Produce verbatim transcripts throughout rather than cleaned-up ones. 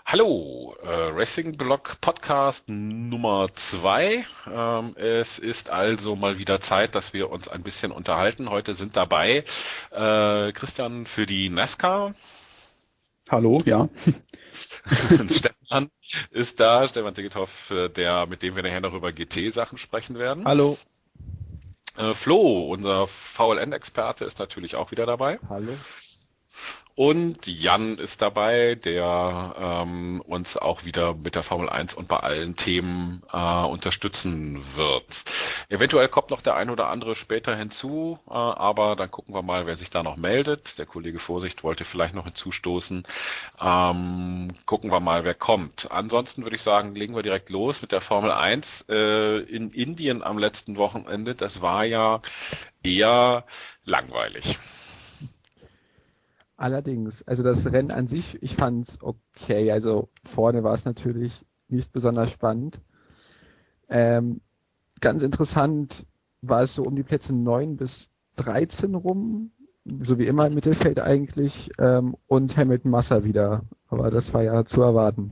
Hallo, äh, Racing Blog Podcast Nummer zwei. Ähm, es ist also mal wieder Zeit, dass wir uns ein bisschen unterhalten. Heute sind dabei äh, Christian für die NASCAR, Hallo, ja. Stefan ist da, Stefan Tegethoff, äh, der, mit dem wir nachher noch über G T-Sachen sprechen werden. Hallo. Äh, Flo, unser V L N-Experte, ist natürlich auch wieder dabei. Hallo. Und Jan ist dabei, der ähm, uns auch wieder mit der Formel eins und bei allen Themen äh, unterstützen wird. Eventuell kommt noch der ein oder andere später hinzu, äh, aber dann gucken wir mal, wer sich da noch meldet. Der Kollege Vorsicht wollte vielleicht noch hinzustoßen. Ähm, gucken wir mal, wer kommt. Ansonsten würde ich sagen, legen wir direkt los mit der Formel eins äh, in Indien am letzten Wochenende. Das war ja eher langweilig. Allerdings, also das Rennen an sich, ich fand es okay. Also vorne war es natürlich nicht besonders spannend. Ähm, Ganz interessant war es so um die Plätze neun bis dreizehn rum, so wie immer im Mittelfeld eigentlich, ähm, und Hamilton Massa wieder. Aber das war ja zu erwarten.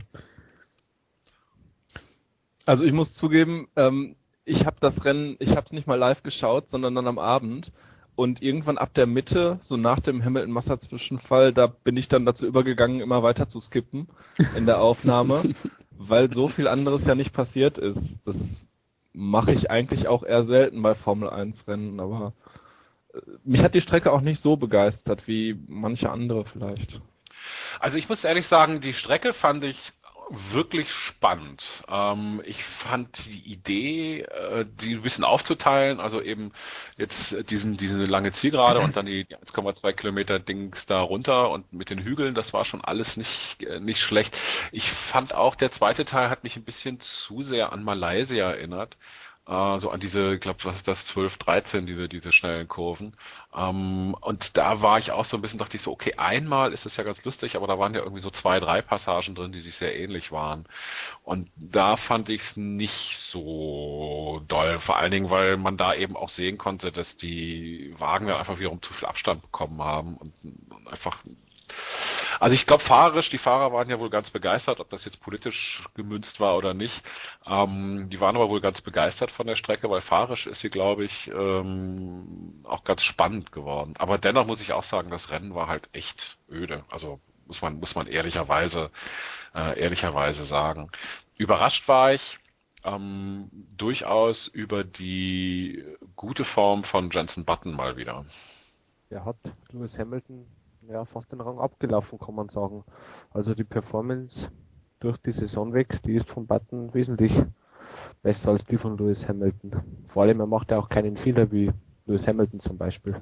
Also ich muss zugeben, ähm, ich habe das Rennen, ich habe es nicht mal live geschaut, sondern dann am Abend. Und irgendwann ab der Mitte, so nach dem Hamilton-Massa-Zwischenfall, da bin ich dann dazu übergegangen, immer weiter zu skippen in der Aufnahme, weil so viel anderes ja nicht passiert ist. Das mache ich eigentlich auch eher selten bei Formel eins Rennen, aber äh, mich hat die Strecke auch nicht so begeistert wie manche andere vielleicht. Also ich muss ehrlich sagen, die Strecke fand ich wirklich spannend. Ähm, ich fand die Idee, äh, die ein bisschen aufzuteilen, also eben jetzt diesen, diese lange Zielgerade und dann die eins Komma zwei Kilometer Dings da runter und mit den Hügeln, das war schon alles nicht, äh, nicht schlecht. Ich fand auch, der zweite Teil hat mich ein bisschen zu sehr an Malaysia erinnert. Äh, so an diese, ich glaube, was ist das, zwölf, dreizehn, diese, diese schnellen Kurven. Ähm, und da war ich auch so ein bisschen, dachte ich so, okay, einmal ist es ja ganz lustig, aber da waren ja irgendwie so zwei, drei Passagen drin, die sich sehr ähnlich waren. Und da fand ich es nicht so doll, vor allen Dingen, weil man da eben auch sehen konnte, dass die Wagen ja einfach wiederum zu viel Abstand bekommen haben und einfach. Also ich glaube, fahrerisch, die Fahrer waren ja wohl ganz begeistert, ob das jetzt politisch gemünzt war oder nicht. Ähm, die waren aber wohl ganz begeistert von der Strecke, weil fahrerisch ist sie, glaube ich, ähm, auch ganz spannend geworden. Aber dennoch muss ich auch sagen, das Rennen war halt echt öde. Also muss man, muss man ehrlicherweise, äh, ehrlicherweise sagen. Überrascht war ich ähm, durchaus über die gute Form von Jenson Button mal wieder. Er hat Lewis Hamilton ja fast den Rang abgelaufen, kann man sagen. Also die Performance durch die Saison weg, die ist von Button wesentlich besser als die von Lewis Hamilton. Vor allem, er macht ja auch keinen Fehler wie Lewis Hamilton zum Beispiel.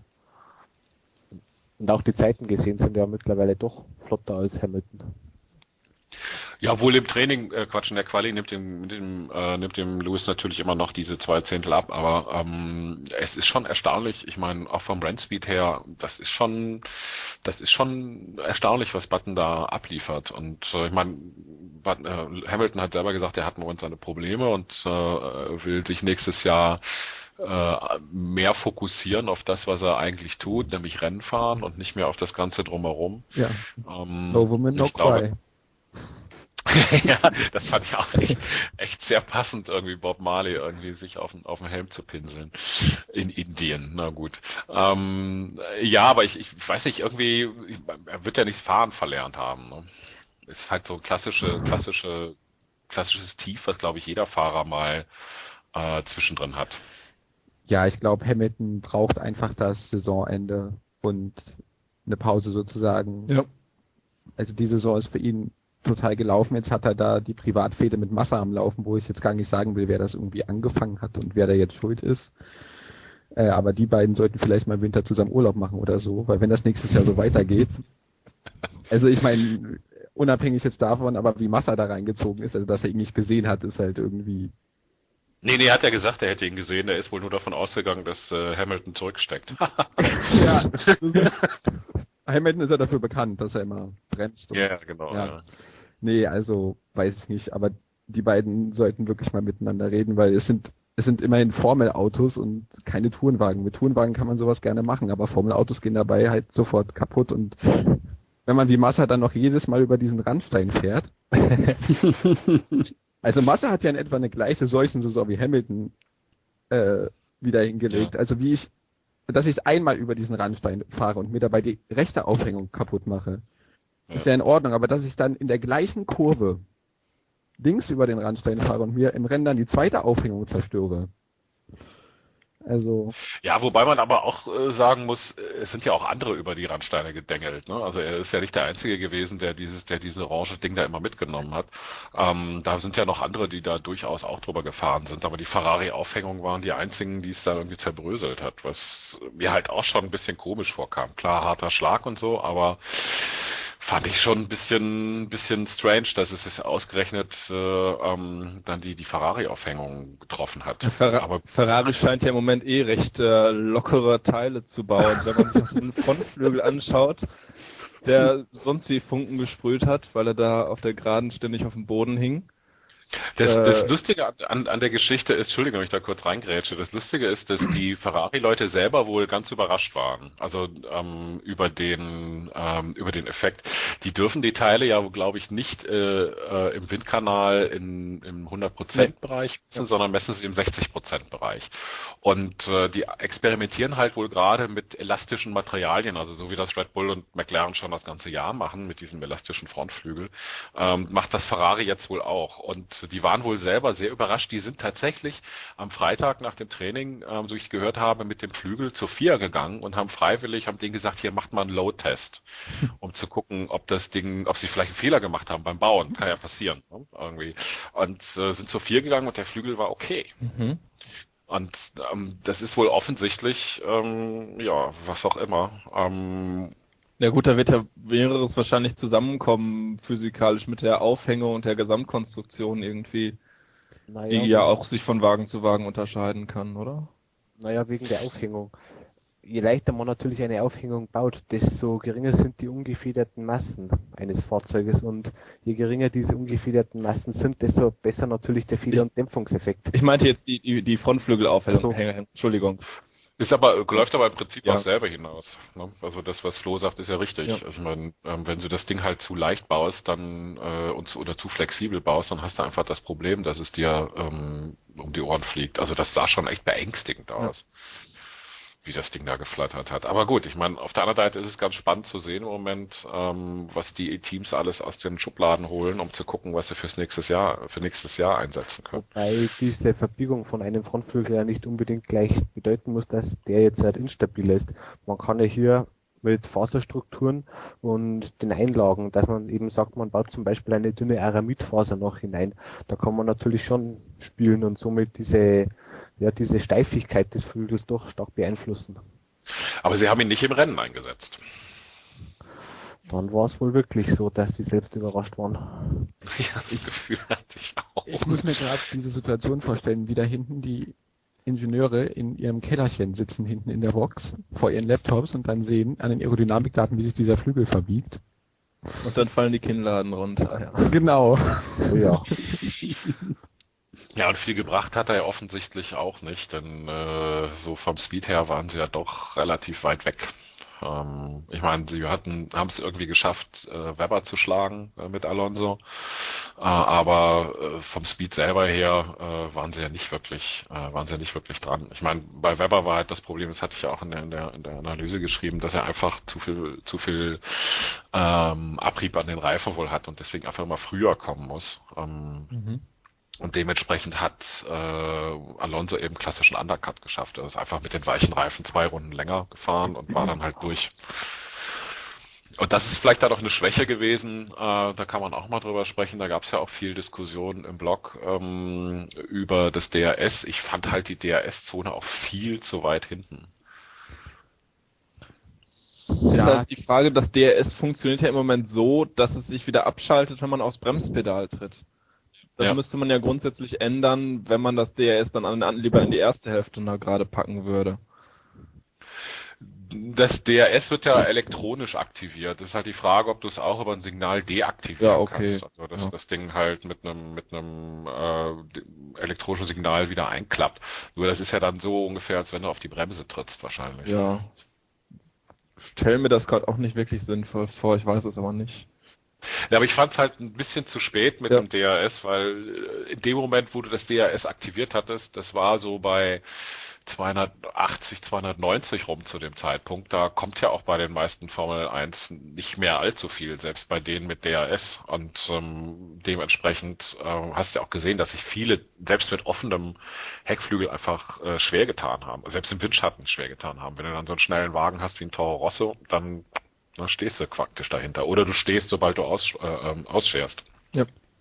Und auch die Zeiten gesehen sind ja mittlerweile doch flotter als Hamilton. Ja, wohl im Training, äh, Quatsch, in der Quali nimmt dem, mit dem, äh, nimmt dem Lewis natürlich immer noch diese zwei Zehntel ab, aber ähm, es ist schon erstaunlich, ich meine, auch vom Rennspeed her, das ist schon, das ist schon erstaunlich, was Button da abliefert. Und äh, ich meine, Button, äh, Hamilton hat selber gesagt, er hat im Moment seine Probleme und äh, will sich nächstes Jahr äh, mehr fokussieren auf das, was er eigentlich tut, nämlich Rennen fahren und nicht mehr auf das Ganze drumherum. Ja, Ähm, no woman, no ich glaube, cry. ja, das fand ich auch echt, echt sehr passend, irgendwie Bob Marley irgendwie sich auf den, auf den Helm zu pinseln. In Indien, na gut. Ähm, ja, aber ich, ich weiß nicht, irgendwie, er wird ja nicht Fahren verlernt haben. Ne? Ist halt so klassische, klassische, klassisches Tief, was glaube ich jeder Fahrer mal äh, zwischendrin hat. Ja, ich glaube, Hamilton braucht einfach das Saisonende und eine Pause sozusagen. Ja. Also die Saison ist für ihn total gelaufen. Jetzt hat er da die Privatfehde mit Massa am Laufen, wo ich jetzt gar nicht sagen will, wer das irgendwie angefangen hat und wer da jetzt schuld ist. Äh, aber die beiden sollten vielleicht mal im Winter zusammen Urlaub machen oder so, weil wenn das nächstes Jahr so weitergeht. Also ich meine, unabhängig jetzt davon, aber wie Massa da reingezogen ist, also dass er ihn nicht gesehen hat, ist halt irgendwie. Nee, nee, er hat ja gesagt, er hätte ihn gesehen, er ist wohl nur davon ausgegangen, dass äh, Hamilton zurücksteckt. Ja, Hamilton ist ja dafür bekannt, dass er immer bremst. Und, Ja, genau. ja. Ja. Nee, also weiß ich nicht, aber die beiden sollten wirklich mal miteinander reden, weil es sind es sind immerhin Formelautos und keine Tourenwagen. Mit Tourenwagen kann man sowas gerne machen, aber Formelautos gehen dabei halt sofort kaputt und wenn man wie Massa dann noch jedes Mal über diesen Randstein fährt. Also Massa hat ja in etwa eine gleiche Seuchensaison wie Hamilton äh, wieder hingelegt. Ja. Also wie ich, dass ich einmal über diesen Randstein fahre und mir dabei die rechte Aufhängung kaputt mache, Ja. ist ja in Ordnung. Aber dass ich dann in der gleichen Kurve links über den Randstein fahre und mir im Rennen dann die zweite Aufhängung zerstöre. Also, Ja, wobei man aber auch äh, sagen muss, äh, es sind ja auch andere über die Randsteine gedengelt. Ne? Also er ist ja nicht der Einzige gewesen, der dieses, der dieses orange Ding da immer mitgenommen hat. Ähm, da sind ja noch andere, die da durchaus auch drüber gefahren sind. Aber die Ferrari-Aufhängungen waren die einzigen, die es da irgendwie zerbröselt hat, was mir halt auch schon ein bisschen komisch vorkam. Klar, harter Schlag und so, aber fand ich schon ein bisschen, bisschen strange, dass es sich ausgerechnet äh, ähm, dann die, die Ferrari-Aufhängung getroffen hat. Ferra Aber Ferrari scheint ja im Moment eh recht äh, lockere Teile zu bauen. Wenn man sich den Frontflügel anschaut, der sonst wie Funken gesprüht hat, weil er da auf der Geraden ständig auf dem Boden hing. Das, Äh, das Lustige an, an der Geschichte ist, Entschuldigung, wenn ich da kurz reingrätsche, das Lustige ist, dass die Ferrari-Leute selber wohl ganz überrascht waren, also ähm, über den ähm, über den Effekt. Die dürfen die Teile ja, glaube ich, nicht äh, äh, im Windkanal in, im hundert Prozent Bereich messen, Ja. sondern messen sie im sechzig Prozent Bereich. Und äh, die experimentieren halt wohl gerade mit elastischen Materialien, also so wie das Red Bull und McLaren schon das ganze Jahr machen, mit diesem elastischen Frontflügel, ähm, macht das Ferrari jetzt wohl auch. Und die waren wohl selber sehr überrascht. Die sind tatsächlich am Freitag nach dem Training, ähm, so ich gehört habe, mit dem Flügel zur F I A gegangen und haben freiwillig, haben denen gesagt, hier macht mal einen Load-Test, um zu gucken, ob das Ding, ob sie vielleicht einen Fehler gemacht haben beim Bauen. Kann ja passieren, ne? Irgendwie. Und äh, sind zur F I A gegangen und der Flügel war okay. Mhm. Und ähm, das ist wohl offensichtlich, ähm, ja, was auch immer. Ähm, Ja gut, da wird ja mehreres wahrscheinlich zusammenkommen, physikalisch mit der Aufhängung und der Gesamtkonstruktion irgendwie, Naja, die ja wegen, auch sich von Wagen zu Wagen unterscheiden kann, oder? naja, wegen der Aufhängung. Je leichter man natürlich eine Aufhängung baut, desto geringer sind die ungefederten Massen eines Fahrzeuges und je geringer diese ungefederten Massen sind, desto besser natürlich der Feder- und Dämpfungseffekt. Ich meinte jetzt die, die, die Frontflügelaufhängung. Ach so. Entschuldigung. Ist aber, läuft aber im Prinzip Ja. auf selber hinaus. Ne? Also das, was Flo sagt, ist ja richtig. Ja. Also ich meine, ähm, wenn du das Ding halt zu leicht baust, dann äh, und zu, oder zu flexibel baust, dann hast du einfach das Problem, dass es dir ähm, um die Ohren fliegt. Also das sah schon echt beängstigend aus, wie das Ding da geflattert hat. Aber gut, ich meine, auf der anderen Seite ist es ganz spannend zu sehen im Moment, ähm, was die Teams alles aus den Schubladen holen, um zu gucken, was sie fürs nächstes Jahr, für nächstes Jahr einsetzen können. Wobei diese Verbiegung von einem Frontflügel ja nicht unbedingt gleich bedeuten muss, dass der jetzt halt instabil ist. Man kann ja hier mit Faserstrukturen und den Einlagen, dass man eben sagt, man baut zum Beispiel eine dünne Aramidfaser noch hinein. Da kann man natürlich schon spielen und somit diese, ja, diese Steifigkeit des Flügels doch stark beeinflussen. Aber sie haben ihn nicht im Rennen eingesetzt. Dann war es wohl wirklich so, dass sie selbst überrascht waren. Ja, das Gefühl hatte ich auch. ich muss mir gerade diese Situation vorstellen, wie da hinten die Ingenieure in ihrem Kellerchen sitzen, hinten in der Box, vor ihren Laptops und dann sehen an den Aerodynamikdaten, wie sich dieser Flügel verbiegt. Und dann fallen die Kinnladen runter. Ja. Genau. Oh ja. Ja, und viel gebracht hat er ja offensichtlich auch nicht, denn äh, so vom Speed her waren sie ja doch relativ weit weg. Ähm, ich meine, sie hatten, haben es irgendwie geschafft, äh, Webber zu schlagen äh, mit Alonso, äh, aber äh, vom Speed selber her äh, waren sie ja nicht wirklich, äh, waren sie ja nicht wirklich dran. Ich meine, bei Webber war halt das Problem, das hatte ich ja auch in der, in der, in der Analyse geschrieben, dass er einfach zu viel, zu viel ähm, Abrieb an den Reifen wohl hat und deswegen einfach immer früher kommen muss. Ähm, Mhm. Und dementsprechend hat äh, Alonso eben klassischen Undercut geschafft. Er ist einfach mit den weichen Reifen zwei Runden länger gefahren und war dann halt durch. Und das ist vielleicht da doch eine Schwäche gewesen. Äh, da kann man auch mal drüber sprechen. Da gab es ja auch viel Diskussion im Blog ähm, über das D R S. Ich fand halt die D R S-Zone auch viel zu weit hinten. Ist Ja. halt die Frage, das D R S funktioniert ja im Moment so, dass es sich wieder abschaltet, wenn man aufs Bremspedal tritt. Das Ja. müsste man ja grundsätzlich ändern, wenn man das D R S dann an, an, lieber in die erste Hälfte da gerade packen würde. Das D R S wird ja elektronisch aktiviert. Das ist halt die Frage, ob du es auch über ein Signal deaktivieren Ja, okay. kannst. Also dass Ja. das Ding halt mit einem mit einem äh, elektronischen Signal wieder einklappt. Nur das ist ja dann so ungefähr, als wenn du auf die Bremse trittst wahrscheinlich. Ja. stelle mir das gerade auch nicht wirklich sinnvoll vor, ich weiß es aber nicht. Ja, aber ich fand es halt ein bisschen zu spät mit Ja. dem D R S, weil äh, in dem Moment, wo du das D R S aktiviert hattest, das war so bei zweihundertachtzig, zweihundertneunzig rum zu dem Zeitpunkt. Da kommt ja auch bei den meisten Formel eins nicht mehr allzu viel, selbst bei denen mit D R S. Und ähm, dementsprechend äh, hast du ja auch gesehen, dass sich viele, selbst mit offenem Heckflügel, einfach äh, schwer getan haben. Selbst im Windschatten schwer getan haben. Wenn du dann so einen schnellen Wagen hast wie ein Toro Rosso, dann dann stehst du faktisch dahinter. Oder du stehst, sobald du aus, äh, ähm, ausscherst. Ja.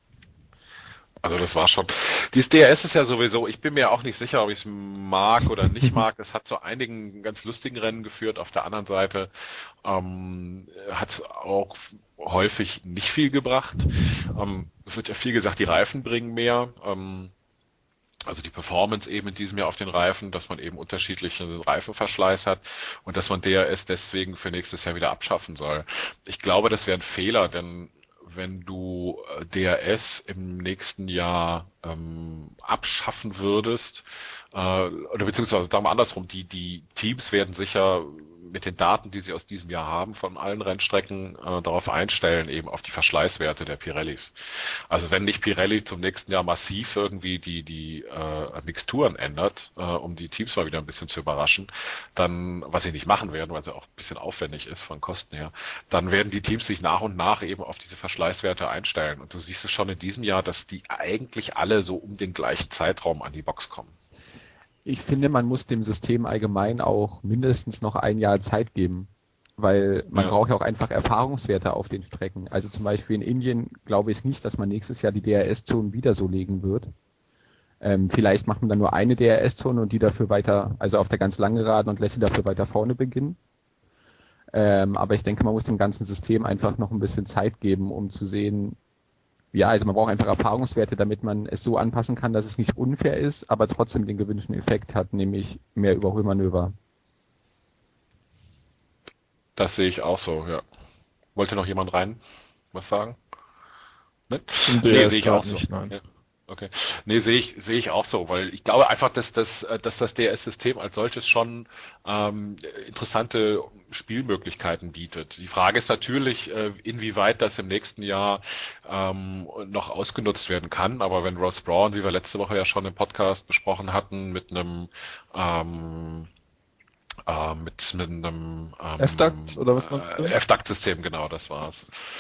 Also das war schon. Dieses D R S ist ja sowieso, ich bin mir auch nicht sicher, ob ich es mag oder nicht mag. Es hat zu einigen ganz lustigen Rennen geführt. Auf der anderen Seite ähm, hat es auch häufig nicht viel gebracht. Ähm, es wird ja viel gesagt, die Reifen bringen mehr. Ähm, Also die Performance eben in diesem Jahr auf den Reifen, dass man eben unterschiedlichen Reifenverschleiß hat und dass man D R S deswegen für nächstes Jahr wieder abschaffen soll. Ich glaube, das wäre ein Fehler, denn wenn du äh, D R S im nächsten Jahr ähm, abschaffen würdest, äh, oder beziehungsweise sagen wir andersrum, die, die Teams werden sicher mit den Daten, die sie aus diesem Jahr haben, von allen Rennstrecken äh, darauf einstellen, eben auf die Verschleißwerte der Pirellis. Also wenn nicht Pirelli zum nächsten Jahr massiv irgendwie die, die äh, Mixturen ändert, äh, um die Teams mal wieder ein bisschen zu überraschen, dann, was sie nicht machen werden, weil es ja auch ein bisschen aufwendig ist von Kosten her, dann werden die Teams sich nach und nach eben auf diese Verschleißwerte einstellen. Und du siehst es schon in diesem Jahr, dass die eigentlich alle so um den gleichen Zeitraum an die Box kommen. Ich finde, man muss dem System allgemein auch mindestens noch ein Jahr Zeit geben, weil man Ja. braucht ja auch einfach Erfahrungswerte auf den Strecken. Also zum Beispiel in Indien glaube ich nicht, dass man nächstes Jahr die D R S-Zonen wieder so legen wird. Ähm, vielleicht macht man dann nur eine D R S-Zone und die dafür weiter, also auf der ganz langen Geraden und lässt sie dafür weiter vorne beginnen. Ähm, aber ich denke, man muss dem ganzen System einfach noch ein bisschen Zeit geben, um zu sehen, ja, also man braucht einfach Erfahrungswerte, damit man es so anpassen kann, dass es nicht unfair ist, aber trotzdem den gewünschten Effekt hat, nämlich mehr Überholmanöver. Das sehe ich auch so, ja. Wollte noch jemand rein was sagen? Ne? Im Nee, D R S sehe ich grad auch so. nicht, nein. Ja. Okay. Nee, sehe ich, sehe ich auch so, weil ich glaube einfach, dass das, äh, dass das D R S-System als solches schon ähm, interessante Spielmöglichkeiten bietet. Die Frage ist natürlich, äh, inwieweit das im nächsten Jahr ähm, noch ausgenutzt werden kann. Aber wenn Ross Brawn, wie wir letzte Woche ja schon im Podcast besprochen hatten, mit einem ähm, äh, mit, mit einem ähm, F-Duct oder was meinst du? äh, F-Duct-System, genau, das war's.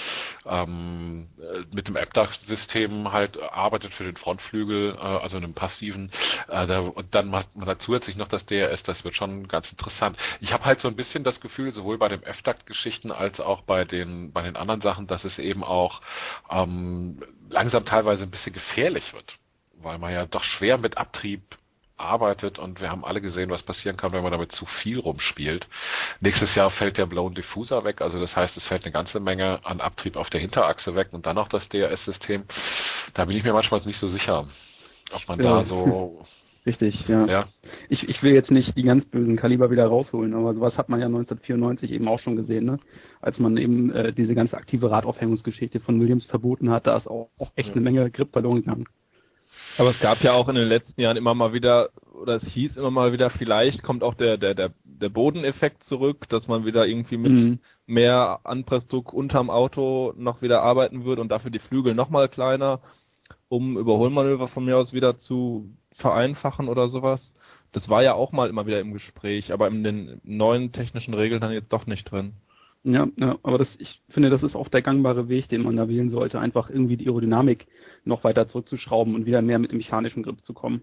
Ähm, äh, mit dem F-Duct-System halt arbeitet für den Frontflügel, äh, also einem passiven, äh, da, und dann macht man da zusätzlich noch das D R S, das wird schon ganz interessant. Ich habe halt so ein bisschen das Gefühl, sowohl bei den F-Duct-Geschichten als auch bei den bei den anderen Sachen, dass es eben auch ähm, langsam teilweise ein bisschen gefährlich wird, weil man ja doch schwer mit Abtrieb arbeitet und wir haben alle gesehen, was passieren kann, wenn man damit zu viel rumspielt. Nächstes Jahr fällt der Blown Diffuser weg, also das heißt, es fällt eine ganze Menge an Abtrieb auf der Hinterachse weg und dann noch das D R S-System. Da bin ich mir manchmal nicht so sicher, ob man Ja. da so, Richtig, ja. ja, Ich, ich will jetzt nicht die ganz bösen Kaliber wieder rausholen, aber sowas hat man ja neunzehnhundertvierundneunzig eben auch schon gesehen, ne? Als man eben äh, diese ganze aktive Radaufhängungsgeschichte von Williams verboten hat, da ist auch, auch echt Ja. eine Menge Grip verloren gegangen. Aber es gab ja auch in den letzten Jahren immer mal wieder, oder es hieß immer mal wieder, vielleicht kommt auch der, der, der, der Bodeneffekt zurück, dass man wieder irgendwie mit Mhm. mehr Anpressdruck unterm Auto noch wieder arbeiten würde und dafür die Flügel nochmal kleiner, um Überholmanöver von mir aus wieder zu vereinfachen oder sowas. Das war ja auch mal immer wieder im Gespräch, aber in den neuen technischen Regeln dann jetzt doch nicht drin. Ja, ja, aber das, ich finde, das ist auch der gangbare Weg, den man da wählen sollte, einfach irgendwie die Aerodynamik noch weiter zurückzuschrauben und wieder mehr mit dem mechanischen Grip zu kommen.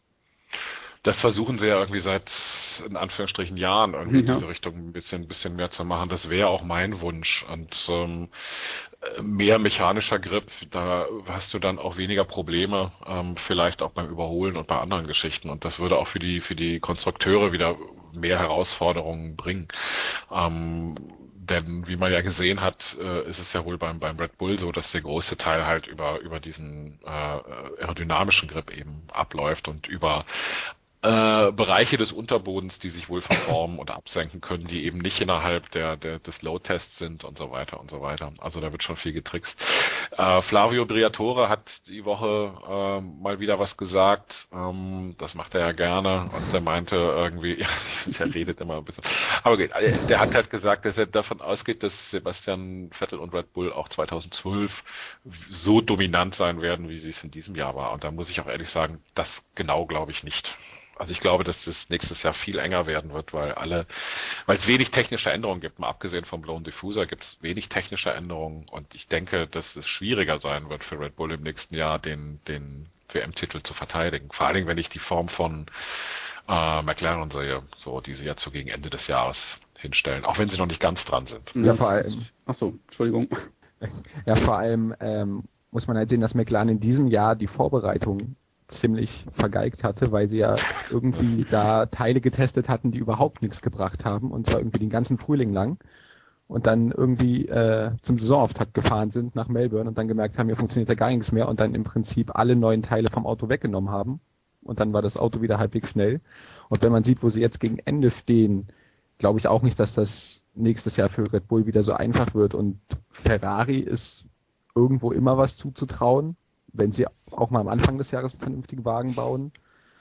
das versuchen sie ja irgendwie seit, in Anführungsstrichen, Jahren irgendwie in Ja. diese Richtung ein bisschen, ein bisschen mehr zu machen. Das wäre auch mein Wunsch. Und ähm, mehr mechanischer Grip, da hast du dann auch weniger Probleme, ähm, vielleicht auch beim Überholen und bei anderen Geschichten. Und das würde auch für die, für die Konstrukteure wieder mehr Herausforderungen bringen. Ähm, denn wie man ja gesehen hat, äh, ist es ja wohl beim, beim Red Bull so, dass der große Teil halt über, über diesen äh, aerodynamischen Grip eben abläuft und über äh, Bereiche des Unterbodens, die sich wohl verformen oder absenken können, die eben nicht innerhalb der, der des Load-Tests sind und so weiter und so weiter. Also da wird schon viel getrickst. Äh, Flavio Briatore hat die Woche äh, mal wieder was gesagt. Ähm, das macht er ja gerne und der meinte irgendwie, ja, der redet immer ein bisschen. Aber geht, der hat halt gesagt, dass er davon ausgeht, dass Sebastian Vettel und Red Bull auch zweitausendzwölf so dominant sein werden, wie sie es in diesem Jahr war. Und da muss ich auch ehrlich sagen, das genau glaube ich nicht. Also ich glaube, dass das nächstes Jahr viel enger werden wird, weil alle, weil es wenig technische Änderungen gibt. Mal abgesehen vom Blown Diffuser gibt es wenig technische Änderungen und ich denke, dass es schwieriger sein wird für Red Bull im nächsten Jahr, den, den W M-Titel zu verteidigen. Vor allen Dingen, wenn ich die Form von äh, McLaren sehe, so die sie jetzt so gegen Ende des Jahres hinstellen, auch wenn sie noch nicht ganz dran sind. Ja, vor allem. Achso, Entschuldigung. Ja, vor allem ähm, muss man halt sehen, dass McLaren in diesem Jahr die Vorbereitung ziemlich vergeigt hatte, weil sie ja irgendwie da Teile getestet hatten, die überhaupt nichts gebracht haben, und zwar irgendwie den ganzen Frühling lang, und dann irgendwie äh, zum Saisonauftakt gefahren sind nach Melbourne und dann gemerkt haben, hier funktioniert ja gar nichts mehr und dann im Prinzip alle neuen Teile vom Auto weggenommen haben und dann war das Auto wieder halbwegs schnell. Und wenn man sieht, wo sie jetzt gegen Ende stehen, glaube ich auch nicht, dass das nächstes Jahr für Red Bull wieder so einfach wird, und Ferrari ist irgendwo immer was zuzutrauen, wenn sie auch mal am Anfang des Jahres einen vernünftigen Wagen bauen.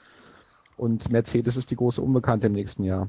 Und Mercedes ist die große Unbekannte im nächsten Jahr.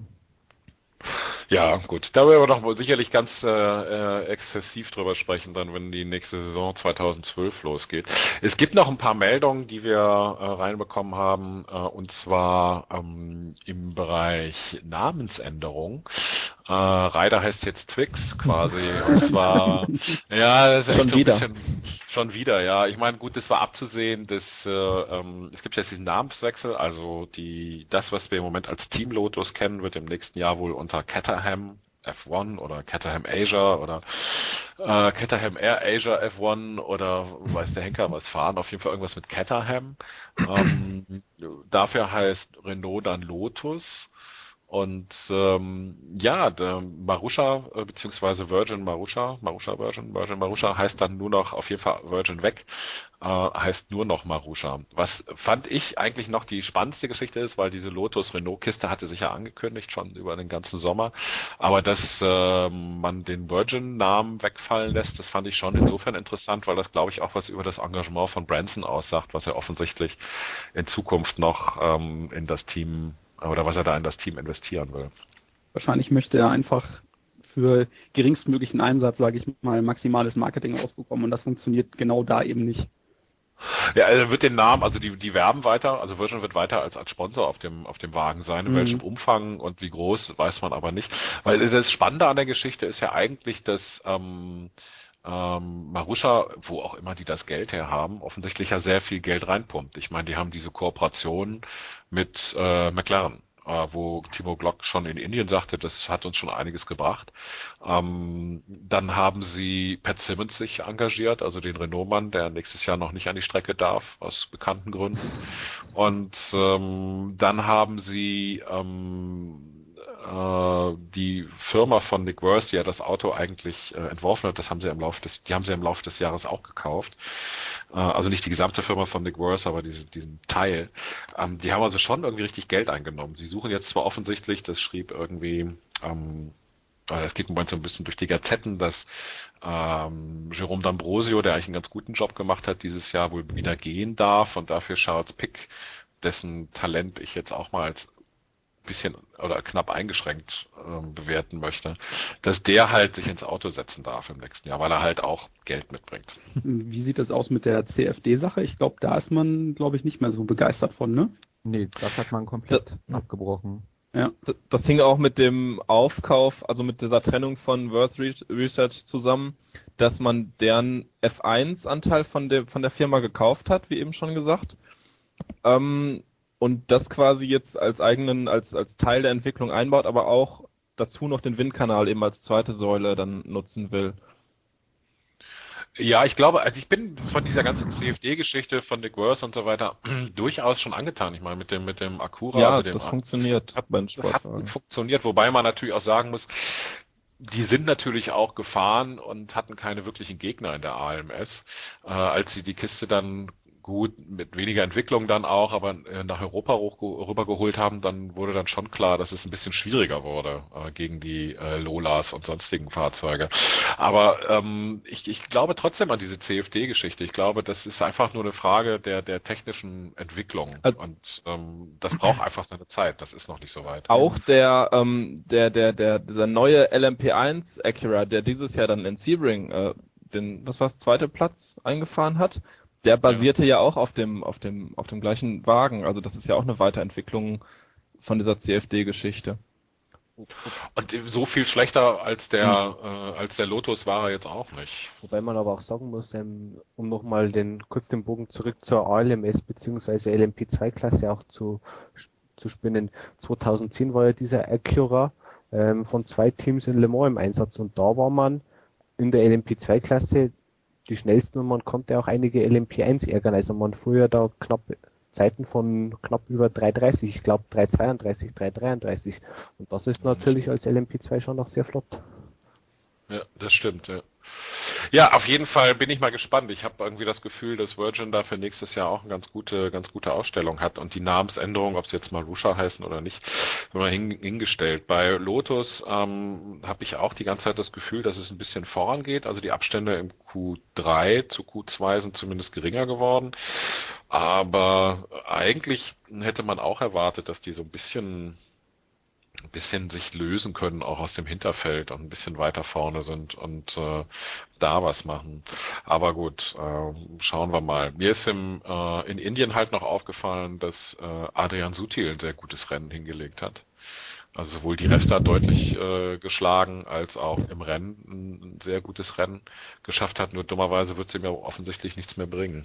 Ja, gut. Da werden wir doch wohl sicherlich ganz äh, äh, exzessiv drüber sprechen, dann wenn die nächste Saison zweitausendzwölf losgeht. Es gibt noch ein paar Meldungen, die wir äh, reinbekommen haben, äh, und zwar ähm, im Bereich Namensänderung. Äh, Ryder heißt jetzt Twix quasi, und zwar, ja, das ist Schon echt so wieder. ein bisschen, schon wieder, ja. Ich meine, gut, das war abzusehen, dass äh, ähm, es gibt jetzt diesen Namenswechsel, also die das, was wir im Moment als Team Lotus kennen, wird im nächsten Jahr wohl unter Caterham F eins oder Caterham Asia oder äh, Caterham Air Asia F eins oder weiß der Henker was fahren, auf jeden Fall irgendwas mit Caterham. Ähm, dafür heißt Renault dann Lotus. Und ähm, ja, der Marussia äh, beziehungsweise Virgin Marussia, Marussia Virgin, Virgin Marussia heißt dann nur noch, auf jeden Fall Virgin weg, äh, heißt nur noch Marussia. Was fand ich eigentlich noch die spannendste Geschichte ist, weil diese Lotus-Renault-Kiste hatte sich ja angekündigt, schon über den ganzen Sommer, aber dass äh, man den Virgin-Namen wegfallen lässt, das fand ich schon insofern interessant, weil das, glaube ich, auch was über das Engagement von Branson aussagt, was er offensichtlich in Zukunft noch ähm, in das Team oder was er da in das Team investieren will. Wahrscheinlich möchte er einfach für geringstmöglichen Einsatz, sage ich mal, maximales Marketing rausbekommen, und das funktioniert genau da eben nicht. Ja, er wird den Namen, also die, die werben weiter, also Virgin wird weiter als, als Sponsor auf dem, auf dem Wagen sein. In Mhm. welchem Umfang und wie groß, weiß man aber nicht. Weil das Spannende an der Geschichte ist ja eigentlich, dass ähm, ähm, Marussia, wo auch immer die das Geld her haben, offensichtlich ja sehr viel Geld reinpumpt. Ich meine, die haben diese Kooperation mit äh, McLaren, äh, wo Timo Glock schon in Indien sagte, das hat uns schon einiges gebracht. Ähm, dann haben sie Pat Simmons sich engagiert, also den Renault-Mann, der nächstes Jahr noch nicht an die Strecke darf, aus bekannten Gründen. Und ähm, dann haben sie ähm, äh, die Firma von Nick Wirth, die ja das Auto eigentlich äh, entworfen hat, das haben sie im Laufe des, die haben sie im Laufe des Jahres auch gekauft. Äh, also nicht die gesamte Firma von Nick Wirth, aber diese, diesen Teil. Ähm, die haben also schon irgendwie richtig Geld eingenommen. Sie suchen jetzt zwar offensichtlich, das schrieb irgendwie, ähm, es geht im Moment so ein bisschen durch die Gazetten, dass ähm, Jerome D'Ambrosio, der eigentlich einen ganz guten Job gemacht hat, dieses Jahr wohl wieder gehen darf, und dafür Charles Pic, dessen Talent ich jetzt auch mal als bisschen oder knapp eingeschränkt ähm, bewerten möchte, dass der halt sich ins Auto setzen darf im nächsten Jahr, weil er halt auch Geld mitbringt. Wie sieht das aus mit der C F D-Sache? Ich glaube, da ist man, glaube ich, nicht mehr so begeistert von, ne? Nee, das hat man komplett abgebrochen. Ja. Das, das hing auch mit dem Aufkauf, also mit dieser Trennung von Worth Research zusammen, dass man deren F eins Anteil von der von der Firma gekauft hat, wie eben schon gesagt. Ähm, und das quasi jetzt als eigenen, als als Teil der Entwicklung einbaut, aber auch dazu noch den Windkanal eben als zweite Säule dann nutzen will. Ja, ich glaube, also ich bin von dieser ganzen C F D-Geschichte von Nick Wirth und so weiter durchaus schon angetan. Ich meine, mit dem mit dem Acura, Ja, also dem das A- funktioniert hat, beim hat Sportwagen. funktioniert, wobei man natürlich auch sagen muss, die sind natürlich auch gefahren und hatten keine wirklichen Gegner in der A M S. Äh, als sie die Kiste dann gut, mit weniger Entwicklung dann auch, aber äh, nach Europa hoch, rübergeholt haben, dann wurde dann schon klar, dass es ein bisschen schwieriger wurde äh, gegen die äh, Lolas und sonstigen Fahrzeuge. Aber ähm, ich, ich glaube trotzdem an diese C F D-Geschichte. Ich glaube, das ist einfach nur eine Frage der, der technischen Entwicklung Also und ähm, das braucht einfach seine Zeit. Das ist noch nicht so weit. auch der, ähm, der, der, der, dieser neue L M P eins Acura, der dieses Jahr dann in Sebring äh, den, was war's, zweite Platz eingefahren hat, der basierte ja. ja auch auf dem, auf dem, auf dem gleichen Wagen. Also das ist ja auch eine Weiterentwicklung von dieser C F D-Geschichte. Und so viel schlechter als der, Hm. äh, als der Lotus war er jetzt auch nicht. Wobei man aber auch sagen muss, ähm, um nochmal den, kurz den Bogen zurück zur A L M S bzw. L M P zwei Klasse auch zu, zu spinnen. zweitausendzehn war ja dieser Acura ähm, von zwei Teams in Le Mans im Einsatz und da war man in der L M P zwei Klasse die schnellsten und man konnte auch einige L M P eins ärgern. Also man fuhr ja da knapp Zeiten von knapp über drei dreißig, ich glaube drei zweiunddreißig, drei dreiunddreißig. Und das ist natürlich als L M P zwei schon noch sehr flott. Ja, das stimmt, ja. Ja, auf jeden Fall bin ich mal gespannt. Ich habe irgendwie das Gefühl, dass Virgin da für nächstes Jahr auch eine ganz gute, ganz gute Ausstellung hat und die Namensänderung, ob sie jetzt Marussia heißen oder nicht, immer hin, hingestellt. Bei Lotus ähm, habe ich auch die ganze Zeit das Gefühl, dass es ein bisschen vorangeht. Also die Abstände im Q drei zu Q zwei sind zumindest geringer geworden. Aber eigentlich hätte man auch erwartet, dass die so ein bisschen ein bisschen sich lösen können, auch aus dem Hinterfeld und ein bisschen weiter vorne sind und äh, da was machen. Aber gut, äh, schauen wir mal. Mir ist im, äh, in Indien halt noch aufgefallen, dass äh, Adrian Sutil ein sehr gutes Rennen hingelegt hat. Also sowohl die Resta deutlich äh, geschlagen, als auch im Rennen ein sehr gutes Rennen geschafft hat. Nur dummerweise wird sie mir offensichtlich nichts mehr bringen.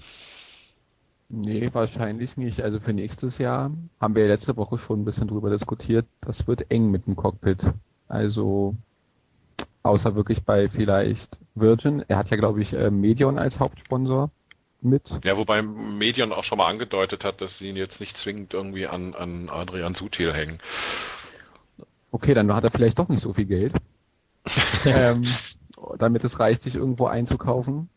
Nee, wahrscheinlich nicht. Also für nächstes Jahr haben wir ja letzte Woche schon ein bisschen drüber diskutiert. Das wird eng mit dem Cockpit. Also außer wirklich bei vielleicht Virgin. Er hat ja, glaube ich, äh, Medion als Hauptsponsor mit. Ja, wobei Medion auch schon mal angedeutet hat, dass sie ihn jetzt nicht zwingend irgendwie an, an Adrian Sutil hängen. Okay, dann hat er vielleicht doch nicht so viel Geld. ähm, damit es reicht, sich irgendwo einzukaufen.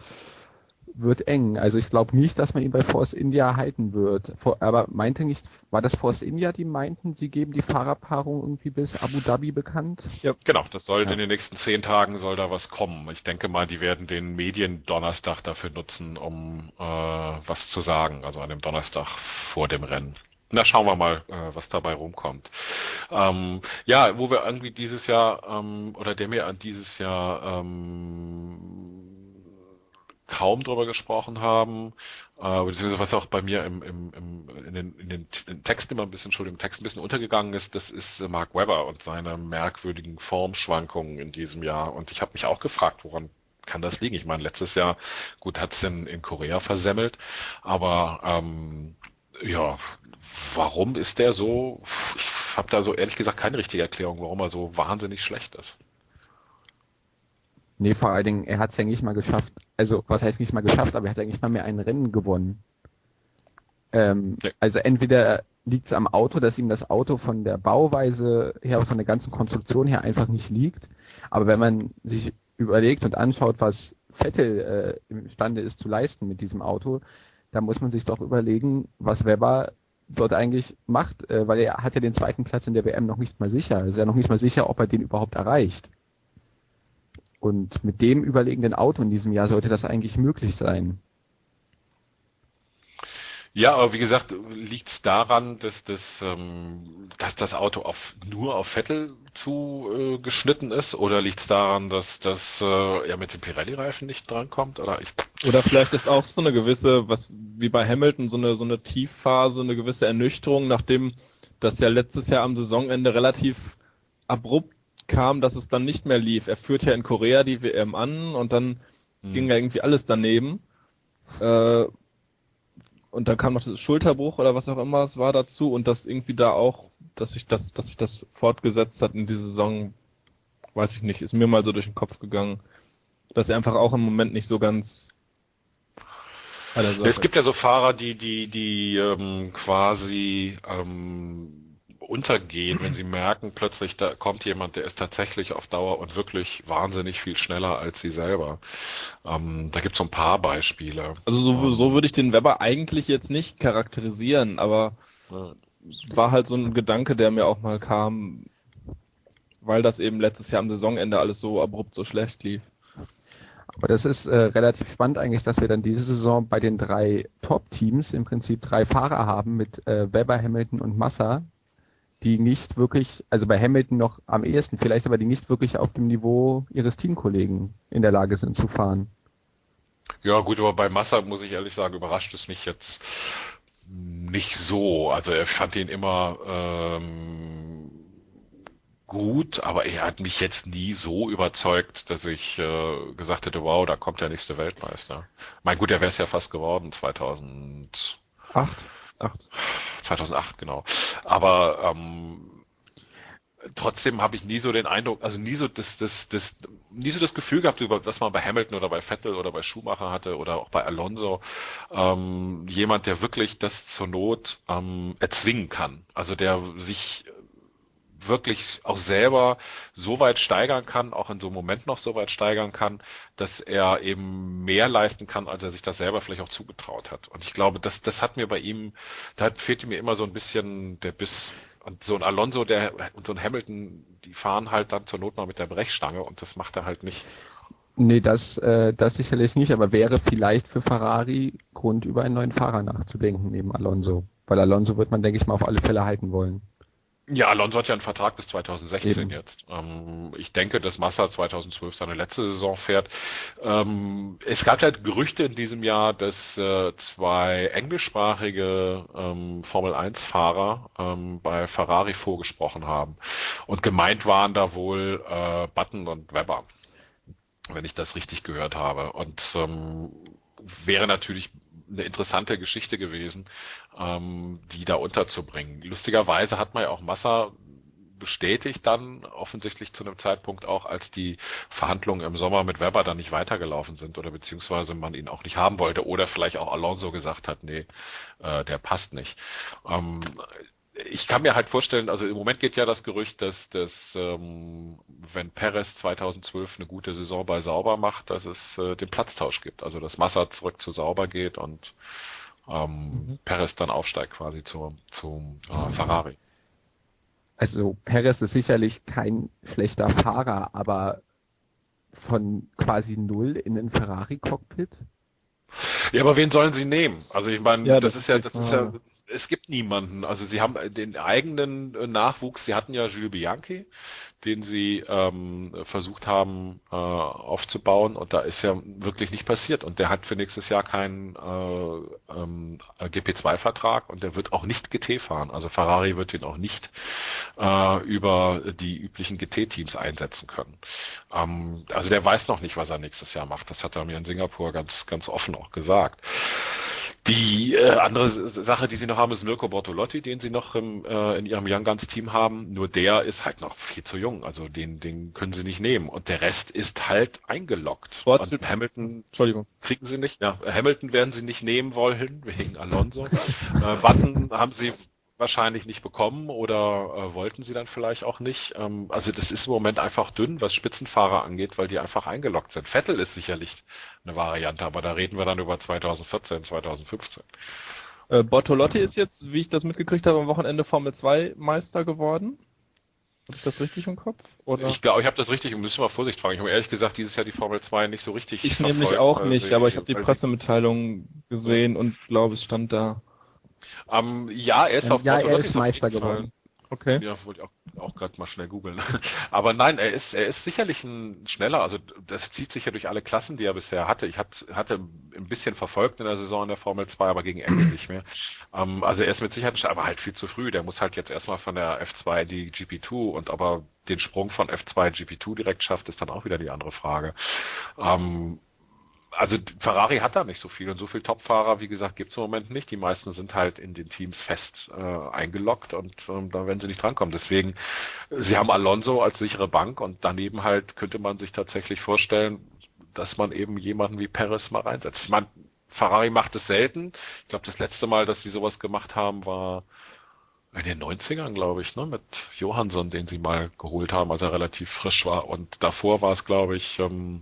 Wird eng. Also ich glaube nicht, dass man ihn bei Force India halten wird. For, aber meinte nicht, war das Force India, die meinten, sie geben die Fahrerpaarung irgendwie bis Abu Dhabi bekannt? Ja, genau. Das soll Ja. in den nächsten zehn Tagen soll da was kommen. Ich denke mal, die werden den Medien-Donnerstag dafür nutzen, um äh, was zu sagen. Also an dem Donnerstag vor dem Rennen. Na, schauen wir mal, äh, was dabei rumkommt. Ähm, ja, wo wir irgendwie dieses Jahr, ähm, oder der mir an dieses Jahr ähm, kaum drüber gesprochen haben, äh, beziehungsweise was auch bei mir im, im, im, in, den, in den in Text immer ein bisschen, Entschuldigung, Text ein bisschen untergegangen ist, das ist äh, Mark Webber und seine merkwürdigen Formschwankungen in diesem Jahr. Und ich habe mich auch gefragt, woran kann das liegen? Ich meine, letztes Jahr, gut, hat es in, in Korea versemmelt, aber ähm, ja, warum ist der so, ich habe da so ehrlich gesagt keine richtige Erklärung, warum er so wahnsinnig schlecht ist. Nee, vor allen Dingen, er hat es ja nicht mal geschafft. Also, was heißt nicht mal geschafft, aber er hat ja nicht mal mehr ein Rennen gewonnen. Ähm, Ja. Also entweder liegt es am Auto, dass ihm das Auto von der Bauweise her, von der ganzen Konstruktion her einfach nicht liegt. Aber wenn man sich überlegt und anschaut, was Vettel äh, imstande ist zu leisten mit diesem Auto, dann muss man sich doch überlegen, was Webber dort eigentlich macht, äh, weil er hat ja den zweiten Platz in der W M noch nicht mal sicher. Es ist ja noch nicht mal sicher, ob er den überhaupt erreicht. Und mit dem überlegenen Auto in diesem Jahr sollte das eigentlich möglich sein. Ja, aber wie gesagt, liegt es daran, dass das, ähm, dass das Auto auf, nur auf Vettel zu äh, geschnitten ist, oder liegt es daran, dass das äh, ja mit dem Pirelli-Reifen nicht drankommt? Oder ich Oder vielleicht ist auch so eine gewisse, was wie bei Hamilton, so eine so eine Tiefphase, eine gewisse Ernüchterung, nachdem das ja letztes Jahr am Saisonende relativ abrupt kam, dass es dann nicht mehr lief. Er führt ja in Korea die W M an und dann Hm. ging ja irgendwie alles daneben. Äh, und dann kam noch das Schulterbruch oder was auch immer es war dazu und dass irgendwie da auch, dass sich das, dass sich das fortgesetzt hat in dieser Saison, weiß ich nicht, ist mir mal so durch den Kopf gegangen, dass er einfach auch im Moment nicht so ganz bei der Sache Es gibt ja so Fahrer, die, die, die ähm, quasi ähm, untergehen, wenn sie merken, plötzlich da kommt jemand, der ist tatsächlich auf Dauer und wirklich wahnsinnig viel schneller als sie selber. Ähm, da gibt es so ein paar Beispiele. Also so, Ähm, so würde ich den Webber eigentlich jetzt nicht charakterisieren, aber ne. es war halt so ein Gedanke, der mir auch mal kam, weil das eben letztes Jahr am Saisonende alles so abrupt so schlecht lief. Aber das ist äh, relativ spannend eigentlich, dass wir dann diese Saison bei den drei Top-Teams im Prinzip drei Fahrer haben mit äh, Webber, Hamilton und Massa, die nicht wirklich, also bei Hamilton noch am ehesten vielleicht, aber die nicht wirklich auf dem Niveau ihres Teamkollegen in der Lage sind zu fahren. Ja gut, aber bei Massa muss ich ehrlich sagen, überrascht es mich jetzt nicht so. Also ich fand ihn immer ähm, gut, aber er hat mich jetzt nie so überzeugt, dass ich äh, gesagt hätte, wow, da kommt der nächste Weltmeister. Mein gut, der wäre es ja fast geworden, zweitausend Acht. Acht. zweitausendacht, genau. Aber ähm, trotzdem habe ich nie so den Eindruck, also nie so das, das, das, nie so das Gefühl gehabt, über, dass man bei Hamilton oder bei Vettel oder bei Schumacher hatte oder auch bei Alonso ähm, jemand, der wirklich das zur Not ähm, erzwingen kann. Also der sich wirklich auch selber so weit steigern kann, auch in so einem Moment noch so weit steigern kann, dass er eben mehr leisten kann, als er sich das selber vielleicht auch zugetraut hat. Und ich glaube, das, das hat mir bei ihm, da fehlte mir immer so ein bisschen der Biss. Und so ein Alonso, der und so ein Hamilton, die fahren halt dann zur Not mal mit der Brechstange und das macht er halt nicht. Nee, das, äh, das sicherlich nicht, aber wäre vielleicht für Ferrari Grund, über einen neuen Fahrer nachzudenken neben Alonso. Weil Alonso wird man, denke ich mal, auf alle Fälle halten wollen. Ja, Alonso hat ja einen Vertrag bis zweitausendsechzehn Eben. jetzt. Ähm, ich denke, dass Massa zweitausendzwölf seine letzte Saison fährt. Ähm, es gab halt Gerüchte in diesem Jahr, dass äh, zwei englischsprachige ähm, Formel eins Fahrer ähm, bei Ferrari vorgesprochen haben. Und gemeint waren da wohl äh, Button und Webber, wenn ich das richtig gehört habe. Und ähm, wäre natürlich eine interessante Geschichte gewesen, ähm, die da unterzubringen. Lustigerweise hat man ja auch Massa bestätigt dann offensichtlich zu einem Zeitpunkt auch, als die Verhandlungen im Sommer mit Webber dann nicht weitergelaufen sind oder beziehungsweise man ihn auch nicht haben wollte oder vielleicht auch Alonso gesagt hat, nee, äh, der passt nicht. Ähm, ich kann mir halt vorstellen, also im Moment geht ja das Gerücht, dass, dass ähm, wenn Perez zweitausendzwölf eine gute Saison bei Sauber macht, dass es äh, den Platztausch gibt. Also dass Massa zurück zu Sauber geht und ähm, Mhm. Perez dann aufsteigt quasi zu, zum äh, Ferrari. Also Perez ist sicherlich kein schlechter Fahrer, aber von quasi null in den Ferrari-Cockpit? Ja, aber wen sollen sie nehmen? Also ich meine, Ja, das das ist ist ja, die das ist ja, Frage. es gibt niemanden. Also sie haben den eigenen äh, Nachwuchs, sie hatten ja Jules Bianchi, den sie ähm, versucht haben äh, aufzubauen und da ist ja wirklich nicht passiert und der hat für nächstes Jahr keinen äh, ähm, G P zwei Vertrag und der wird auch nicht G T fahren. Also Ferrari wird ihn auch nicht äh, über die üblichen G T-Teams einsetzen können. Ähm, also der weiß noch nicht, was er nächstes Jahr macht. Das hat er mir in Singapur ganz, ganz offen auch gesagt. Die äh, andere Sache, die sie noch haben, ist Mirko Bortolotti, den sie noch im, äh, in ihrem Young Guns Team haben. Nur der ist halt noch viel zu jung, also den, den können sie nicht nehmen. Und der Rest ist halt eingeloggt. Sport- Und Hamilton Entschuldigung. kriegen sie nicht. Ja, Hamilton werden sie nicht nehmen wollen wegen Alonso. äh, Button haben sie wahrscheinlich nicht bekommen oder äh, wollten sie dann vielleicht auch nicht. Ähm, also das ist im Moment einfach dünn, was Spitzenfahrer angeht, weil die einfach eingeloggt sind. Vettel ist sicherlich eine Variante, aber da reden wir dann über zweitausendvierzehn, zweitausendfünfzehn. Äh, Bortolotti ist jetzt, wie ich das mitgekriegt habe, am Wochenende Formel zwei Meister geworden. Habe ich das richtig im Kopf? Oder? Ich glaube, ich habe das richtig, müssen wir Vorsicht fragen. Ich habe ehrlich gesagt dieses Jahr die Formel zwei nicht so richtig Ich nämlich verfolgt, auch weil nicht, sie, aber ich habe die weil Pressemitteilung gesehen und glaube, es stand da. Ähm, ja, er ist Ähm, auf ja, er Bortolotti ist auf Meister jeden Fall. geworden. Okay. Ja, wollte ich auch, auch gerade mal schnell googeln. Aber nein, er ist, er ist sicherlich ein schneller. Also das zieht sich ja durch alle Klassen, die er bisher hatte. Ich hat, hatte ein bisschen verfolgt in der Saison in der Formel zwei, aber gegen Ende nicht mehr. Ähm, also er ist mit Sicherheit, ein- aber halt viel zu früh. Der muss halt jetzt erstmal von der F zwei in die G P zwei und ob er den Sprung von F zwei in G P zwei direkt schafft, ist dann auch wieder die andere Frage. Ähm, Also Ferrari hat da nicht so viel und so viel Topfahrer, wie gesagt, gibt es im Moment nicht. Die meisten sind halt in den Teams fest äh, eingeloggt und ähm, da werden sie nicht drankommen. Deswegen, äh, sie haben Alonso als sichere Bank und daneben halt könnte man sich tatsächlich vorstellen, dass man eben jemanden wie Perez mal reinsetzt. Ich meine, Ferrari macht es selten. Ich glaube, das letzte Mal, dass sie sowas gemacht haben, war In den neunzigern, glaube ich, ne, mit Johansson, den sie mal geholt haben, als er relativ frisch war. Und davor war es, glaube ich, ähm,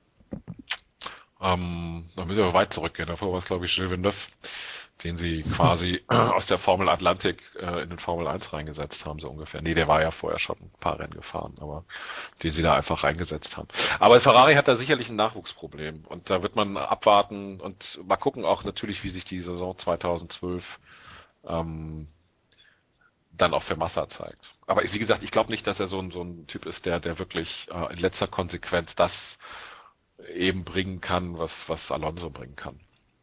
ähm, da müssen wir weit zurückgehen. Davor war es, glaube ich, Gilles Villeneuve, den sie quasi aus der Formel Atlantik äh, in den Formel eins reingesetzt haben, so ungefähr. Nee, der war ja vorher schon ein paar Rennen gefahren, aber den sie da einfach reingesetzt haben. Aber Ferrari hat da sicherlich ein Nachwuchsproblem und da wird man abwarten und mal gucken auch natürlich, wie sich die Saison zweitausendzwölf ähm, dann auch für Massa zeigt. Aber wie gesagt, ich glaube nicht, dass er so ein, so ein Typ ist, der, der wirklich äh, in letzter Konsequenz das eben bringen kann, was, was Alonso bringen kann.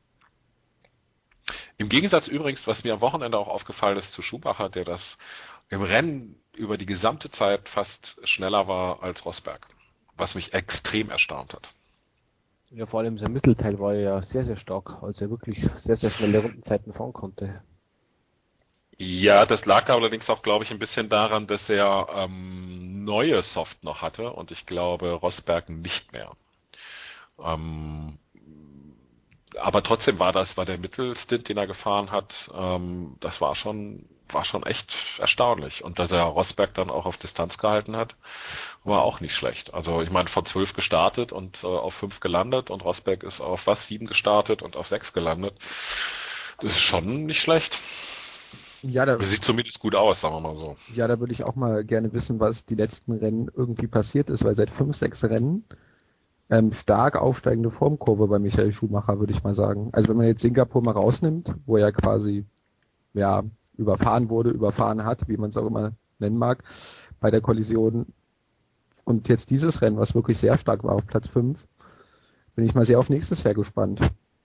Im Gegensatz übrigens, was mir am Wochenende auch aufgefallen ist zu Schumacher, der das im Rennen über die gesamte Zeit fast schneller war als Rosberg, was mich extrem erstaunt hat. Ja, vor allem sein Mittelteil war ja sehr, sehr stark, als er wirklich sehr, sehr schnelle Rundenzeiten fahren konnte. Ja, das lag allerdings auch, glaube ich, ein bisschen daran, dass er ähm, neue Soft noch hatte und ich glaube Rosberg nicht mehr. Ähm, aber trotzdem war das, war der Mittelstint, den er gefahren hat, ähm, das war schon, war schon echt erstaunlich. Und dass er Rosberg dann auch auf Distanz gehalten hat, war auch nicht schlecht. Also ich meine, von zwölf gestartet und äh, auf fünf gelandet und Rosberg ist auf was, sieben gestartet und auf sechs gelandet. Das ist schon nicht schlecht. Ja, da, Das sieht zumindest gut aus, sagen wir mal so. ja, da würde ich auch mal gerne wissen, was die letzten Rennen irgendwie passiert ist, weil seit fünf, sechs Rennen ähm, stark aufsteigende Formkurve bei Michael Schumacher, würde ich mal sagen. Also wenn man jetzt Singapur mal rausnimmt, wo er quasi ja überfahren wurde, überfahren hat, wie man es auch immer nennen mag, bei der Kollision. Und jetzt dieses Rennen, was wirklich sehr stark war auf Platz fünf, bin ich mal sehr auf nächstes Jahr gespannt.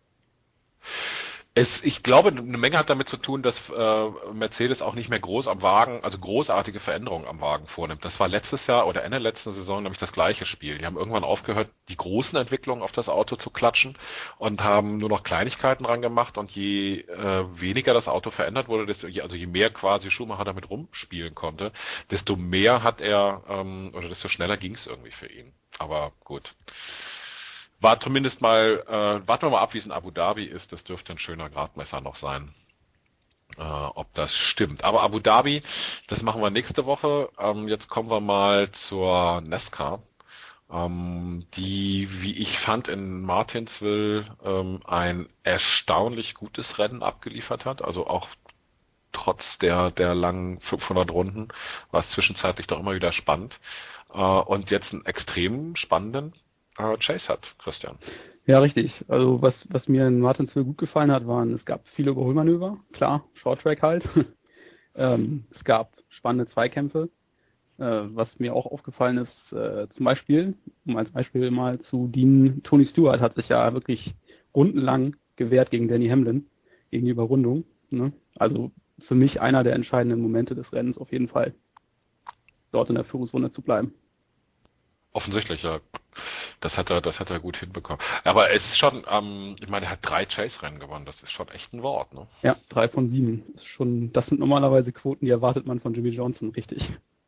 Es, ich glaube, eine Menge hat damit zu tun, dass äh, Mercedes auch nicht mehr groß am Wagen, also großartige Veränderungen am Wagen vornimmt. Das war letztes Jahr oder Ende letzten Saison nämlich das gleiche Spiel. Die haben irgendwann aufgehört, die großen Entwicklungen auf das Auto zu klatschen und haben nur noch Kleinigkeiten dran gemacht. Und je äh, weniger das Auto verändert wurde, desto, also je mehr quasi Schumacher damit rumspielen konnte, desto mehr hat er ähm, oder desto schneller ging es irgendwie für ihn. Aber gut. War zumindest mal, äh, warten wir mal ab, wie es in Abu Dhabi ist. Das dürfte ein schöner Gradmesser noch sein, äh, ob das stimmt. Aber Abu Dhabi, das machen wir nächste Woche. Ähm, jetzt kommen wir mal zur NASCAR, ähm, die, wie ich fand, in Martinsville ähm, ein erstaunlich gutes Rennen abgeliefert hat. Also auch trotz der, der langen fünfhundert Runden war es zwischenzeitlich doch immer wieder spannend. Äh, und jetzt einen extrem spannenden Chase hat, Christian. Ja, richtig. Also was, was mir in Martinsville gut gefallen hat, waren, es gab viele Überholmanöver, klar, Short Track halt. ähm, es gab spannende Zweikämpfe. Äh, was mir auch aufgefallen ist, äh, zum Beispiel, um als Beispiel mal zu dienen, Tony Stewart hat sich ja wirklich rundenlang gewehrt gegen Danny Hamlin, gegen die Überrundung. Ne? Also für mich einer der entscheidenden Momente des Rennens auf jeden Fall, dort in der Führungsrunde zu bleiben. Offensichtlich, ja. Das hat er, das hat er gut hinbekommen. Aber es ist schon, ähm, ich meine, er hat drei Chase-Rennen gewonnen. Das ist schon echt ein Wort, ne? Ja, drei von sieben. Das ist schon, das sind normalerweise Quoten, die erwartet man von Jimmy Johnson, richtig.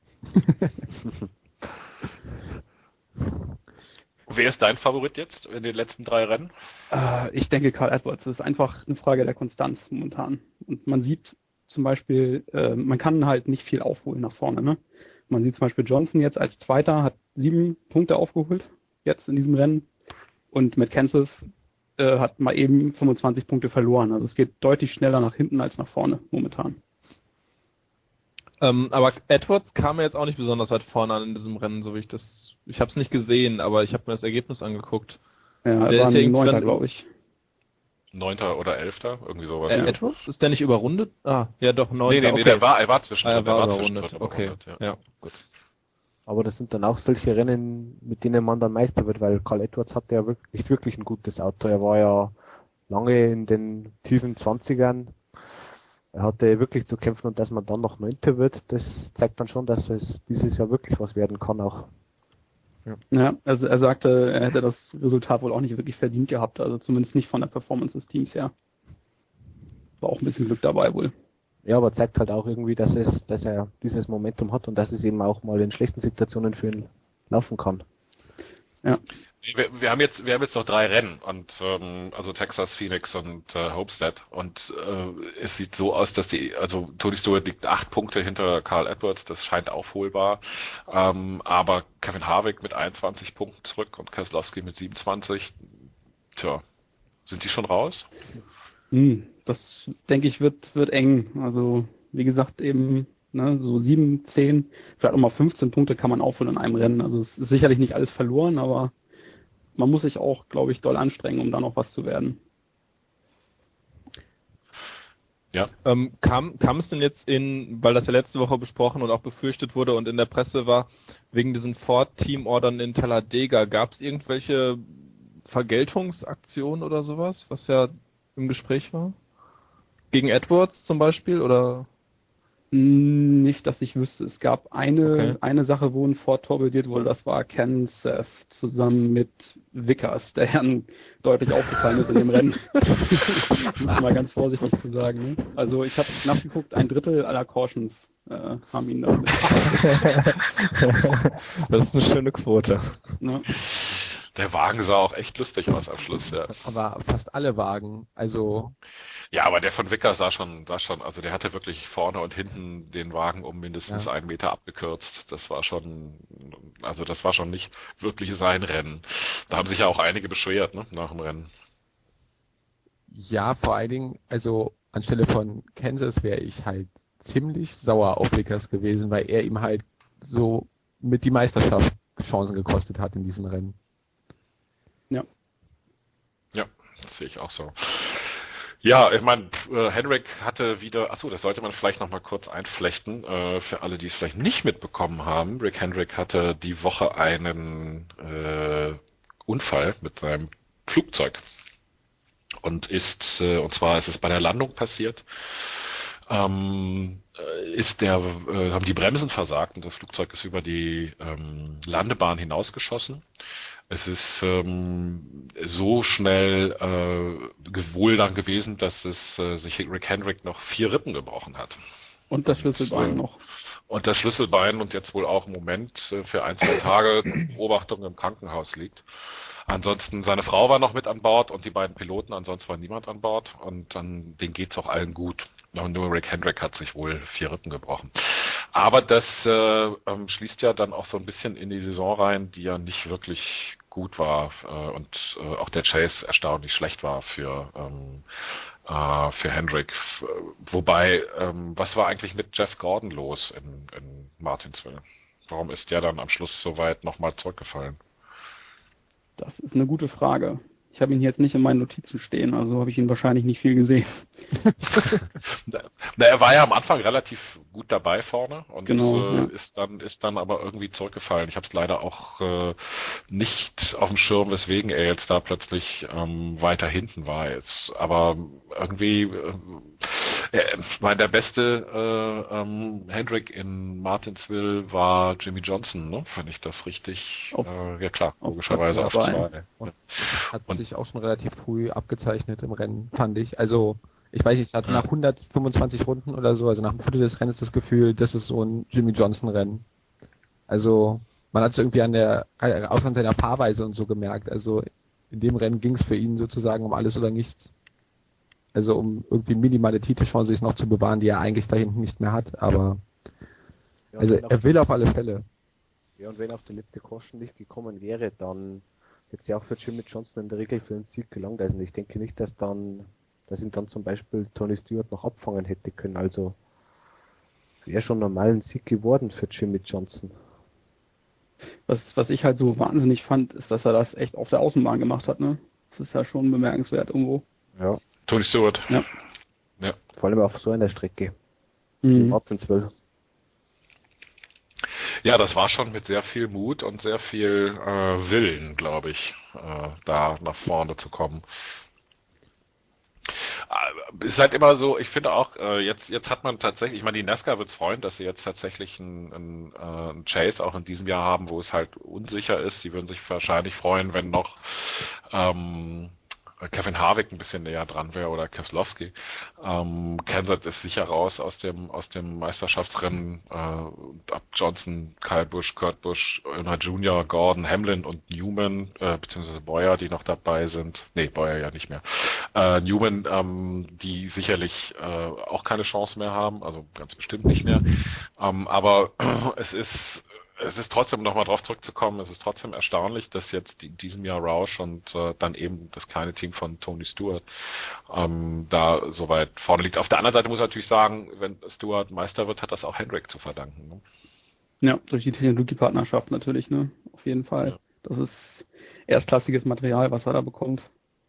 Wer ist dein Favorit jetzt in den letzten drei Rennen? Äh, ich denke Carl Edwards. Das ist einfach eine Frage der Konstanz momentan. Und man sieht zum Beispiel, äh, man kann halt nicht viel aufholen nach vorne, ne? Man sieht zum Beispiel Johnson jetzt als Zweiter, hat sieben Punkte aufgeholt, jetzt in diesem Rennen. Und Matt Kenseth äh, hat mal eben fünfundzwanzig Punkte verloren. Also es geht deutlich schneller nach hinten als nach vorne momentan. Ähm, aber Edwards kam mir jetzt auch nicht besonders weit vorne an in diesem Rennen, so wie ich das... Ich habe es nicht gesehen, aber ich habe mir das Ergebnis angeguckt. Ja, Der er war ist ja ein Neunter, irgendwann- glaube ich. Neunter oder Elfter? Irgendwie sowas. Äh, ja. Edwards? Ist der nicht überrundet? Ah, ja doch, neunter. Nee, nee, nee, okay. der war, er war zwischen, Ah, er der war war überrundet, zwischendrin okay. überrundet, ja. Ja, gut. Aber das sind dann auch solche Rennen, mit denen man dann Meister wird, weil Carl Edwards hatte ja wirklich, nicht wirklich ein gutes Auto. Er war ja lange in den tiefen Zwanzigern. Er hatte wirklich zu kämpfen und dass man dann noch Neunter wird, das zeigt dann schon, dass es dieses Jahr wirklich was werden kann auch. Ja, also er sagte, er hätte das Resultat wohl auch nicht wirklich verdient gehabt, also zumindest nicht von der Performance des Teams her. War auch ein bisschen Glück dabei wohl. Ja, aber zeigt halt auch irgendwie, dass es, dass er dieses Momentum hat und dass es eben auch mal in schlechten Situationen für ihn laufen kann. Ja. Wir, wir haben jetzt, wir haben jetzt noch drei Rennen und ähm, also Texas, Phoenix und äh, Homestead und äh, es sieht so aus, dass die, also Tony Stewart liegt acht Punkte hinter Carl Edwards, das scheint aufholbar, ähm, aber Kevin Harvick mit einundzwanzig Punkten zurück und Keselowski mit siebenundzwanzig, tja, sind die schon raus? Hm, das denke ich wird wird eng. Also wie gesagt eben ne, so sieben, zehn, vielleicht auch mal fünfzehn Punkte kann man aufholen in einem Rennen. Also es ist sicherlich nicht alles verloren, aber man muss sich auch, glaube ich, doll anstrengen, um da noch was zu werden. Ja. Ähm, kam, kam es denn jetzt in, weil das ja letzte Woche besprochen und auch befürchtet wurde und in der Presse war, wegen diesen Ford-Team-Ordern in Talladega, gab es irgendwelche Vergeltungsaktionen oder sowas, was ja im Gespräch war? Gegen Edwards zum Beispiel, oder? Hm, Nicht, dass ich wüsste. Es gab eine, Okay. eine Sache, wo ein Ford torpediert wurde, das war Ken Seth zusammen mit Vickers, der Herrn deutlich aufgefallen ist in dem Rennen. Um es mal ganz vorsichtig zu sagen. Ne? Also ich habe nachgeguckt, ein Drittel aller Cautions äh, haben ihn damit. Das ist eine schöne Quote. Ne? Der Wagen sah auch echt lustig aus am Schluss, ja. Aber fast alle Wagen, also Ja, aber der von Wicker sah schon, sah schon, also der hatte wirklich vorne und hinten den Wagen um mindestens Ja. einen Meter abgekürzt. Das war schon, also das war schon nicht wirklich sein Rennen. Da haben sich ja auch einige beschwert, ne, nach dem Rennen. ja, vor allen Dingen, also anstelle von Kansas wäre ich halt ziemlich sauer auf Vickers gewesen, weil er ihm halt so mit die Meisterschaftschancen gekostet hat in diesem Rennen. Ja. Ja, das sehe ich auch so. Ja, ich meine, äh, Henrik hatte wieder, achso, das sollte man vielleicht nochmal kurz einflechten, äh, für alle, die es vielleicht nicht mitbekommen haben. Rick Hendrick hatte die Woche einen äh, Unfall mit seinem Flugzeug und ist, äh, und zwar ist es bei der Landung passiert, ähm, äh, ist der, äh, haben die Bremsen versagt und das Flugzeug ist über die ähm, Landebahn hinausgeschossen. Es ist ähm, so schnell äh, wohl dann gewesen, dass es äh, sich Rick Hendrick noch vier Rippen gebrochen hat. Und das Schlüsselbein äh, noch. Und das Schlüsselbein und jetzt wohl auch im Moment äh, für ein, zwei Tage Beobachtung im Krankenhaus liegt. Ansonsten, seine Frau war noch mit an Bord und die beiden Piloten, ansonsten war niemand an Bord und dann, denen geht's auch allen gut. Und nur Rick Hendrick hat sich wohl vier Rippen gebrochen. Aber das äh, ähm, schließt ja dann auch so ein bisschen in die Saison rein, die ja nicht wirklich gut war äh, und äh, auch der Chase erstaunlich schlecht war für ähm, äh, für Hendrick. F- Wobei, ähm, was war eigentlich mit Jeff Gordon los in, in Martinsville? Warum ist der dann am Schluss so weit nochmal zurückgefallen? Das ist eine gute Frage. Ich habe ihn jetzt nicht in meinen Notizen stehen, also habe ich ihn wahrscheinlich nicht viel gesehen. Na, er war ja am Anfang relativ gut dabei vorne und Genau, äh, ja. ist dann ist dann aber irgendwie zurückgefallen. Ich habe es leider auch äh, nicht auf dem Schirm, weswegen er jetzt da plötzlich ähm, weiter hinten war jetzt. Aber irgendwie, äh, er, ich meine, der beste äh, ähm, Hendrick in Martinsville war Jimmy Johnson, ne? Wenn ich das richtig. Auf- Äh, ja klar, auf logischerweise Platz auf zwei. zwei. Und hat Und- sich auch schon relativ früh abgezeichnet im Rennen, fand ich. Also ich weiß nicht, ich hatte Ja. nach hundertfünfundzwanzig Runden oder so, also nach dem Viertel des Rennens das Gefühl, das ist so ein Jimmy Johnson Rennen. Also man hat es irgendwie an der, äh, auch an seiner Fahrweise und so gemerkt. Also in dem Rennen ging es für ihn sozusagen um alles oder nichts. Also um irgendwie minimale Titelchance sich noch zu bewahren, die er eigentlich da hinten nicht mehr hat. Aber Ja, also wenn auch- er will auf alle Fälle. Ja, und wenn auch der letzte Caution nicht gekommen wäre, dann hätte es ja auch für Jimmy Johnson in der Regel für einen Sieg gelangt. Also ich denke nicht, dass dann, dass ihn dann zum Beispiel Tony Stewart noch abfangen hätte können. Also wäre schon normal ein Sieg geworden für Jimmy Johnson. Was, was ich halt so wahnsinnig fand, ist, dass er das echt auf der Außenbahn gemacht hat. Ne? Das ist ja schon bemerkenswert irgendwo. Ja, Tony Stewart. Ja. Ja. vor allem auf so einer Strecke. Wie Mhm. Martinsville. Ja, das war schon mit sehr viel Mut und sehr viel äh, Willen, glaube ich, äh, da nach vorne zu kommen. Äh, ist halt immer so, ich finde auch, äh, jetzt jetzt hat man tatsächlich, ich meine, die NASCAR wird es freuen, dass sie jetzt tatsächlich einen, einen, äh, einen Chase auch in diesem Jahr haben, wo es halt unsicher ist. Sie würden sich wahrscheinlich freuen, wenn noch ähm, Kevin Harvick ein bisschen näher dran wäre oder Keselowski. Ähm, Kansas ist sicher raus aus dem aus dem Meisterschaftsrennen. Äh, ab Johnson, Kyle Busch, Kurt Busch, Irma Junior, Gordon, Hamlin und Newman, äh, beziehungsweise Bowyer, die noch dabei sind. Nee, Bowyer ja nicht mehr. Äh, Newman, ähm, die sicherlich äh, auch keine Chance mehr haben, also ganz bestimmt nicht mehr. Ähm, aber es ist Es ist trotzdem, nochmal drauf zurückzukommen, es ist trotzdem erstaunlich, dass jetzt in diesem Jahr Roush und äh, dann eben das kleine Team von Tony Stewart ähm, da so weit vorne liegt. Auf der anderen Seite muss ich natürlich sagen, wenn Stewart Meister wird, hat das auch Hendrick zu verdanken. Ne? Ja, durch die Technologiepartnerschaft natürlich, ne? Auf jeden Fall. Ja. Das ist erstklassiges Material, was er da bekommt.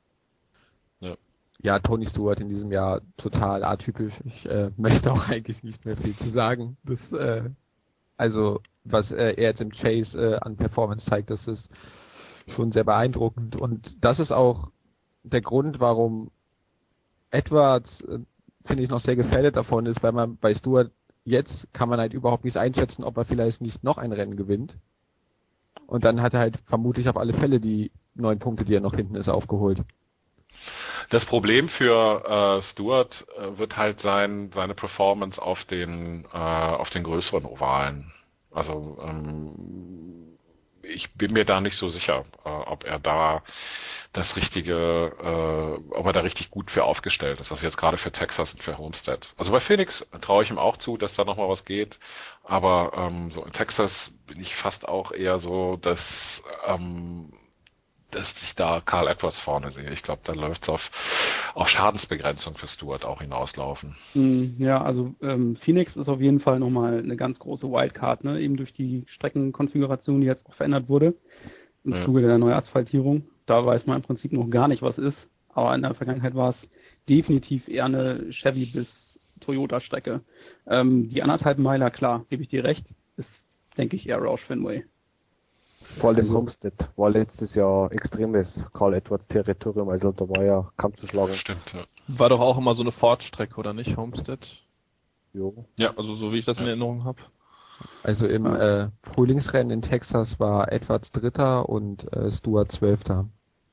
Ja. Ja, Tony Stewart in diesem Jahr total atypisch. Ich äh, möchte auch eigentlich nicht mehr viel zu sagen. Das, äh, also was äh, er jetzt im Chase äh, an Performance zeigt, das ist schon sehr beeindruckend. Und das ist auch der Grund, warum Edwards, äh, finde ich, noch sehr gefährdet davon ist, weil man bei Stewart jetzt kann man halt überhaupt nicht einschätzen, ob er vielleicht nicht noch ein Rennen gewinnt. Und dann hat er halt vermutlich auf alle Fälle die neun Punkte, die er noch hinten ist, aufgeholt. Das Problem für äh, Stewart äh, wird halt sein, seine Performance auf den äh, auf den größeren Ovalen. Also ähm, ich bin mir da nicht so sicher, äh, ob er da das richtige, äh, ob er da richtig gut für aufgestellt ist. Also jetzt gerade für Texas und für Homestead. Also bei Phoenix traue ich ihm auch zu, dass da nochmal was geht. Aber ähm, so in Texas bin ich fast auch eher so, dass ähm, dass ich da Carl Edwards vorne sehe. Ich glaube, da läuft es auf, auf Schadensbegrenzung für Stewart auch hinauslaufen. Ja, also ähm, Phoenix ist auf jeden Fall nochmal eine ganz große Wildcard, ne? Eben durch die Streckenkonfiguration, die jetzt auch verändert wurde im Ja. Zuge der Neuasphaltierung. Da weiß man im Prinzip noch gar nicht, was ist. Aber in der Vergangenheit war es definitiv eher eine Chevy bis Toyota-Strecke. Ähm, die anderthalb Meiler, klar, gebe ich dir recht, ist, denke ich, eher Roush Fenway. Vor allem Also- Homestead war letztes Jahr extremes Carl Edwards Territorium, also da war ja kaum zu schlagen. Stimmt, ja. War doch auch immer so eine Ford-Strecke, oder nicht, Homestead? Jo. Ja. Also so wie ich das in Ja. Erinnerung habe. Also im äh, Frühlingsrennen in Texas war Edwards Dritter und äh, Stewart Zwölfter.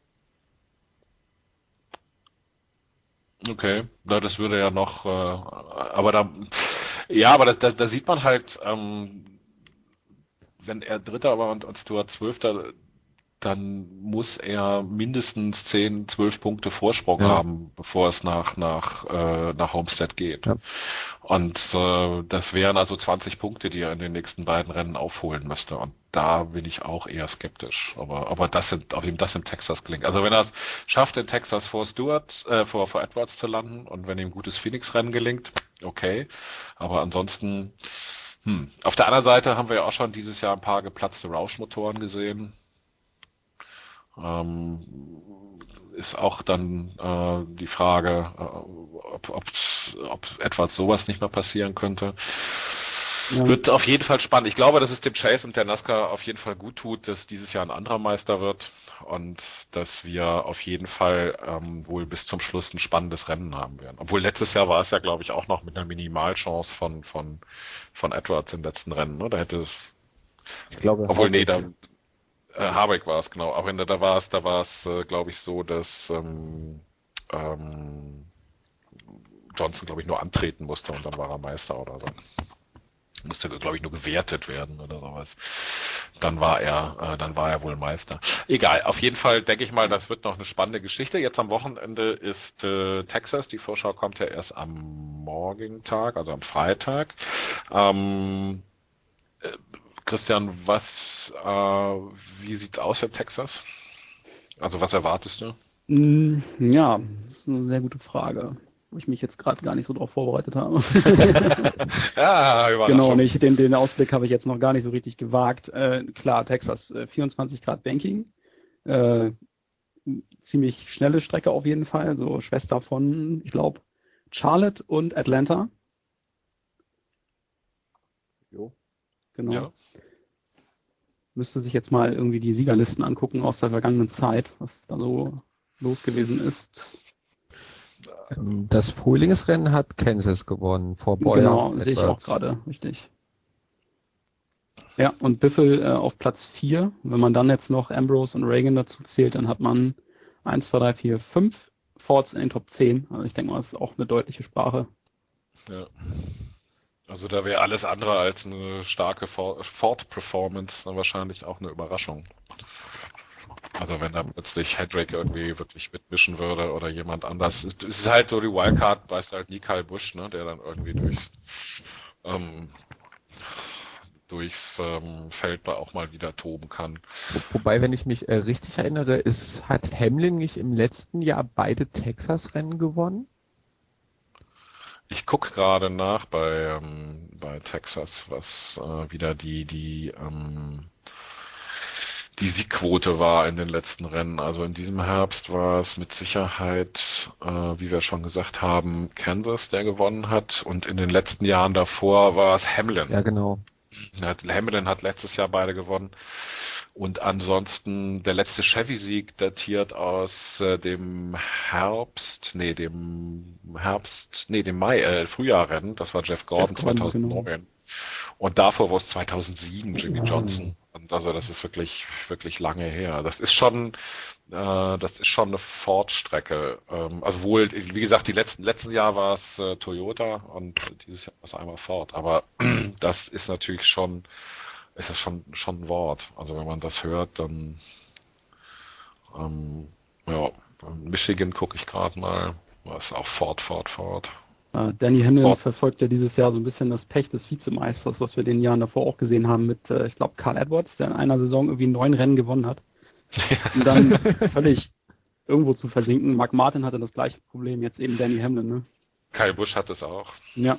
Okay, na, das würde ja noch, äh, aber da, ja, aber das, da, da sieht man halt, ähm, wenn er Dritter war und, und Stewart Zwölfter, dann muss er mindestens zehn, zwölf Punkte Vorsprung Ja. haben, bevor es nach nach äh, nach Homestead geht. Ja. Und äh, das wären also zwanzig Punkte, die er in den nächsten beiden Rennen aufholen müsste. Und da bin ich auch eher skeptisch, aber aber das sind, ob ihm das in Texas gelingt. Also wenn er es schafft, in Texas vor Stewart, äh, vor vor Edwards zu landen und wenn ihm ein gutes Phoenix-Rennen gelingt, okay. Aber ansonsten, hm. Auf der anderen Seite haben wir ja auch schon dieses Jahr ein paar geplatzte Roush-Motoren gesehen. Ähm, ist auch dann äh, die Frage, äh, ob, ob, ob etwas sowas nicht mehr passieren könnte. Ja. Wird auf jeden Fall spannend. Ich glaube, dass es dem Chase und der NASCAR auf jeden Fall gut tut, dass dieses Jahr ein anderer Meister wird und dass wir auf jeden Fall ähm, wohl bis zum Schluss ein spannendes Rennen haben werden. Obwohl letztes Jahr war es ja, glaube ich, auch noch mit einer Minimalchance von von von Edwards im letzten Rennen. Ne? Da hätte es, Ich glaube, obwohl nee, Harvick- da Äh, Harvick war es, genau. Aber in der, da war es, da war es, äh, glaube ich, so, dass ähm, ähm, Johnson, glaube ich, nur antreten musste und dann war er Meister oder so. Musste, glaube ich, nur gewertet werden oder sowas. Dann war er, äh, dann war er wohl Meister. Egal, auf jeden Fall denke ich mal, das wird noch eine spannende Geschichte. Jetzt am Wochenende ist äh, Texas, die Vorschau kommt ja erst am morgigen Tag, also am Freitag. Ähm, äh, Christian, was, äh, wie sieht's aus in Texas? Also was erwartest du? Mm, Ja, das ist eine sehr gute Frage, wo ich mich jetzt gerade gar nicht so drauf vorbereitet habe. Ja, Überraschung. Genau, nicht. Den, den Ausblick habe ich jetzt noch gar nicht so richtig gewagt. Äh, klar, Texas, äh, vierundzwanzig Grad Banking. Äh, ziemlich schnelle Strecke auf jeden Fall. So Schwester von, ich glaube, Charlotte und Atlanta. Jo. Genau. Ja. Müsste sich jetzt mal irgendwie die Siegerlisten angucken aus der vergangenen Zeit, was da so los gewesen ist. Ähm, Das Frühlingsrennen hat Kansas gewonnen, vor Bowyer. Genau, und sehe ich auch Edwards. gerade, richtig. Ja, und Biffle äh, auf Platz vier. Wenn man dann jetzt noch Ambrose und Reagan dazu zählt, dann hat man eins, zwei, drei, vier, fünf Fords in den Top zehn. Also ich denke mal, das ist auch eine deutliche Sprache. Ja. Also da wäre alles andere als eine starke Ford-Performance dann wahrscheinlich auch eine Überraschung. Also wenn da plötzlich Hedrake irgendwie wirklich mitmischen würde oder jemand anders. Es ist halt so, die Wildcard weiß halt nie Kyle Busch, ne, der dann irgendwie durchs ähm, durchs ähm, Feld auch mal wieder toben kann. Wobei, wenn ich mich äh, richtig erinnere, ist, hat Hamlin nicht im letzten Jahr beide Texas-Rennen gewonnen? Ich gucke gerade nach bei ähm, bei Texas, was äh, wieder die die ähm, die Siegquote war in den letzten Rennen. Also in diesem Herbst war es mit Sicherheit, äh, wie wir schon gesagt haben, Kansas, der gewonnen hat. Und in den letzten Jahren davor war es Hamlin. Ja, genau. Hat, Hamlin hat letztes Jahr beide gewonnen. Und ansonsten der letzte Chevy-Sieg datiert aus äh, dem Herbst, nee, dem Herbst, nee, dem Mai, äh, Frühjahrrennen. Das war Jeff Gordon, Jeff Gordon, zweitausendneun. genau. Und davor war es zweitausendsieben, Jimmy Ja. Johnson. Und also das ist wirklich, wirklich lange her. Das ist schon, äh, das ist schon eine Ford-Strecke. Ähm, also wohl, wie gesagt, die letzten, letzten Jahr war es äh, Toyota und dieses Jahr war es einmal Ford. Aber das ist natürlich schon, ist das schon, schon ein Wort. Also wenn man das hört, dann, ähm, ja, Michigan gucke ich gerade mal. Das ist auch Ford, Ford, Ford. Äh, Danny Hamlin Ford. verfolgt ja dieses Jahr so ein bisschen das Pech des Vizemeisters, was wir den Jahren davor auch gesehen haben mit, äh, ich glaube, Carl Edwards, der in einer Saison irgendwie neun Rennen gewonnen hat. Und dann völlig irgendwo zu versinken. Mark Martin hatte das gleiche Problem, jetzt eben Danny Hamlin, ne? Kyle Busch hat es auch. Ja.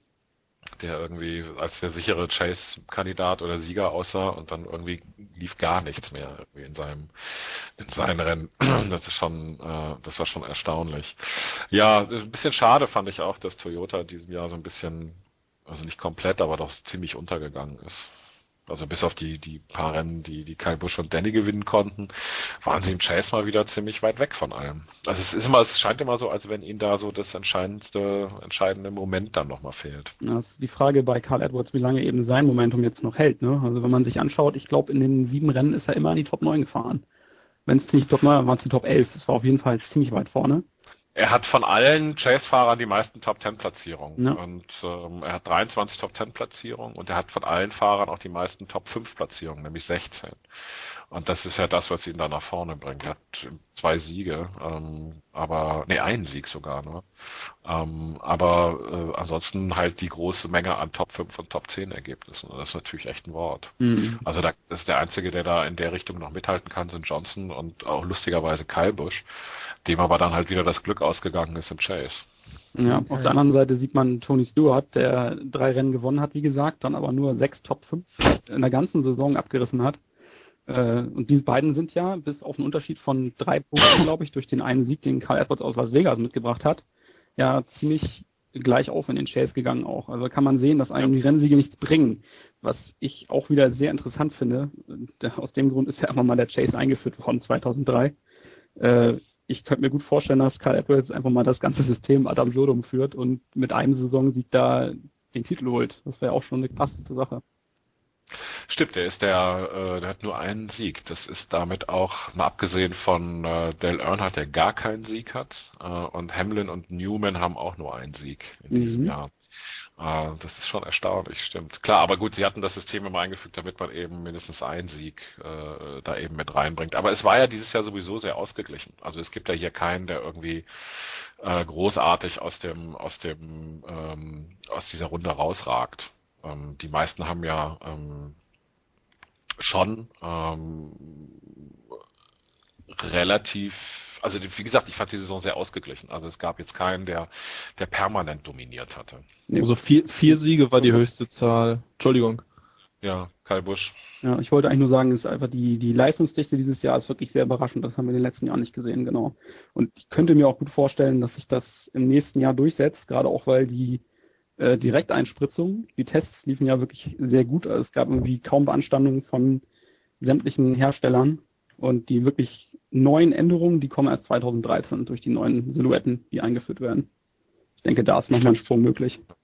Der irgendwie als der sichere Chase-Kandidat oder Sieger aussah und dann irgendwie lief gar nichts mehr irgendwie in seinem in seinen Rennen. Das ist schon, äh, das war schon erstaunlich. Ja, ein bisschen schade fand ich auch, dass Toyota in diesem Jahr so ein bisschen, also nicht komplett, aber doch ziemlich untergegangen ist. Also bis auf die die paar Rennen, die die Kyle Busch und Danny gewinnen konnten, waren sie im Chase mal wieder ziemlich weit weg von allem. Also es ist immer, es scheint immer so, als wenn ihnen da so das entscheidendste, entscheidende Moment dann nochmal fehlt. Ja, das ist die Frage bei Carl Edwards, wie lange eben sein Momentum jetzt noch hält, ne? Also wenn man sich anschaut, ich glaube in den sieben Rennen ist er immer in die Top neun gefahren. Wenn es nicht Top neun war, waren es die Top elf. Das war auf jeden Fall ziemlich weit vorne. Er hat von allen Chase-Fahrern die meisten Top-Ten-Platzierungen. Ja. Und ähm, er hat dreiundzwanzig Top-Ten-Platzierungen und er hat von allen Fahrern auch die meisten Top-fünf-Platzierungen, nämlich sechzehn. Und das ist ja das, was ihn da nach vorne bringt. Er hat zwei Siege, ähm, aber, nee, einen Sieg sogar nur. Ähm, aber äh, ansonsten halt die große Menge an Top fünf und Top zehn Ergebnissen. Und das ist natürlich echt ein Wort. Mhm. Also da das ist der Einzige, der da in der Richtung noch mithalten kann, sind Johnson und auch lustigerweise Kyle Busch, dem aber dann halt wieder das Glück ausgegangen ist im Chase. Ja, auf der anderen Seite sieht man Tony Stewart, der drei Rennen gewonnen hat, wie gesagt, dann aber nur sechs Top fünf in der ganzen Saison abgerissen hat. Äh, und diese beiden sind ja, bis auf einen Unterschied von drei Punkten, glaube ich, durch den einen Sieg, den Carl Edwards aus Las Vegas mitgebracht hat, ja ziemlich gleich auf in den Chase gegangen auch. Also kann man sehen, dass einem die Rennsiege nichts bringen. Was ich auch wieder sehr interessant finde, und aus dem Grund ist ja einfach mal der Chase eingeführt worden zweitausenddrei. Äh, ich könnte mir gut vorstellen, dass Carl Edwards einfach mal das ganze System ad absurdum führt und mit einem Saisonsieg da den Titel holt. Das wäre auch schon eine krasse Sache. Stimmt, der ist der, äh, der hat nur einen Sieg. Das ist damit auch, mal abgesehen von äh, Dale Earnhardt, der gar keinen Sieg hat, äh, und Hamlin und Newman haben auch nur einen Sieg in diesem Mhm. Jahr. Äh, das ist schon erstaunlich, stimmt. Klar, aber gut, sie hatten das System immer eingefügt, damit man eben mindestens einen Sieg äh, da eben mit reinbringt. Aber es war ja dieses Jahr sowieso sehr ausgeglichen. Also es gibt ja hier keinen, der irgendwie äh, großartig aus dem, aus dem, ähm, aus dieser Runde rausragt. Ähm, die meisten haben ja ähm, schon ähm, relativ, also die- wie gesagt, ich fand die Saison sehr ausgeglichen. Also es gab jetzt keinen, der, der permanent dominiert hatte. Also vier, vier Siege war die höchste Zahl. Entschuldigung. Ja, Kyle Busch. Ja, ich wollte eigentlich nur sagen, es ist einfach die, die Leistungsdichte dieses Jahr ist wirklich sehr überraschend. Das haben wir in den letzten Jahren nicht gesehen, genau. Und ich könnte mir auch gut vorstellen, dass sich das im nächsten Jahr durchsetzt, gerade auch weil die äh, Direkteinspritzung, die Tests liefen ja wirklich sehr gut. Also es gab irgendwie kaum Beanstandungen von sämtlichen Herstellern und die wirklich neuen Änderungen, die kommen erst zweitausenddreizehn durch die neuen Silhouetten, die eingeführt werden. Ich denke, da ist nochmal ein Sprung möglich.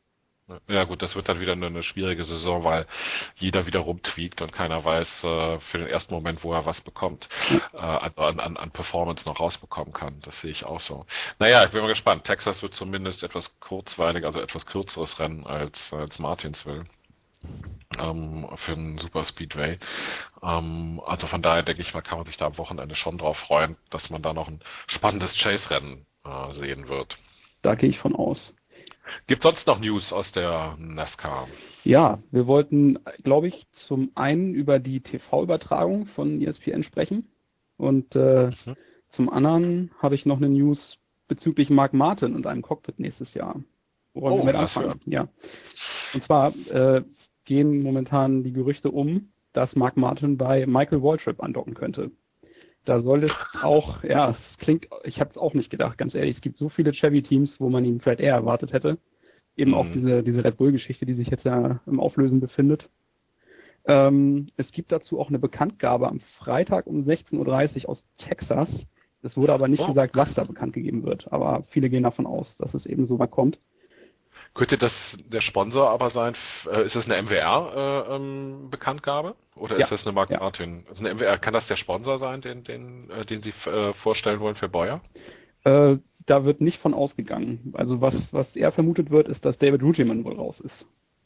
Ja gut, das wird dann wieder eine, eine schwierige Saison, weil jeder wieder rumtweakt und keiner weiß äh, für den ersten Moment, wo er was bekommt, äh, an, an, an Performance noch rausbekommen kann. Das sehe ich auch so. Naja, ich bin mal gespannt. Texas wird zumindest etwas kurzweilig, also etwas kürzeres Rennen als, als Martinsville. Ähm, für einen Super Speedway. Ähm, also von daher denke ich mal, kann man sich da am Wochenende schon drauf freuen, dass man da noch ein spannendes Chase-Rennen äh, sehen wird. Da gehe ich von aus. Gibt sonst noch News aus der NASCAR? Ja, wir wollten, glaube ich, zum einen über die T V-Übertragung von E S P N sprechen und äh, Mhm. zum anderen habe ich noch eine News bezüglich Mark Martin und einem Cockpit nächstes Jahr. Wo wollen wir Oh, mit lass anfangen? Ja. Und zwar äh, gehen momentan die Gerüchte um, dass Mark Martin bei Michael Waltrip andocken könnte. Da soll es auch, ja, es klingt, ich habe es auch nicht gedacht, ganz ehrlich. Es gibt so viele Chevy-Teams, wo man ihn vielleicht eher erwartet hätte. Eben auch Mhm. diese, diese Red Bull-Geschichte, die sich jetzt ja im Auflösen befindet. Ähm, es gibt dazu auch eine Bekanntgabe am Freitag um sechzehn Uhr dreißig aus Texas. Es wurde aber nicht Oh, gesagt, was da bekannt gegeben wird. Aber viele gehen davon aus, dass es eben so weit kommt. Könnte das der Sponsor aber sein? f- Äh, ist das eine M W R-Bekanntgabe? Oder Ja, ist das eine Mark ja. Martin? Also eine M W R, kann das der Sponsor sein, den, den, äh, den Sie f- äh, vorstellen wollen für Bowyer? Äh, da wird nicht von ausgegangen. Also was, was eher vermutet wird, ist, dass David Rugiman wohl raus ist.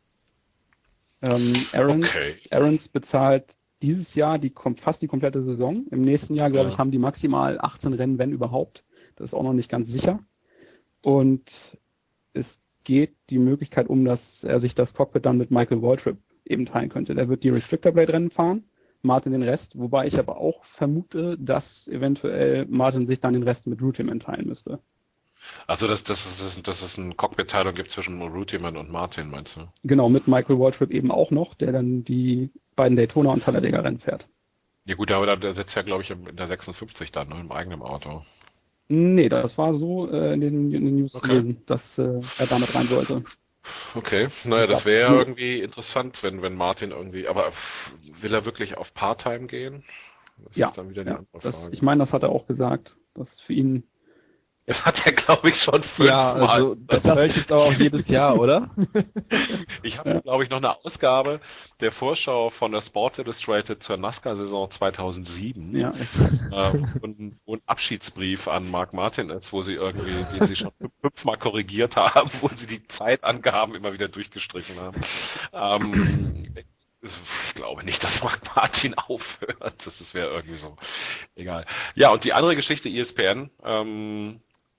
Ähm, Aarons, Okay. Aarons bezahlt dieses Jahr die kom- fast die komplette Saison. Im nächsten Jahr, glaube ich, Ja. haben die maximal achtzehn Rennen, wenn überhaupt. Das ist auch noch nicht ganz sicher. Und es geht die Möglichkeit um, dass er sich das Cockpit dann mit Michael Waltrip eben teilen könnte. Der wird die Restrictor Blade Rennen fahren, Martin den Rest, wobei ich aber auch vermute, dass eventuell Martin sich dann den Rest mit Ruteman teilen müsste. Also dass, dass, es, dass es eine Cockpit-Teilung gibt zwischen Rutiman und Martin, meinst du? Genau, mit Michael Waltrip eben auch noch, der dann die beiden Daytona und Talladega Rennen fährt. Ja gut, aber der sitzt ja, glaube ich, in der sechsundfünfzig dann, ne, im eigenen Auto. Nee, das war so äh, in, den, in den News zu Okay. lesen, dass äh, er damit rein sollte. Okay, naja, Es das gab wäre ja nur- irgendwie interessant, wenn, wenn Martin irgendwie, aber pff, will er wirklich auf Part-Time gehen? Das Ja, ist dann wieder die ja. andere Das, Frage. ich meine, das hat er auch gesagt, dass für ihn. Das hat er, glaube ich, schon Ja, fünfmal. also das höre ich jetzt aber auch jedes Jahr, oder? Ich habe, Ja. glaube ich, noch eine Ausgabe der Vorschau von der Sports Illustrated zur NASCAR-Saison zweitausendsieben, Ja, äh, wo, ein, wo ein Abschiedsbrief an Mark Martin ist, wo sie irgendwie, den sie schon fünf- fünfmal korrigiert haben, wo sie die Zeitangaben immer wieder durchgestrichen haben. Ähm, ich glaube nicht, dass Mark Martin aufhört. Das wäre irgendwie so. Egal. Ja, und die andere Geschichte, E S P N, ähm,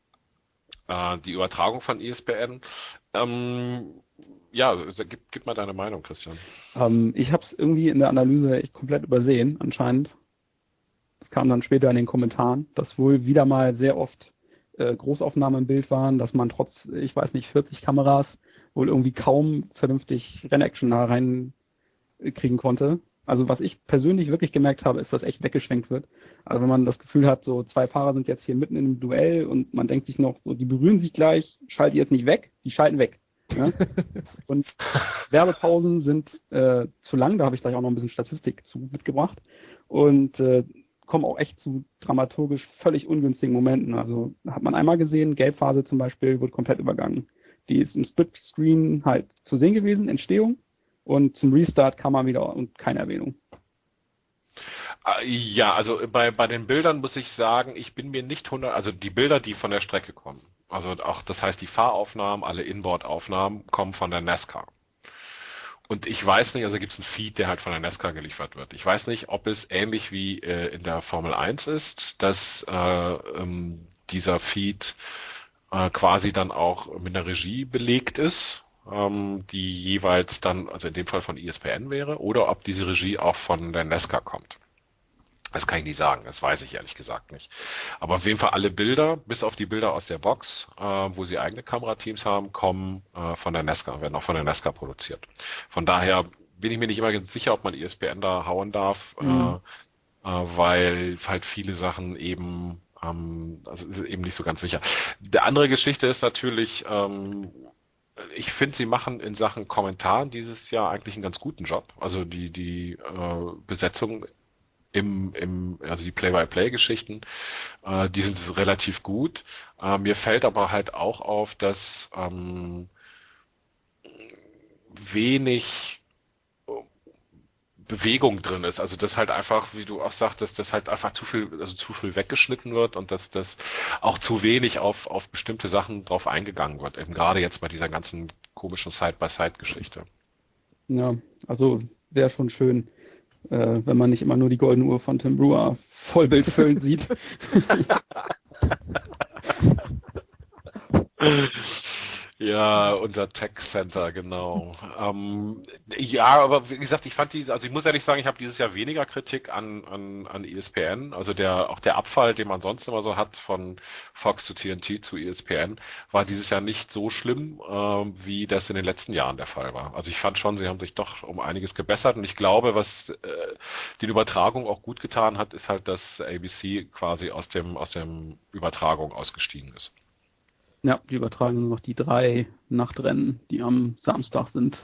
äh, die Übertragung von E S P N. Ähm, ja, gib, gib mal deine Meinung, Christian. ähm, ich habe es irgendwie in der Analyse echt komplett übersehen, anscheinend. Das kam dann später in den Kommentaren, dass wohl wieder mal sehr oft äh, Großaufnahmen im Bild waren, dass man trotz, ich weiß nicht, vierzig Kameras wohl irgendwie kaum vernünftig Rennaction da reinkriegen konnte. Also was ich persönlich wirklich gemerkt habe, ist, dass echt weggeschwenkt wird. Also wenn man das Gefühl hat, so zwei Fahrer sind jetzt hier mitten in einem Duell und man denkt sich noch, so die berühren sich gleich, schaltet jetzt nicht weg, die schalten weg. Ne? Und Werbepausen sind äh, zu lang, da habe ich gleich auch noch ein bisschen Statistik zu mitgebracht und äh, kommen auch echt zu dramaturgisch völlig ungünstigen Momenten. Also hat man einmal gesehen, Gelbphase zum Beispiel wird komplett übergangen. Die ist im Splitscreen halt zu sehen gewesen, Entstehung, und zum Restart kam man wieder und keine Erwähnung. Äh, Ja, also bei, bei den Bildern muss ich sagen, ich bin mir nicht hundert, also die Bilder, die von der Strecke kommen, also auch, das heißt die Fahraufnahmen, alle Inboard-Aufnahmen kommen von der NASCAR. Und ich weiß nicht, also gibt es einen Feed, der halt von der NASCAR geliefert wird. Ich weiß nicht, ob es ähnlich wie äh, in der Formel eins ist, dass äh, ähm, dieser Feed äh, quasi dann auch mit einer Regie belegt ist, ähm, die jeweils dann, also in dem Fall von E S P N wäre, oder ob diese Regie auch von der NASCAR kommt. Das kann ich nicht sagen, das weiß ich ehrlich gesagt nicht. Aber auf jeden Fall alle Bilder, bis auf die Bilder aus der Box, äh, wo sie eigene Kamerateams haben, kommen äh, von der NASCAR, werden auch von der NASCAR produziert. Von daher bin ich mir nicht immer ganz sicher, ob man E S P N da hauen darf, Mhm. äh, äh, weil halt viele Sachen eben, ähm, also ist eben nicht so ganz sicher. Die andere Geschichte ist natürlich, ähm, ich finde, sie machen in Sachen Kommentaren dieses Jahr eigentlich einen ganz guten Job. Also die, die äh, Besetzung im, im, also die Play-by-Play-Geschichten, äh, die sind relativ gut. Äh, mir fällt aber halt auch auf, dass ähm, wenig Bewegung drin ist. Also das halt einfach, wie du auch sagtest, dass halt einfach zu viel, also zu viel weggeschnitten wird und dass das auch zu wenig auf, auf bestimmte Sachen drauf eingegangen wird. Eben gerade jetzt bei dieser ganzen komischen Side-by-Side-Geschichte. Ja, also wäre schon schön, äh, wenn man nicht immer nur die goldene Uhr von Tim Brewer vollbildfüllend sieht. Ja, unser Tech Center, genau. Ähm, ja, aber wie gesagt, ich fand die, also ich muss ehrlich sagen, ich habe dieses Jahr weniger Kritik an, an, an E S P N. Also der, auch der Abfall, den man sonst immer so hat von Fox zu T N T zu E S P N, war dieses Jahr nicht so schlimm, ähm, wie das in den letzten Jahren der Fall war. Also ich fand schon, sie haben sich doch um einiges gebessert und ich glaube, was äh, die Übertragung auch gut getan hat, ist halt, dass A B C quasi aus dem, aus dem Übertragung ausgestiegen ist. Ja, die übertragen nur noch die drei Nachtrennen, die am Samstag sind.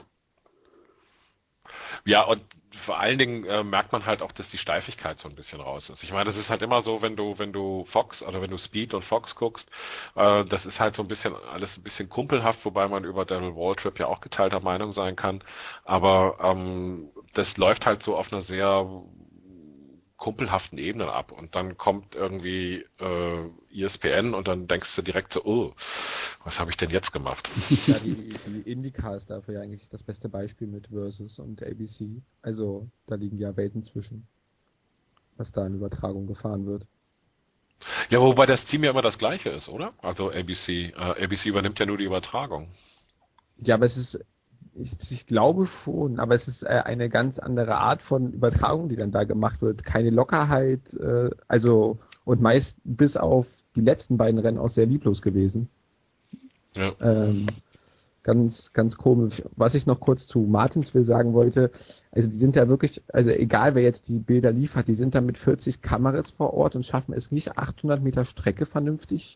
Ja, und vor allen Dingen äh, merkt man halt auch, dass die Steifigkeit so ein bisschen raus ist. Ich meine, das ist halt immer so, wenn du, wenn du Fox oder wenn du Speed und Fox guckst, äh, das ist halt so ein bisschen alles ein bisschen kumpelhaft, wobei man über Daryl Waltrip ja auch geteilter Meinung sein kann. Aber ähm, das läuft halt so auf einer sehr kumpelhaften Ebenen ab und dann kommt irgendwie äh, E S P N und dann denkst du direkt so, oh, was habe ich denn jetzt gemacht? Ja, die, die IndyCar ist dafür ja eigentlich das beste Beispiel mit Versus und A B C. Also da liegen ja Welten zwischen, was da in Übertragung gefahren wird. Ja, wobei das Team ja immer das gleiche ist, oder? Also A B C, äh, A B C übernimmt ja nur die Übertragung. Ja, aber es ist, ich, ich glaube schon, aber es ist äh, eine ganz andere Art von Übertragung, die dann da gemacht wird. Keine Lockerheit, äh, also und meist bis auf die letzten beiden Rennen auch sehr lieblos gewesen. Ja. Ähm, ganz, ganz komisch. Was ich noch kurz zu Martinsville sagen wollte, also die sind ja wirklich, also egal wer jetzt die Bilder liefert, die sind da mit vierzig Kameras vor Ort und schaffen es nicht, achthundert Meter Strecke vernünftig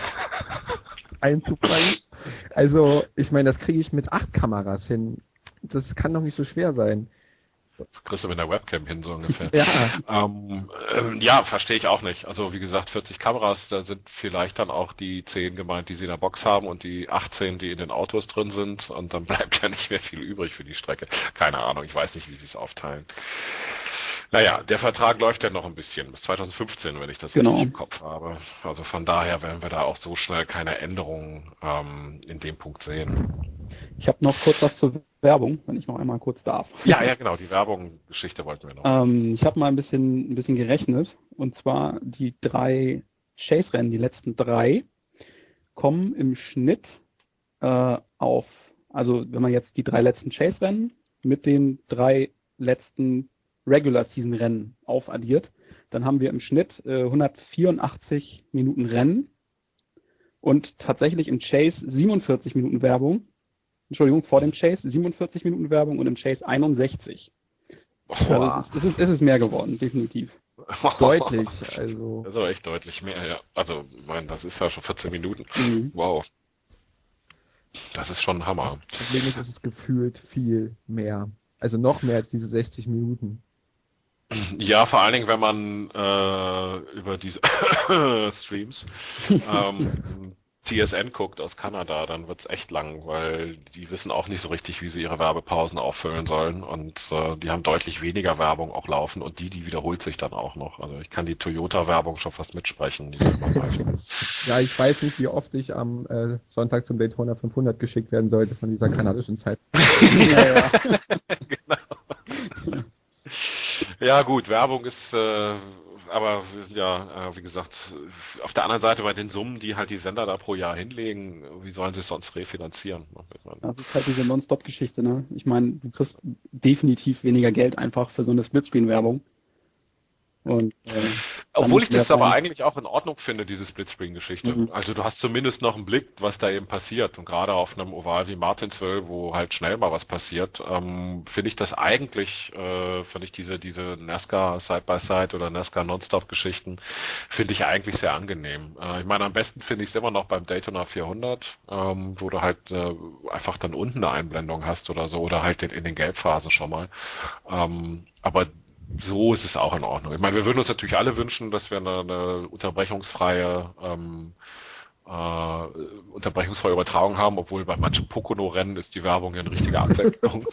einzufangen. Also, ich meine, das kriege ich mit acht Kameras hin. Das kann doch nicht so schwer sein. Das kriegst du mit der Webcam hin, so ungefähr. Ja. Ähm, ähm, ja, verstehe ich auch nicht. Also wie gesagt, vierzig Kameras, da sind vielleicht dann auch die zehn gemeint, die sie in der Box haben und die achtzehn, die in den Autos drin sind und dann bleibt ja nicht mehr viel übrig für die Strecke. Keine Ahnung, ich weiß nicht, wie sie es aufteilen. Naja, der Vertrag läuft ja noch ein bisschen, bis zweitausendfünfzehn, wenn ich das Genau. richtig im Kopf habe. Also von daher werden wir da auch so schnell keine Änderungen ähm, in dem Punkt sehen. Ich habe noch kurz was zur Werbung, wenn ich noch einmal kurz darf. Ja, ja, genau, die Werbung-Geschichte wollten wir noch. Ähm, ich habe mal ein bisschen, ein bisschen gerechnet, und zwar die drei Chase-Rennen, die letzten drei, kommen im Schnitt äh, auf, also wenn man jetzt die drei letzten Chase-Rennen mit den drei letzten Regular-Season-Rennen aufaddiert, dann haben wir im Schnitt äh, hundertvierundachtzig Minuten Rennen und tatsächlich im Chase siebenundvierzig Minuten Werbung. Entschuldigung, vor dem Chase siebenundvierzig Minuten Werbung und im Chase einundsechzig. Also es ist, es, ist, es ist mehr geworden, definitiv. Deutlich, also. Das ist aber echt deutlich mehr, ja. Also, ich meine, das ist ja schon vierzehn Minuten. Mhm. Wow. Das ist schon ein Hammer. Das Problem ist, es ist gefühlt viel mehr. Also noch mehr als diese sechzig Minuten. Ja, vor allen Dingen, wenn man äh, über diese Streams ähm, T S N guckt aus Kanada, dann wird's echt lang, weil die wissen auch nicht so richtig, wie sie ihre Werbepausen auffüllen sollen und äh, die haben deutlich weniger Werbung auch laufen und die, die wiederholt sich dann auch noch. Also ich kann die Toyota-Werbung schon fast mitsprechen. Die Ja, ich weiß nicht, wie oft ich am äh, Sonntag zum Daytona fünfhundert geschickt werden sollte von dieser kanadischen Zeit. Ja, ja. Genau. Ja gut, Werbung ist, äh, aber wir sind ja, äh, wie gesagt, auf der anderen Seite bei den Summen, die halt die Sender da pro Jahr hinlegen, wie sollen sie es sonst refinanzieren? Das ist halt diese Non-Stop-Geschichte, ne? Ich meine, du kriegst definitiv weniger Geld einfach für so eine Splitscreen-Werbung. Und, äh, Obwohl ich das aber rein. eigentlich auch in Ordnung finde, diese Splitscreen-Geschichte. Mhm. Also du hast zumindest noch einen Blick, was da eben passiert. Und gerade auf einem Oval wie Martinsville, wo halt schnell mal was passiert, ähm, finde ich das eigentlich, äh, finde ich diese diese NASCAR Side-by-Side oder NASCAR Non-Stop-Geschichten, finde ich eigentlich sehr angenehm. Äh, ich meine, am besten finde ich es immer noch beim Daytona vierhundert, ähm, wo du halt äh, einfach dann unten eine Einblendung hast oder so, oder halt in, in den Gelbphasen schon mal. Ähm, aber so ist es auch in Ordnung. Ich meine, wir würden uns natürlich alle wünschen, dass wir eine, eine unterbrechungsfreie ähm, äh, unterbrechungsfreie Übertragung haben, obwohl bei manchen Pocono-Rennen ist die Werbung ja eine richtige Abwechslung.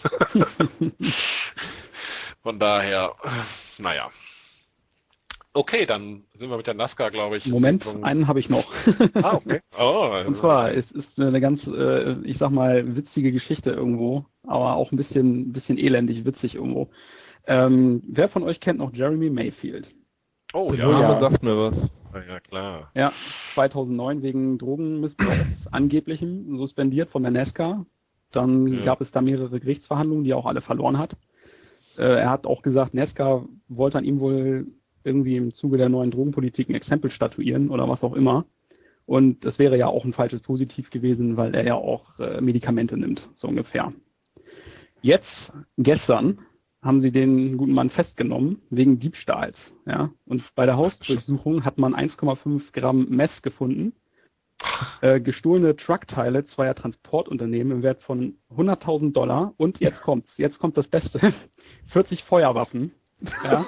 Von daher, naja. Okay, dann sind wir mit der NASCAR, glaube ich. Moment, Entwicklung- einen habe ich noch. Ah, okay. Oh, Und zwar, es ist eine ganz, äh, ich sag mal, witzige Geschichte irgendwo, aber auch ein bisschen, ein bisschen elendig witzig irgendwo. Ähm, wer von euch kennt noch Jeremy Mayfield? oh Der ja. Name Ja. sagt mir was. Ja, klar. Ja, zweitausendneun wegen Drogenmissbrauchs angeblichem suspendiert von der NASCAR. Dann Ja. gab es da mehrere Gerichtsverhandlungen, die er auch alle verloren hat. Äh, er hat auch gesagt, NASCAR wollte an ihm wohl irgendwie im Zuge der neuen Drogenpolitik ein Exempel statuieren oder was auch immer. Und das wäre ja auch ein falsches Positiv gewesen, weil er ja auch äh, Medikamente nimmt, so ungefähr. Jetzt, gestern, haben sie den guten Mann festgenommen wegen Diebstahls. Ja? Und bei der Hausdurchsuchung hat man eins Komma fünf Gramm Meth gefunden, äh, gestohlene Truckteile zweier Transportunternehmen im Wert von hunderttausend Dollar und jetzt kommt's, jetzt kommt das Beste, vierzig Feuerwaffen. Ja?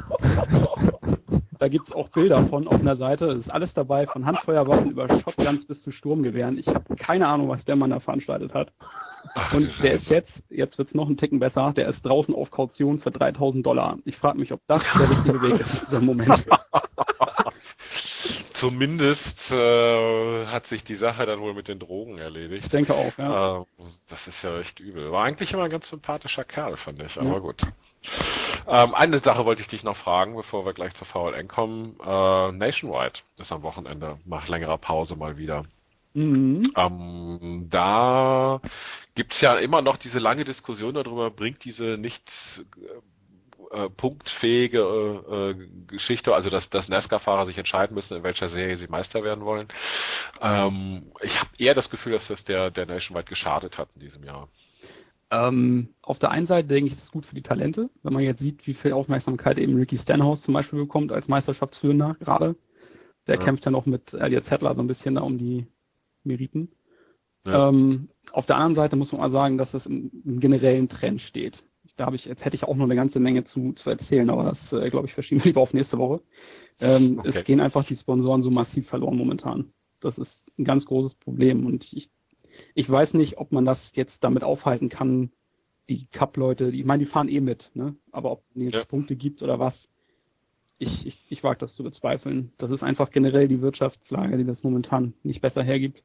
Da gibt's auch Bilder von auf einer Seite. Es ist alles dabei, von Handfeuerwaffen über Shotguns bis zu Sturmgewehren. Ich habe keine Ahnung, was der Mann da veranstaltet hat. Ach, Und du der ist Scheiße. jetzt, jetzt wird's noch einen Ticken besser, der ist draußen auf Kaution für dreitausend Dollar. Ich frage mich, ob das der richtige Weg ist im Moment. Zumindest äh, hat sich die Sache dann wohl mit den Drogen erledigt. Ich denke auch, ja. Äh, das ist ja echt übel. War eigentlich immer ein ganz sympathischer Kerl, fand ich, aber Ja. gut. Ähm, eine Sache wollte ich dich noch fragen, bevor wir gleich zur V L N kommen. Äh, Nationwide ist am Wochenende, nach längerer Pause mal wieder. Mhm. Ähm, da gibt's ja immer noch diese lange Diskussion darüber, bringt diese nicht äh, punktfähige äh, äh, Geschichte, also dass, dass NASCAR-Fahrer sich entscheiden müssen, in welcher Serie sie Meister werden wollen. Ähm, ich habe eher das Gefühl, dass das der, der Nationwide geschadet hat in diesem Jahr. Ähm, auf der einen Seite denke ich, ist es gut für die Talente, wenn man jetzt sieht, wie viel Aufmerksamkeit eben Ricky Stenhouse zum Beispiel bekommt als Meisterschaftsführender gerade. Der Ja. kämpft ja noch mit Elliot Zettler so ein bisschen da um die Meriten. Ja. Ähm, auf der anderen Seite muss man mal sagen, dass es im, im generellen Trend steht. Da habe ich, jetzt hätte ich auch noch eine ganze Menge zu, zu erzählen, aber das, äh, glaube ich, verschieben wir lieber auf nächste Woche. Ähm, Okay. Es gehen einfach die Sponsoren so massiv verloren momentan. Das ist ein ganz großes Problem und ich, ich weiß nicht, ob man das jetzt damit aufhalten kann, die Cup-Leute, ich meine, die fahren eh mit, ne? Aber ob es jetzt Ja. Punkte gibt oder was, ich, ich, ich wage das zu bezweifeln. Das ist einfach generell die Wirtschaftslage, die das momentan nicht besser hergibt.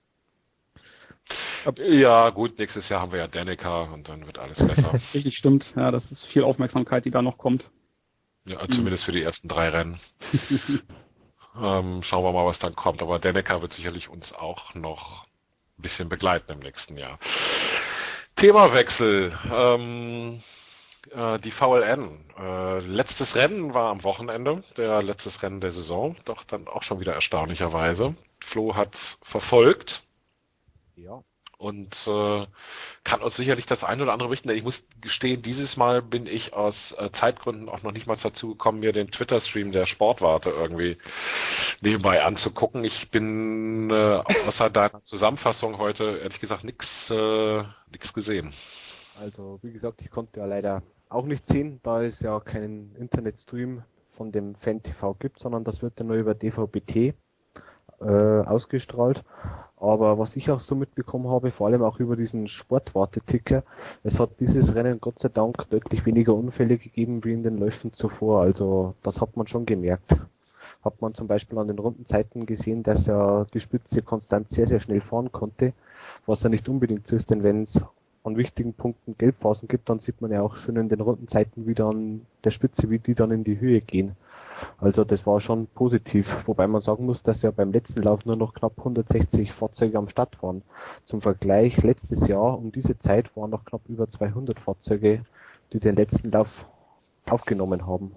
Ja, gut, nächstes Jahr haben wir ja Danica und dann wird alles besser. Richtig, stimmt. Ja, das ist viel Aufmerksamkeit, die da noch kommt. Ja, zumindest für die ersten drei Rennen. Ähm, schauen wir mal, was dann kommt. Aber Danica wird sicherlich uns auch noch ein bisschen begleiten im nächsten Jahr. Themawechsel. Ähm, äh, die V L N. Äh, letztes Rennen war am Wochenende, der letztes Rennen der Saison. Doch dann auch schon wieder erstaunlicherweise. Flo hat's verfolgt. Ja. Und äh, kann uns sicherlich das eine oder andere berichten. Ich muss gestehen, dieses Mal bin ich aus äh, Zeitgründen auch noch nicht mal dazu gekommen, mir den Twitter-Stream der Sportwarte irgendwie nebenbei anzugucken. Ich bin äh, außer deiner Zusammenfassung heute ehrlich gesagt nichts äh, nix gesehen. Also wie gesagt, ich konnte ja leider auch nicht sehen, da es ja keinen Internetstream von dem Fan T V gibt, sondern das wird ja nur über D V B T äh, ausgestrahlt. Aber was ich auch so mitbekommen habe, vor allem auch über diesen Sportwarte-Ticker, es hat dieses Rennen Gott sei Dank deutlich weniger Unfälle gegeben wie in den Läufen zuvor. Also das hat man schon gemerkt. Hat man zum Beispiel an den Rundenzeiten gesehen, dass er die Spitze konstant sehr, sehr schnell fahren konnte, was ja nicht unbedingt so ist, denn wenn es an wichtigen Punkten Gelbphasen gibt, dann sieht man ja auch schön in den Rundenzeiten wieder an der Spitze, wie die dann in die Höhe gehen. Also das war schon positiv, wobei man sagen muss, dass ja beim letzten Lauf nur noch knapp hundertsechzig Fahrzeuge am Start waren. Zum Vergleich, letztes Jahr um diese Zeit waren noch knapp über zweihundert Fahrzeuge, die den letzten Lauf aufgenommen haben.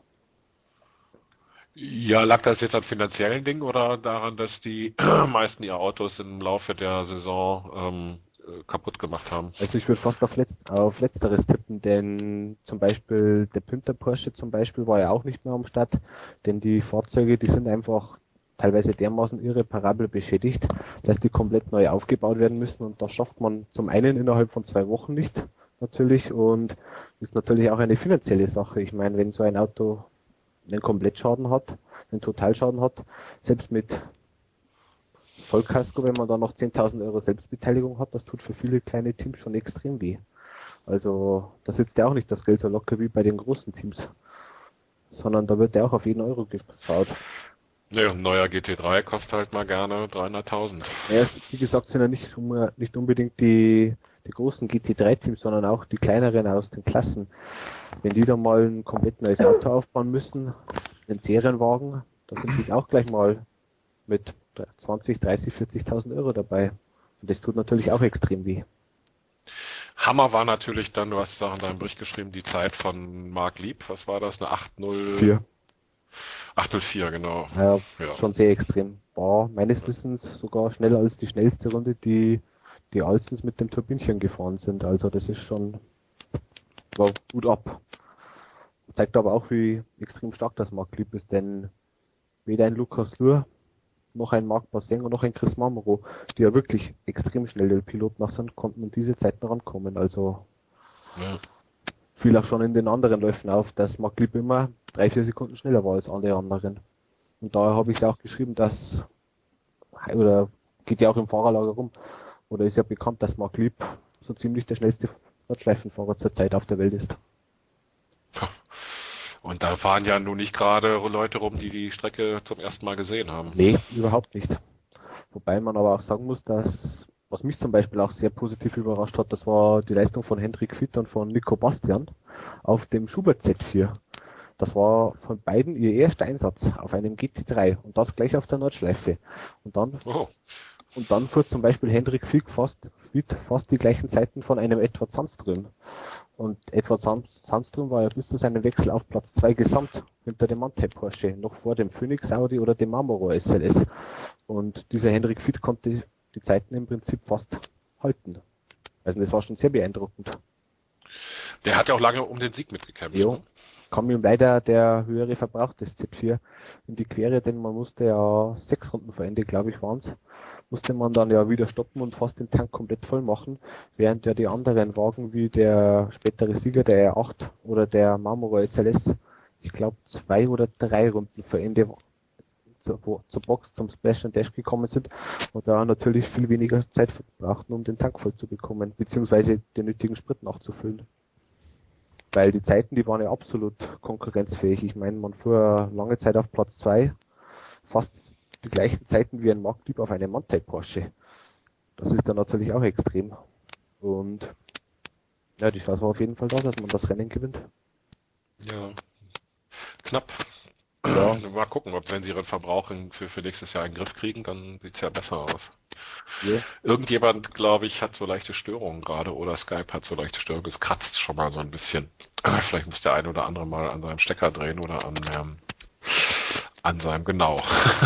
Ja, lag das jetzt an finanziellen Dingen oder daran, dass die meisten ihre Autos im Laufe der Saison ähm, äh, kaputt gemacht haben? Also ich würde fast auf, Letz auf Letzteres tippen, denn zum Beispiel der Pynter Porsche zum Beispiel war ja auch nicht mehr am Start, denn die Fahrzeuge, die sind einfach teilweise dermaßen irreparabel beschädigt, dass die komplett neu aufgebaut werden müssen und das schafft man zum einen innerhalb von zwei Wochen nicht, natürlich, und ist natürlich auch eine finanzielle Sache. Ich meine, wenn so ein Auto einen Komplettschaden hat, einen Totalschaden hat, selbst mit Vollkasko, wenn man da noch zehntausend Euro Selbstbeteiligung hat, das tut für viele kleine Teams schon extrem weh. Also da sitzt ja auch nicht das Geld so locker wie bei den großen Teams, sondern da wird ja auch auf jeden Euro gezahlt. Ja, ein neuer G T drei kostet halt mal gerne dreihunderttausend. Ja, wie gesagt, sind ja nicht, nicht unbedingt die, die großen G T drei Teams, sondern auch die kleineren aus den Klassen. Wenn die dann mal ein komplett neues Auto aufbauen müssen, einen Serienwagen, da sind die auch gleich mal mit zwanzig, dreißig, vierzigtausend Euro dabei. Und das tut natürlich auch extrem weh. Hammer war natürlich dann, du hast es auch in deinem Bericht geschrieben, die Zeit von Marc Lieb. Was war das? Eine acht null vier. acht null vier, genau. Ja, Ja. schon sehr extrem. War meines Wissens sogar schneller als die schnellste Runde, die die Alstens mit dem Turbinchen gefahren sind. Also das ist schon, war gut ab. Zeigt aber auch, wie extrem stark das Marc Lieb ist, denn weder ein Lukas Luhr, noch ein Marc Basseng und noch ein Chris Marmoro, die ja wirklich extrem schnelle Piloten sind, konnten in diese Zeiten rankommen. Also Ja. fiel auch schon in den anderen Läufen auf, dass Marc Lieb immer drei, vier Sekunden schneller war als alle anderen. Und daher habe ich ja auch geschrieben, dass, oder geht ja auch im Fahrerlager rum, oder ist ja bekannt, dass Marc Lieb so ziemlich der schnellste Radschleifenfahrer zur Zeit auf der Welt ist. Und da fahren ja nun nicht gerade Leute rum, die die Strecke zum ersten Mal gesehen haben. Nee, überhaupt nicht. Wobei man aber auch sagen muss, dass, was mich zum Beispiel auch sehr positiv überrascht hat, das war die Leistung von Hendrik Fitt und von Nico Bastian auf dem Schubert Z vier. Das war von beiden ihr erster Einsatz auf einem G T drei und das gleich auf der Nordschleife. Und dann, Oh. und dann fuhr zum Beispiel Hendrik Fitt fast, Fitt fast die gleichen Zeiten von einem Edward Sandström. Und Edward Sandström war ja bis zu seinem Wechsel auf Platz zwei gesamt hinter dem Manthey Porsche, noch vor dem Phoenix Audi oder dem Marmoro S L S. Und dieser Hendrik Fitt konnte die Zeiten im Prinzip fast halten. Also das war schon sehr beeindruckend. Der hat ja auch lange um den Sieg mitgekämpft. Jo. Ne? Kam ihm leider der höhere Verbrauch des Z vier in die Quere, denn man musste ja sechs Runden vor Ende, glaube ich, waren es, musste man dann ja wieder stoppen und fast den Tank komplett voll machen, während ja die anderen Wagen wie der spätere Sieger, der R acht oder der Marmoro S L S, ich glaube zwei oder drei Runden vor Ende zur, zur Box, zum Splash and Dash gekommen sind und da natürlich viel weniger Zeit brauchten, um den Tank voll zu bekommen, beziehungsweise den nötigen Sprit nachzufüllen. Weil die Zeiten, die waren ja absolut konkurrenzfähig. Ich meine, man fuhr lange Zeit auf Platz zwei, fast die gleichen Zeiten wie ein Marc Lieb auf einem Manthey Porsche. Das ist dann natürlich auch extrem. Und ja, die Chance war auf jeden Fall da, dass man das Rennen gewinnt. Ja. Knapp. Ja. Mal gucken, ob wenn sie ihren Verbrauch in, für, für nächstes Jahr in den Griff kriegen, dann sieht es ja besser aus. Ja. Irgendjemand, glaube ich, hat so leichte Störungen gerade oder Skype hat so leichte Störungen. Es kratzt schon mal so ein bisschen. Vielleicht muss der eine oder andere mal an seinem Stecker drehen oder an, ähm, an seinem, genau.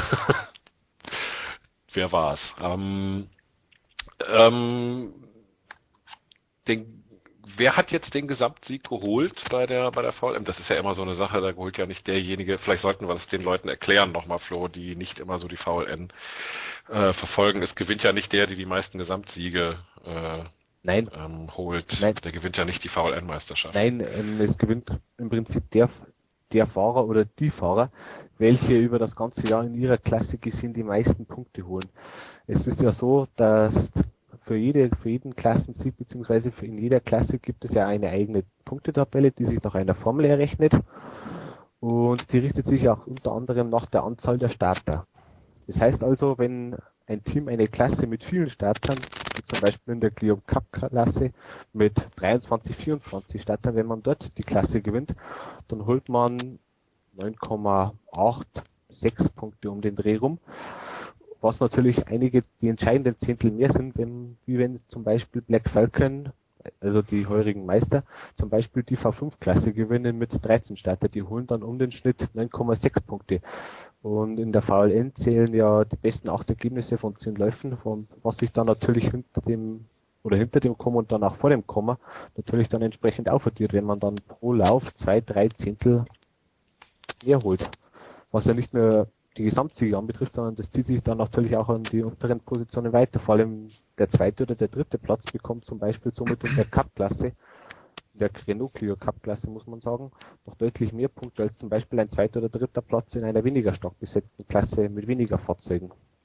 Wer war's? Ähm, ähm, den, wer hat jetzt den Gesamtsieg geholt bei der bei der V L M? Das ist ja immer so eine Sache, da holt ja nicht derjenige, vielleicht sollten wir das den Leuten erklären nochmal, Flo, die nicht immer so die V L N äh, verfolgen. Es gewinnt ja nicht der, die die meisten Gesamtsiege äh, Nein. ähm, holt. Nein. Der gewinnt ja nicht die V L N-Meisterschaft. Nein, ähm, es gewinnt im Prinzip der, der Fahrer oder die Fahrer, welche über das ganze Jahr in ihrer Klasse gesehen die meisten Punkte holen. Es ist ja so, dass für jede, für jeden Klassensieg beziehungsweise für in jeder Klasse gibt es ja eine eigene Punktetabelle, die sich nach einer Formel errechnet und die richtet sich auch unter anderem nach der Anzahl der Starter. Das heißt also, wenn ein Team eine Klasse mit vielen Startern, wie zum Beispiel in der Clio Cup Klasse mit dreiundzwanzig, vierundzwanzig Startern, wenn man dort die Klasse gewinnt, dann holt man neun Komma sechsundachtzig Punkte um den Dreh rum, was natürlich einige die entscheidenden Zehntel mehr sind, wenn, wie wenn zum Beispiel Black Falcon, also die heurigen Meister, zum Beispiel die V fünf Klasse gewinnen mit dreizehn Starter, die holen dann um den Schnitt neun Komma sechs Punkte. Und in der V L N zählen ja die besten acht Ergebnisse von zehn Läufen, von, was sich dann natürlich hinter dem oder hinter dem Komma und dann auch vor dem Komma natürlich dann entsprechend aufaddiert, wenn man dann pro Lauf zwei, drei Zehntel mehr holt. Was ja nicht nur die Gesamtsiege anbetrifft, sondern das zieht sich dann natürlich auch an die unteren Positionen weiter. Vor allem der zweite oder der dritte Platz bekommt zum Beispiel somit in der Cup-Klasse, in der Renault Clio Cup-Klasse muss man sagen, noch deutlich mehr Punkte als zum Beispiel ein zweiter oder dritter Platz in einer weniger stark besetzten Klasse mit weniger Fahrzeugen.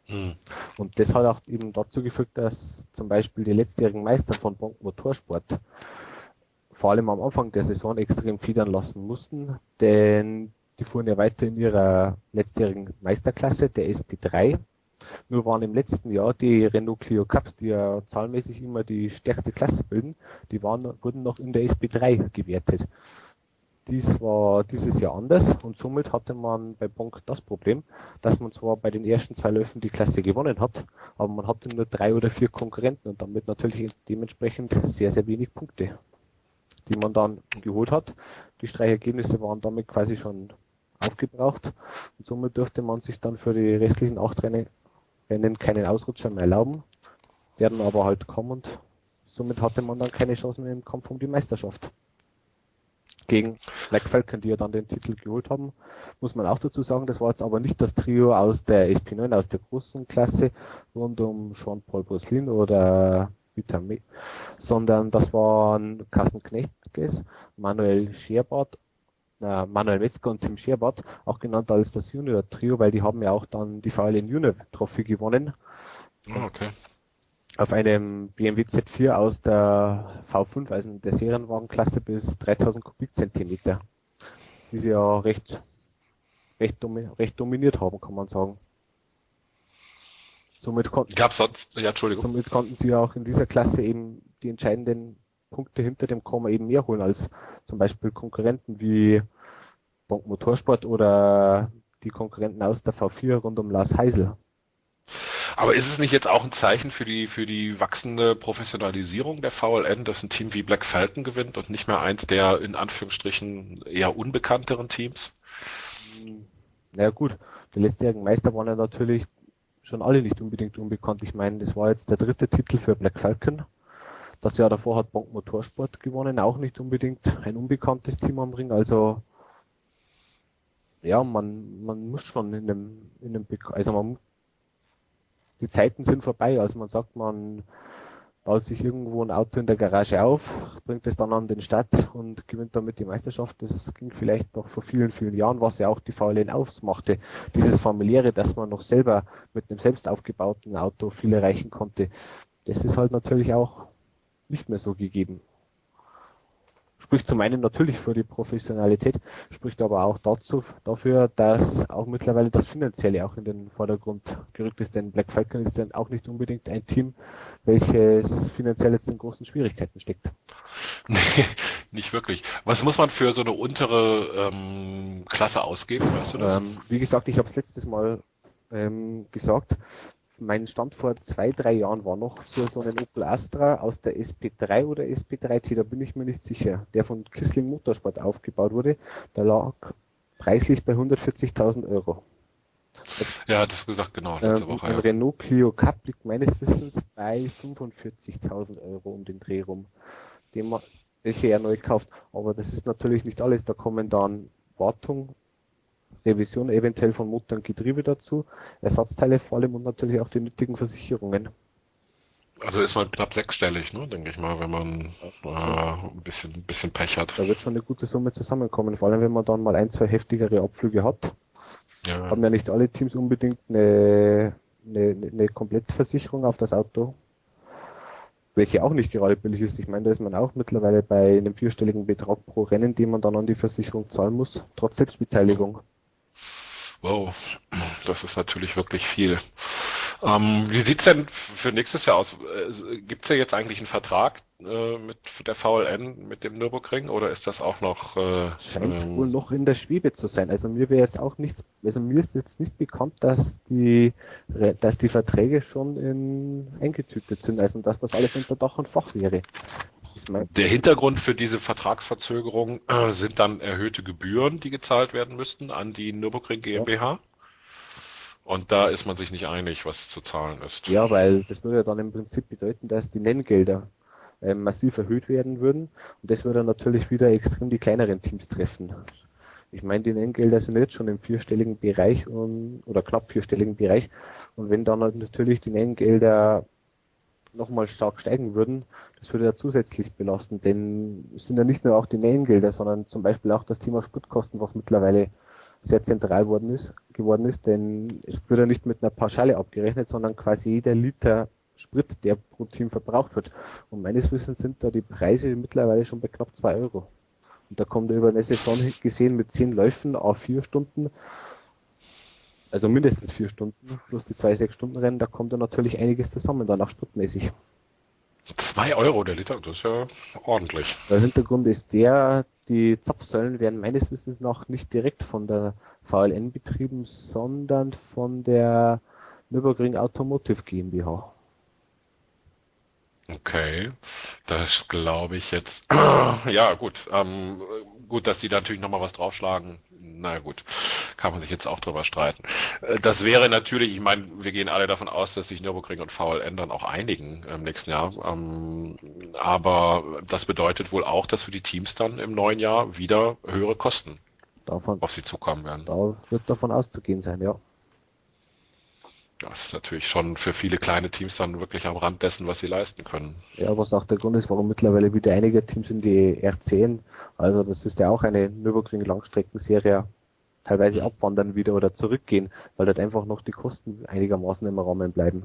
Hm. Und das hat auch eben dazu geführt, dass zum Beispiel die letztjährigen Meister von Bonk Motorsport vor allem am Anfang der Saison extrem federn lassen mussten, denn die fuhren ja weiter in ihrer letztjährigen Meisterklasse, der S P drei. Nur waren im letzten Jahr die Renault Clio Cups, die ja zahlenmäßig immer die stärkste Klasse bilden, die waren, wurden noch in der S P drei gewertet. Dies war dieses Jahr anders und somit hatte man bei Bonk das Problem, dass man zwar bei den ersten zwei Läufen die Klasse gewonnen hat, aber man hatte nur drei oder vier Konkurrenten und damit natürlich dementsprechend sehr, sehr wenig Punkte, die man dann geholt hat. Die Streichergebnisse waren damit quasi schon aufgebraucht und somit durfte man sich dann für die restlichen acht Rennen, Rennen keinen Ausrutscher mehr erlauben, werden aber halt kommen und somit hatte man dann keine Chance mehr im Kampf um die Meisterschaft. Gegen Black Falcon, die ja dann den Titel geholt haben, muss man auch dazu sagen, das war jetzt aber nicht das Trio aus der S P neun, aus der großen Klasse, rund um Jean-Paul Brosselin oder Peter May, sondern das waren Carsten Knechtges, Manuel Scherbart, äh, Manuel Metzger und Tim Scherbart, auch genannt als das Junior Trio, weil die haben ja auch dann die V L N Junior Trophy gewonnen. Oh, okay. Auf einem B M W Z vier aus der V fünf, also der Serienwagenklasse bis dreitausend Kubikzentimeter, die sie ja recht, recht, domi recht dominiert haben, kann man sagen. Somit konnten, Gab sonst, ja, Entschuldigung. somit konnten sie auch in dieser Klasse eben die entscheidenden Punkte hinter dem Komma eben mehr holen als zum Beispiel Konkurrenten wie Bonk Motorsport oder die Konkurrenten aus der V vier rund um Lars Heisel. Aber ist es nicht jetzt auch ein Zeichen für die für die wachsende Professionalisierung der V L N, dass ein Team wie Black Falcon gewinnt und nicht mehr eins der in Anführungsstrichen eher unbekannteren Teams? Naja gut, die letztjährigen Meister waren ja natürlich schon alle nicht unbedingt unbekannt. Ich meine, das war jetzt der dritte Titel für Black Falcon. Das Jahr davor hat Bonk Motorsport gewonnen, auch nicht unbedingt ein unbekanntes Team am Ring. Also ja, man man muss schon in einem in einem Be also man die Zeiten sind vorbei. Also man sagt, man baut sich irgendwo ein Auto in der Garage auf, bringt es dann an den Start und gewinnt damit die Meisterschaft. Das ging vielleicht noch vor vielen, vielen Jahren, was ja auch die V L N ausmachte. Dieses familiäre, dass man noch selber mit einem selbst aufgebauten Auto viel erreichen konnte. Das ist halt natürlich auch nicht mehr so gegeben. Spricht zum einen natürlich für die Professionalität, spricht aber auch dazu, dafür, dass auch mittlerweile das Finanzielle auch in den Vordergrund gerückt ist, denn Black Falcon ist dann auch nicht unbedingt ein Team, welches finanziell jetzt in großen Schwierigkeiten steckt. Nee, nicht wirklich. Was muss man für so eine untere ähm, Klasse ausgeben, weißt du das? Ähm, wie gesagt, ich habe es letztes Mal ähm, gesagt, mein Stand vor zwei, drei Jahren war noch für so einen Opel Astra aus der S P drei oder S P drei T, da bin ich mir nicht sicher, der von Kissling Motorsport aufgebaut wurde, der lag preislich bei hundertvierzigtausend Euro. Ja, das gesagt, genau, letzte Ähm, Woche. ein Ja. Renault Clio Cup liegt meines Wissens bei fünfundvierzigtausend Euro um den Dreh rum, den man, welche er neu kauft. Aber das ist natürlich nicht alles, da kommen dann Wartung, Revision eventuell von Motor und Getriebe dazu, Ersatzteile vor allem und natürlich auch die nötigen Versicherungen. Also ist man knapp sechsstellig, ne, denke ich mal, wenn man äh, ein bisschen, ein bisschen Pech hat. Da wird schon eine gute Summe zusammenkommen, vor allem wenn man dann mal ein, zwei heftigere Abflüge hat. Ja. Haben ja nicht alle Teams unbedingt eine, eine, eine Komplettversicherung auf das Auto, welche auch nicht gerade billig ist. Ich meine, da ist man auch mittlerweile bei einem vierstelligen Betrag pro Rennen, den man dann an die Versicherung zahlen muss, trotz Selbstbeteiligung. Wow, das ist natürlich wirklich viel. Ähm, wie sieht's denn für nächstes Jahr aus? Äh, Gibt's ja jetzt eigentlich einen Vertrag äh, mit der V L N, mit dem Nürburgring, oder ist das auch noch... Äh, Scheint ähm, wohl noch in der Schwebe zu sein. Also mir wäre jetzt auch nichts, also mir ist jetzt nicht bekannt, dass die, dass die Verträge schon in, eingetütet sind, also dass das alles unter Dach und Fach wäre. Ich mein, Der Hintergrund für diese Vertragsverzögerung äh, sind dann erhöhte Gebühren, die gezahlt werden müssten an die Nürburgring GmbH. Und da ist man sich nicht einig, was zu zahlen ist. ja, weil das würde ja dann im Prinzip bedeuten, dass die Nenngelder äh, massiv erhöht werden würden und das würde natürlich wieder extrem die kleineren Teams treffen. Ich meine, die Nenngelder sind jetzt schon im vierstelligen Bereich und, oder knapp vierstelligen Bereich und wenn dann natürlich die Nenngelder nochmal stark steigen würden, das würde ja zusätzlich belasten, denn es sind ja nicht nur auch die Nenngelder, sondern zum Beispiel auch das Thema Spritkosten, was mittlerweile sehr zentral worden ist, geworden ist, denn es wird ja nicht mit einer Pauschale abgerechnet, sondern quasi jeder Liter Sprit, der pro Team verbraucht wird. Und meines Wissens sind da die Preise mittlerweile schon bei knapp zwei Euro. Und da kommt über eine Saison gesehen mit zehn Läufen auf vier Stunden, also mindestens vier Stunden, plus die zwei sechs Stunden Rennen, da kommt da natürlich einiges zusammen, dann auch spritmäßig. Zwei Euro der Liter, das ist ja ordentlich. Der Hintergrund ist der, die Zapfsäulen werden meines Wissens nach nicht direkt von der V L N betrieben, sondern von der Nürburgring Automotive GmbH. Okay, das glaube ich jetzt. Ja, gut. Ähm, gut, dass die da natürlich nochmal was draufschlagen. Na gut, kann man sich jetzt auch drüber streiten. Äh, Das wäre natürlich, ich meine, wir gehen alle davon aus, dass sich Nürburgring und V L N dann auch einigen im nächsten Jahr. Ähm, aber das bedeutet wohl auch, dass für die Teams dann im neuen Jahr wieder höhere Kosten Davon, auf sie zukommen werden. da wird davon auszugehen sein, ja. Das ist natürlich schon für viele kleine Teams dann wirklich am Rand dessen, was sie leisten können. Ja, was auch der Grund ist, warum mittlerweile wieder einige Teams in die R zehn, also das ist ja auch eine Nürburgring Langstreckenserie, teilweise abwandern wieder oder zurückgehen, weil dort einfach noch die Kosten einigermaßen im Rahmen bleiben.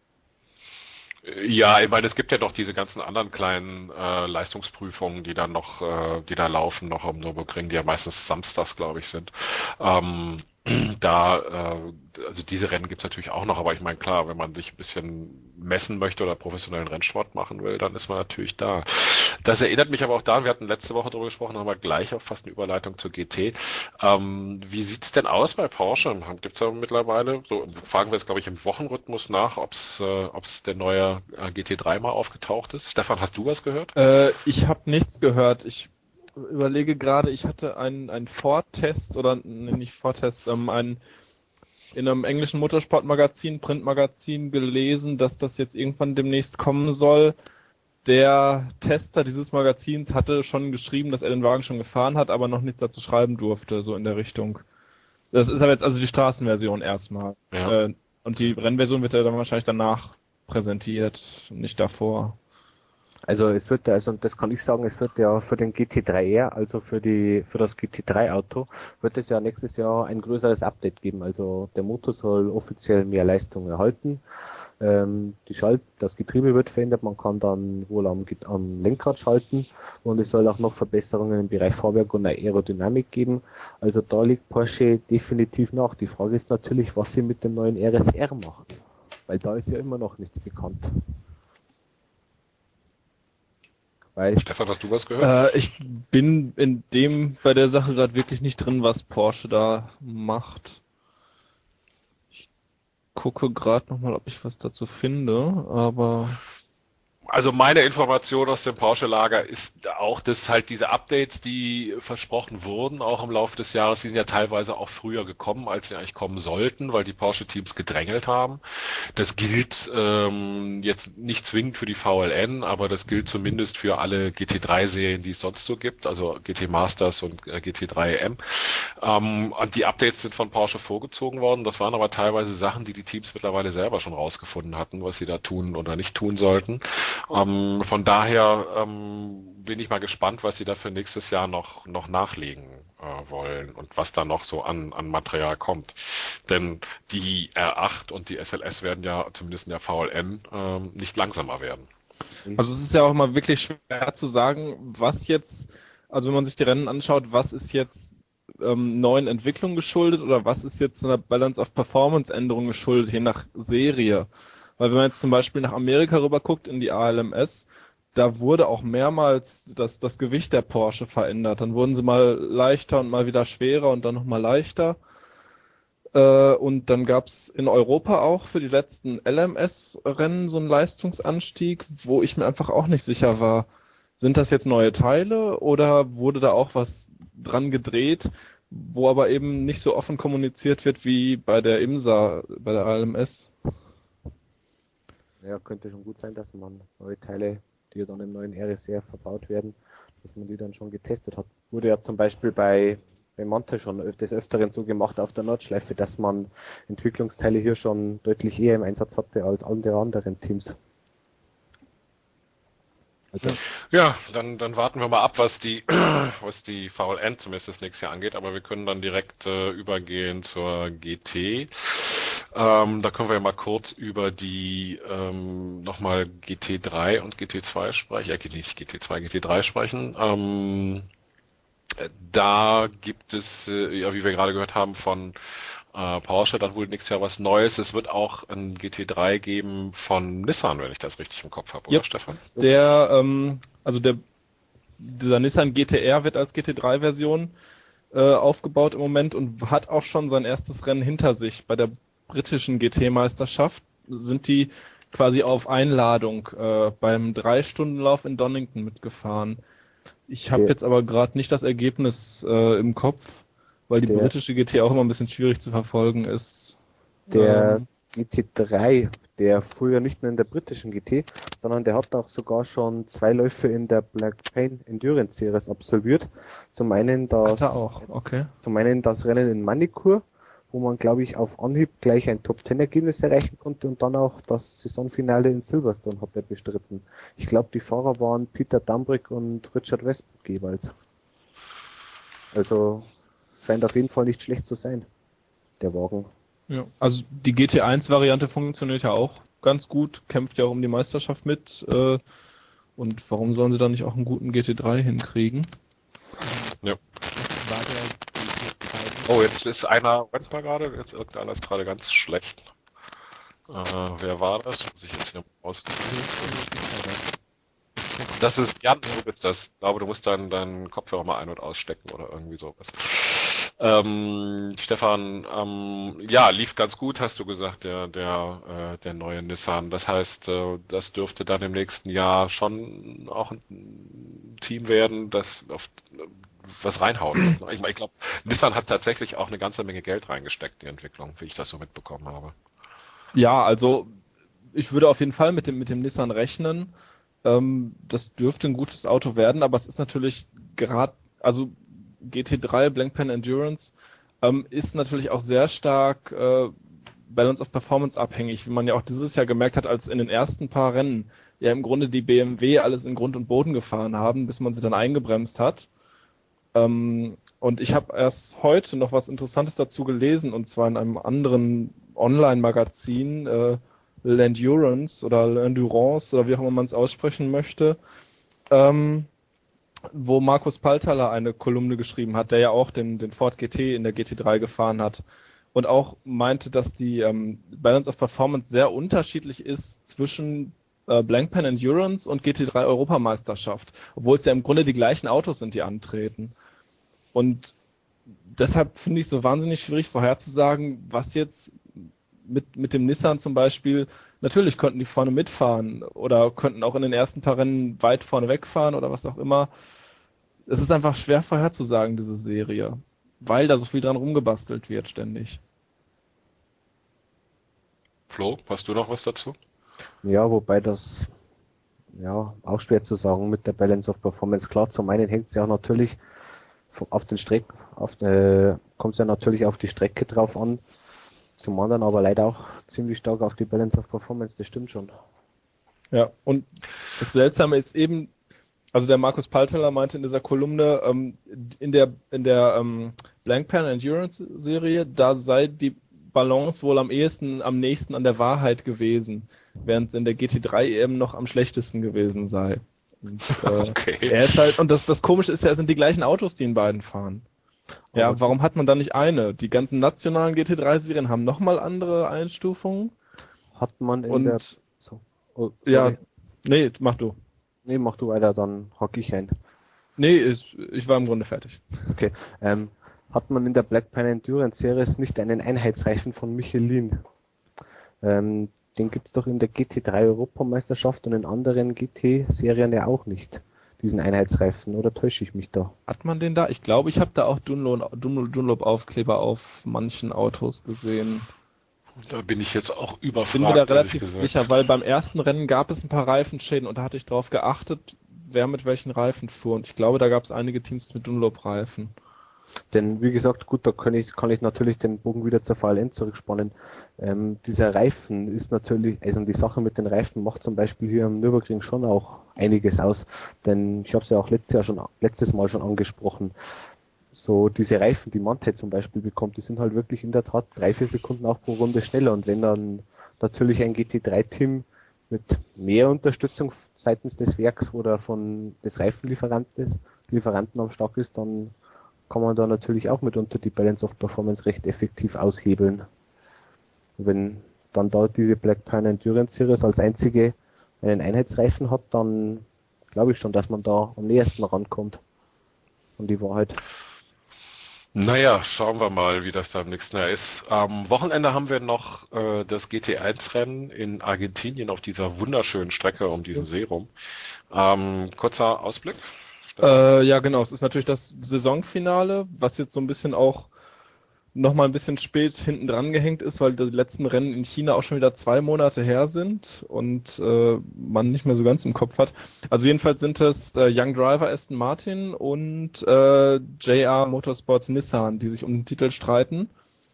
Ja, ich meine, es gibt ja doch diese ganzen anderen kleinen äh, Leistungsprüfungen, die dann noch, äh, die da laufen, noch am Nürburgring, die ja meistens samstags, glaube ich, sind. Ähm, da, äh, also diese Rennen gibt's natürlich auch noch, aber ich meine, klar, wenn man sich ein bisschen messen möchte oder professionellen Rennsport machen will, dann ist man natürlich da. Das erinnert mich aber auch daran, wir hatten letzte Woche darüber gesprochen, haben wir gleich auch fast eine Überleitung zur G T. Ähm, wie sieht's denn aus bei Porsche? Gibt's da mittlerweile, so fragen wir jetzt, glaube ich, im Wochenrhythmus nach, ob's, äh, ob's der neue äh, G T drei mal aufgetaucht ist? Stefan, hast du was gehört? Äh, ich habe nichts gehört. Ich überlege gerade, ich hatte einen, einen Vortest oder nee, nicht Vortest, ähm, einen in einem englischen Motorsportmagazin, Printmagazin gelesen, dass das jetzt irgendwann demnächst kommen soll. Der Tester dieses Magazins hatte schon geschrieben, dass er den Wagen schon gefahren hat, aber noch nichts dazu schreiben durfte, so in der Richtung. Das ist aber jetzt also die Straßenversion erstmal. Ja. Äh, und die Rennversion wird ja dann wahrscheinlich danach präsentiert, nicht davor. Also es wird ja, also und das kann ich sagen, es wird ja für den G T drei R, also für die für das G T drei Auto, wird es ja nächstes Jahr ein größeres Update geben. Also der Motor soll offiziell mehr Leistung erhalten. Ähm, die Schalt, das Getriebe wird verändert, man kann dann wohl am, am Lenkrad schalten und es soll auch noch Verbesserungen im Bereich Fahrwerk und Aerodynamik geben. Also da liegt Porsche definitiv nach. Die Frage ist natürlich, was sie mit dem neuen R S R machen, weil da ist ja immer noch nichts bekannt. Weil Stefan, hast du was gehört? Äh, ich bin in dem bei der Sache gerade wirklich nicht drin, was Porsche da macht. Ich gucke gerade nochmal, ob ich was dazu finde, aber Also meine Information aus dem Porsche-Lager ist auch, dass halt diese Updates, die versprochen wurden, auch im Laufe des Jahres, die sind ja teilweise auch früher gekommen, als sie eigentlich kommen sollten, weil die Porsche-Teams gedrängelt haben. Das gilt ähm, jetzt nicht zwingend für die V L N, aber das gilt zumindest für alle G T drei Serien, die es sonst so gibt, also G T Masters und äh, G T drei M. Ähm, und die Updates sind von Porsche vorgezogen worden. Das waren aber teilweise Sachen, die die Teams mittlerweile selber schon rausgefunden hatten, was sie da tun oder nicht tun sollten. Ähm, von daher ähm, bin ich mal gespannt, was sie da für nächstes Jahr noch noch nachlegen äh, wollen und was da noch so an an Material kommt. Denn die R acht und die S L S werden ja zumindest in der V L N ähm, nicht langsamer werden. also es ist ja auch immer wirklich schwer zu sagen, was jetzt, also wenn man sich die Rennen anschaut, was ist jetzt ähm, neuen Entwicklungen geschuldet oder was ist jetzt einer Balance of Performance Änderung geschuldet, je nach Serie. Weil wenn man jetzt zum Beispiel nach Amerika rüber guckt, in die A L M S, da wurde auch mehrmals das, das Gewicht der Porsche verändert. Dann wurden sie mal leichter und mal wieder schwerer und dann nochmal leichter. Äh, und dann gab's in Europa auch für die letzten L M S-Rennen so einen Leistungsanstieg, wo ich mir einfach auch nicht sicher war, sind das jetzt neue Teile oder wurde da auch was dran gedreht, wo aber eben nicht so offen kommuniziert wird wie bei der IMSA, bei der A L M S. ja, könnte schon gut sein, dass man neue Teile, die ja dann im neuen R S R verbaut werden, dass man die dann schon getestet hat. Wurde ja zum Beispiel bei, bei Manta schon des Öfteren so gemacht auf der Nordschleife, dass man Entwicklungsteile hier schon deutlich eher im Einsatz hatte als andere anderen Teams. Also, Ja, dann, dann warten wir mal ab, was die, was die V L N zumindest das nächste Jahr angeht, aber wir können dann direkt äh, übergehen zur G T. Ähm, da können wir ja mal kurz über die ähm, nochmal G T drei und G T zwei sprechen, äh, nicht G T zwei, G T drei sprechen. Ähm, da gibt es, äh, ja, wie wir gerade gehört haben, von äh, Porsche dann wohl nächstes Jahr was Neues. Es wird auch ein G T drei geben von Nissan, wenn ich das richtig im Kopf habe, oder Yep. Stefan? Der, ähm, also der, dieser Nissan G T R wird als G T drei Version äh, aufgebaut im Moment und hat auch schon sein erstes Rennen hinter sich. Bei der britischen G T-Meisterschaft sind die quasi auf Einladung äh, beim Drei-Stunden-Lauf in Donington mitgefahren. Ich habe Der- jetzt aber gerade nicht das Ergebnis äh, im Kopf, weil die Der- britische G T auch immer ein bisschen schwierig zu verfolgen ist. Der Ähm, G T drei, der früher nicht nur in der britischen G T, sondern der hat auch sogar schon zwei Läufe in der Black Pain Endurance Series absolviert. Zum einen das, hat er auch, okay. zum einen das Rennen in Manicur, wo man, glaube ich, auf Anhieb gleich ein Top Ten Ergebnis erreichen konnte, und dann auch das Saisonfinale in Silverstone hat er bestritten. Ich glaube, die Fahrer waren Peter Dambrick und Richard Westbrook jeweils. Also scheint auf jeden Fall nicht schlecht zu sein, der Wagen. Ja, also die G T eins Variante funktioniert ja auch ganz gut, kämpft ja auch um die Meisterschaft mit. Äh, und warum sollen sie dann nicht auch einen guten G T drei hinkriegen? Ja. War der G T drei Oh, jetzt ist einer, Moment mal gerade, jetzt irgendeiner ist gerade ganz schlecht. Äh, wer war das? Muss ich jetzt hier aus. Das ist Jan, du bist das. Ich glaube, du musst dann deinen Kopfhörer mal ein- und ausstecken oder irgendwie sowas. Ähm, Stefan, ähm, ja, lief ganz gut, hast du gesagt, der, der, äh, der neue Nissan. Das heißt, äh, das dürfte dann im nächsten Jahr schon auch ein Team werden, das auf was reinhaut. Ich, ich glaube, Nissan hat tatsächlich auch eine ganze Menge Geld reingesteckt, die Entwicklung, wie ich das so mitbekommen habe. Ja, also ich würde auf jeden Fall mit dem mit dem Nissan rechnen. Ähm, das dürfte ein gutes Auto werden, aber es ist natürlich gerade, also G T drei Blancpain Endurance ähm, ist natürlich auch sehr stark äh, Balance of Performance abhängig, wie man ja auch dieses Jahr gemerkt hat, als in den ersten paar Rennen ja im Grunde die B M W alles in Grund und Boden gefahren haben, bis man sie dann eingebremst hat. Ähm, und ich habe erst heute noch was Interessantes dazu gelesen, und zwar in einem anderen Online-Magazin, äh, L'Endurance oder L'Endurance oder wie auch immer man es aussprechen möchte, ähm, wo Markus Paltaler eine Kolumne geschrieben hat, der ja auch den, den Ford G T in der G T drei gefahren hat und auch meinte, dass die ähm, Balance of Performance sehr unterschiedlich ist zwischen äh, Blancpain Endurance und G T drei Europameisterschaft, obwohl es ja im Grunde die gleichen Autos sind, die antreten. Und deshalb finde ich es so wahnsinnig schwierig vorherzusagen, was jetzt mit, mit dem Nissan zum Beispiel, natürlich könnten die vorne mitfahren oder könnten auch in den ersten paar Rennen weit vorne wegfahren oder was auch immer. Es ist einfach schwer vorherzusagen, diese Serie, weil da so viel dran rumgebastelt wird ständig. Flo, hast du noch was dazu? Ja, wobei das ja auch schwer zu sagen mit der Balance of Performance. Klar, zum einen hängt es ja natürlich auf den Streck, auf äh, kommt es ja natürlich auf die Strecke drauf an. Zum anderen aber leider auch ziemlich stark auf die Balance of Performance, das stimmt schon. Ja, und das Seltsame ist eben, also der Markus Palteler meinte in dieser Kolumne, ähm, in der in der ähm, Blancpain Endurance Serie, da sei die Balance wohl am ehesten, am nächsten an der Wahrheit gewesen, während es in der G T drei eben noch am schlechtesten gewesen sei. Und, äh, Okay. er ist halt, und das, das Komische ist ja, es sind die gleichen Autos, die in beiden fahren. Ja, Aber warum hat man da nicht eine? Die ganzen nationalen G T drei Serien haben nochmal andere Einstufungen. hat man in Und der so, oh, ja, sorry. nee, mach du. Nee, mach du weiter, dann hack ich ein. Nee, ist, ich war im Grunde fertig. Okay. Ähm, hat man in der Blancpain Endurance Series nicht einen Einheitsreifen von Michelin? Ähm, den gibt es doch in der G T drei Europameisterschaft und in anderen G T-Serien ja auch nicht, diesen Einheitsreifen, oder täusche ich mich da? Hat man den da? Ich glaube, ich habe da auch Dunlop, Dunlop, Dunlop Aufkleber auf manchen Autos gesehen. Da bin ich jetzt auch Ich bin mir da überfragt, ehrlich relativ gesagt. sicher, weil beim ersten Rennen gab es ein paar Reifenschäden und da hatte ich drauf geachtet, wer mit welchen Reifen fuhr. Und ich glaube, da gab es einige Teams mit Dunlop-Reifen. Denn wie gesagt, gut, da kann ich, kann ich natürlich den Bogen wieder zur V L N zurückspannen. Ähm, dieser Reifen ist natürlich, also die Sache mit den Reifen macht zum Beispiel hier am Nürburgring schon auch einiges aus. Denn ich habe es ja auch letztes Jahr schon, letztes Mal schon angesprochen. So diese Reifen, die Manthey zum Beispiel bekommt, die sind halt wirklich in der Tat drei, vier Sekunden auch pro Runde schneller. Und wenn dann natürlich ein G T drei Team mit mehr Unterstützung seitens des Werks oder von des Reifenlieferanten Lieferanten am Start ist, dann kann man da natürlich auch mitunter die Balance of Performance recht effektiv aushebeln. Wenn dann da diese Black Pine Endurance Series als einzige einen Einheitsreifen hat, dann glaube ich schon, dass man da am nächsten rankommt an die Wahrheit. Naja, schauen wir mal, wie das da im nächsten Jahr ist. Am Wochenende haben wir noch äh, das G T eins Rennen in Argentinien auf dieser wunderschönen Strecke um diesen See rum. Ähm, kurzer Ausblick. Äh, ja, genau. Es ist natürlich das Saisonfinale, was jetzt so ein bisschen auch nochmal ein bisschen spät hinten dran gehängt ist, weil die letzten Rennen in China auch schon wieder zwei Monate her sind und äh, man nicht mehr so ganz im Kopf hat. Also jedenfalls sind es äh, Young Driver Aston Martin und äh, J R Motorsports Nissan, die sich um den Titel streiten.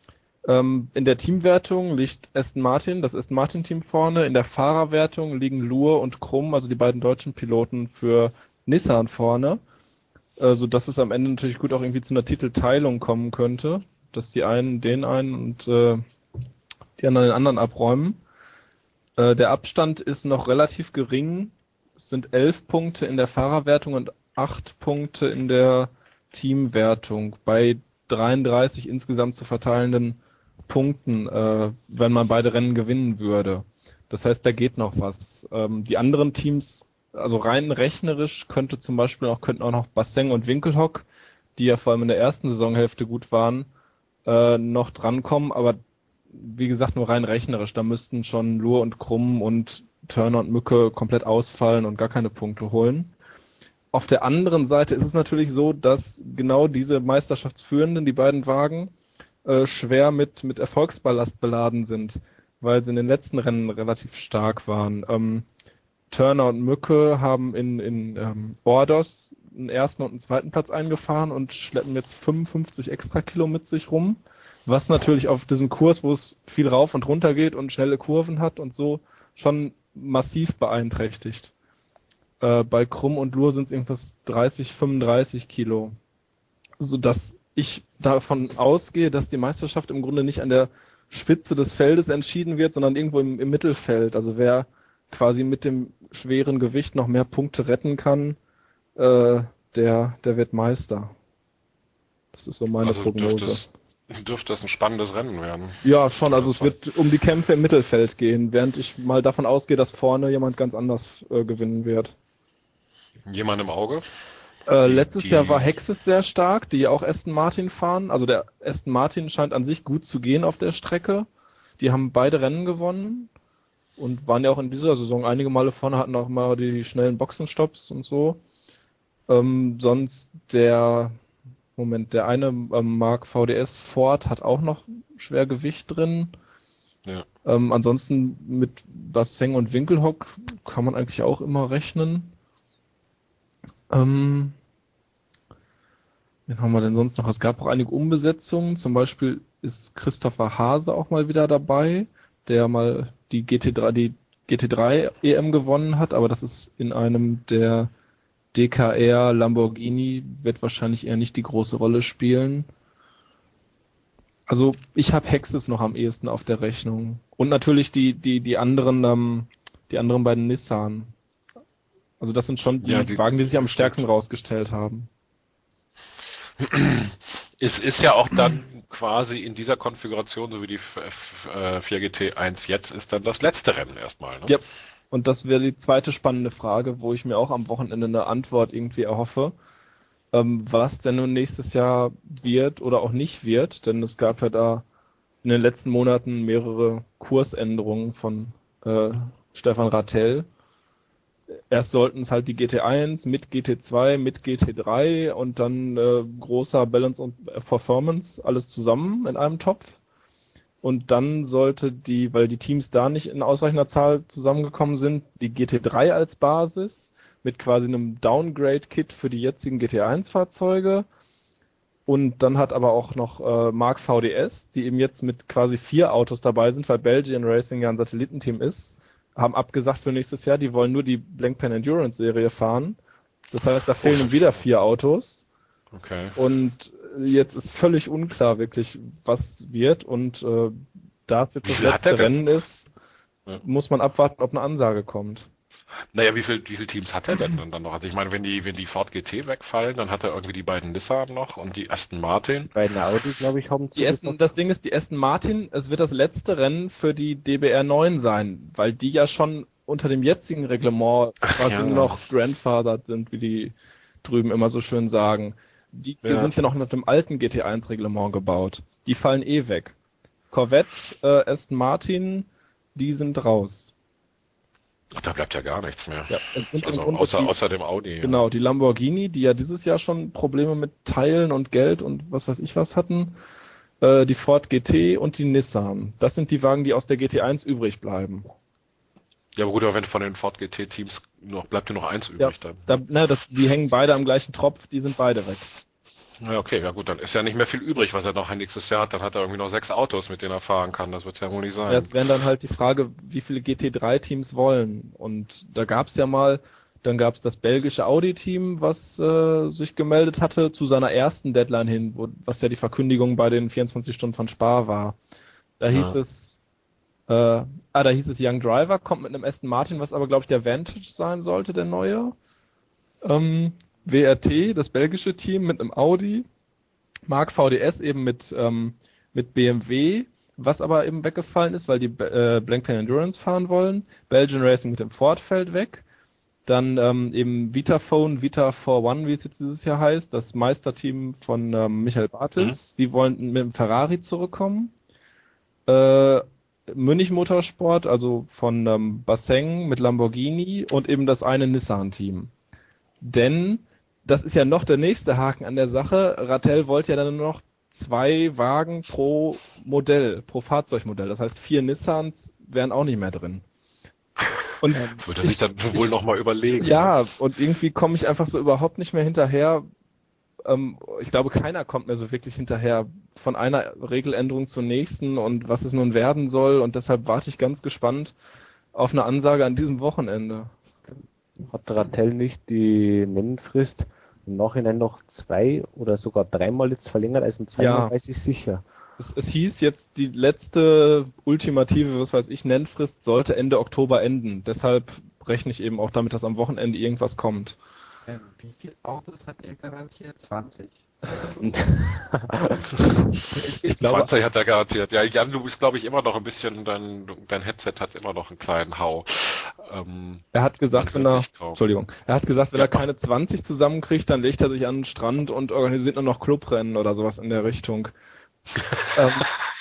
Ähm, in der Teamwertung liegt Aston Martin, das Aston Martin Team vorne. In der Fahrerwertung liegen Luhr und Krumm, also die beiden deutschen Piloten, für Nissan vorne, äh, sodass es am Ende natürlich gut auch irgendwie zu einer Titelteilung kommen könnte, dass die einen den einen und äh, die anderen den anderen abräumen. Äh, der Abstand ist noch relativ gering. Es sind elf Punkte in der Fahrerwertung und acht Punkte in der Teamwertung bei dreiunddreißig insgesamt zu verteilenden Punkten, äh, wenn man beide Rennen gewinnen würde. Das heißt, da geht noch was. Ähm, die anderen Teams, also rein rechnerisch, könnte zum Beispiel auch, könnten auch noch Basseng und Winkelhock, die ja vor allem in der ersten Saisonhälfte gut waren, äh, noch drankommen, aber wie gesagt, nur rein rechnerisch. Da müssten schon Luhr und Krumm und Turner und Mücke komplett ausfallen und gar keine Punkte holen. Auf der anderen Seite ist es natürlich so, dass genau diese Meisterschaftsführenden, die beiden Wagen, äh, schwer mit, mit Erfolgsballast beladen sind, weil sie in den letzten Rennen relativ stark waren. Ähm, Turner und Mücke haben in, in ähm, Ordos einen ersten und einen zweiten Platz eingefahren und schleppen jetzt fünfundfünfzig extra Kilo mit sich rum, was natürlich auf diesem Kurs, wo es viel rauf und runter geht und schnelle Kurven hat und so, schon massiv beeinträchtigt. Äh, bei Krumm und Luhr sind es irgendwas dreißig, fünfunddreißig Kilo, sodass ich davon ausgehe, dass die Meisterschaft im Grunde nicht an der Spitze des Feldes entschieden wird, sondern irgendwo im, im Mittelfeld. Also wer quasi mit dem schweren Gewicht noch mehr Punkte retten kann, äh, der, der wird Meister. Das ist so meine Also Prognose. dürfte es, dürfte es ein spannendes Rennen werden. Ja, schon. Also es wird um die Kämpfe im Mittelfeld gehen, während ich mal davon ausgehe, dass vorne jemand ganz anders äh, gewinnen wird. Jemand im Auge? Äh, Die- letztes die- Jahr war Hexes sehr stark, die auch Aston Martin fahren. Also der Aston Martin scheint an sich gut zu gehen auf der Strecke. Die haben beide Rennen gewonnen und waren ja auch in dieser Saison einige Male vorne, hatten auch mal die schnellen Boxenstopps und so. Ähm, sonst der, Moment, der eine ähm, Mark V D S Ford hat auch noch Schwergewicht drin. Ja. Ähm, ansonsten mit Basseng und Winkelhock kann man eigentlich auch immer rechnen. Ähm, wen haben wir denn sonst noch? Es gab auch einige Umbesetzungen. Zum Beispiel ist Christopher Hase auch mal wieder dabei, der mal die G T drei, die G T drei E M gewonnen hat, aber das ist in einem der D K R Lamborghini, wird wahrscheinlich eher nicht die große Rolle spielen. Also ich habe Hexes noch am ehesten auf der Rechnung. Und natürlich die, die, die anderen, ähm, die anderen beiden Nissan. Also das sind schon die, Ja, die- Wagen, die sich am stimmt. stärksten rausgestellt haben. Es ist ja auch dann quasi in dieser Konfiguration, so wie die F- F- äh, vier G T eins jetzt, ist dann das letzte Rennen erstmal. Ne? Ja. Und das wäre die zweite spannende Frage, wo ich mir auch am Wochenende eine Antwort irgendwie erhoffe, ähm, was denn nun nächstes Jahr wird oder auch nicht wird, denn es gab ja da in den letzten Monaten mehrere Kursänderungen von äh, Stefan Rathel. Erst sollten es halt die G T eins mit G T zwei, mit G T drei und dann äh, großer Balance und Performance, alles zusammen in einem Topf. Und dann sollte die, weil die Teams da nicht in ausreichender Zahl zusammengekommen sind, die G T drei als Basis mit quasi einem Downgrade-Kit für die jetzigen G T eins Fahrzeuge. Und dann hat aber auch noch äh, Mark V D S, die eben jetzt mit quasi vier Autos dabei sind, weil Belgian Racing ja ein Satellitenteam ist, haben abgesagt für nächstes Jahr, die wollen nur die Blankpan Endurance Serie fahren. Das heißt, da fehlen ihm wieder vier Autos. Okay. Und jetzt ist völlig unklar wirklich, was wird. Und äh, da es jetzt Wie das viel hat der letzte denn? Rennen ist, Ja. muss man abwarten, ob eine Ansage kommt. Naja, wie viel, wie viele Teams hat er denn dann noch? Also ich meine, wenn die, wenn die Ford G T wegfallen, dann hat er irgendwie die beiden Nissan noch und die Aston Martin. Bei einer Audi, glaube ich, haben Die Aston, zugesagt. das Ding ist, die Aston Martin, es wird das letzte Rennen für die D B R neun sein, weil die ja schon unter dem jetzigen Reglement quasi ja. noch grandfathered sind, wie die drüben immer so schön sagen. Die, die Ja. sind ja noch nach dem alten G T eins Reglement gebaut. Die fallen eh weg. Corvette, äh, Aston Martin, die sind raus. Ach, da bleibt ja gar nichts mehr. Ja, es sind im Also Grunde außer, die, außer dem Audi. ja. Genau, die Lamborghini, die ja dieses Jahr schon Probleme mit Teilen und Geld und was weiß ich was hatten, äh, die Ford G T und die Nissan. Das sind die Wagen, die aus der G T eins übrig bleiben. Ja, aber gut, aber wenn von den Ford G T-Teams noch, bleibt nur noch eins übrig dann. Da, ne, das, die hängen beide am gleichen Tropf, die sind beide weg. Ja, okay, ja gut, dann ist ja nicht mehr viel übrig, was er noch nächstes Jahr hat. Dann hat er irgendwie noch sechs Autos, mit denen er fahren kann. Das wird ja wohl nicht sein. Ja, es wären dann halt die Frage, wie viele G T drei Teams wollen. Und da gab es ja mal, dann gab es das belgische Audi-Team, was äh, sich gemeldet hatte zu seiner ersten Deadline hin, wo, was ja die Verkündigung bei den vierundzwanzig Stunden von Spa war. Da hieß Ja. es, äh, ah, da hieß es Young Driver, kommt mit einem Aston Martin, was aber glaube ich der Vantage sein sollte, der neue. Ähm, W R T, das belgische Team mit einem Audi. Mark V D S eben mit, ähm, mit B M W, was aber eben weggefallen ist, weil die äh, Blankpan Endurance fahren wollen. Belgian Racing mit dem Ford fällt weg. Dann ähm, eben Vitaphone, Vita einundvierzig, wie es jetzt dieses Jahr heißt, das Meisterteam von ähm, Michael Bartels. Mhm. Die wollen mit dem Ferrari zurückkommen. Äh, Münich Motorsport, also von ähm, Basseng mit Lamborghini und eben das eine Nissan-Team. Denn das ist ja noch der nächste Haken an der Sache. Rattel wollte ja dann nur noch zwei Wagen pro Modell, pro Fahrzeugmodell. Das heißt, vier Nissans wären auch nicht mehr drin. Und Das wird er sich dann wohl nochmal überlegen. ja, und irgendwie komme ich einfach so überhaupt nicht mehr hinterher. Ähm, ich glaube, keiner kommt mehr so wirklich hinterher von einer Regeländerung zur nächsten und was es nun werden soll. Und deshalb warte ich ganz gespannt auf eine Ansage an diesem Wochenende. Hat Rattel nicht die Nennfrist im Nachhinein noch zwei oder sogar dreimal jetzt verlängert, also zweimal Ja. weiß ich sicher. Es, es hieß jetzt, die letzte ultimative, was weiß ich, Nennfrist sollte Ende Oktober enden. Deshalb rechne ich eben auch damit, dass am Wochenende irgendwas kommt. Ähm, wie viele Autos hat er garantiert? zwanzig. Ich glaube, zwanzig hat er garantiert. Ja, Jan, du bist, glaube ich, immer noch ein bisschen, dein, dein Headset hat immer noch einen kleinen Hau. Ähm, er hat gesagt, wenn er, vierundvierzig kaum. Entschuldigung, er hat gesagt, wenn Ja, er keine zwanzig zusammenkriegt, dann legt er sich an den Strand und organisiert nur noch Clubrennen oder sowas in der Richtung. ähm,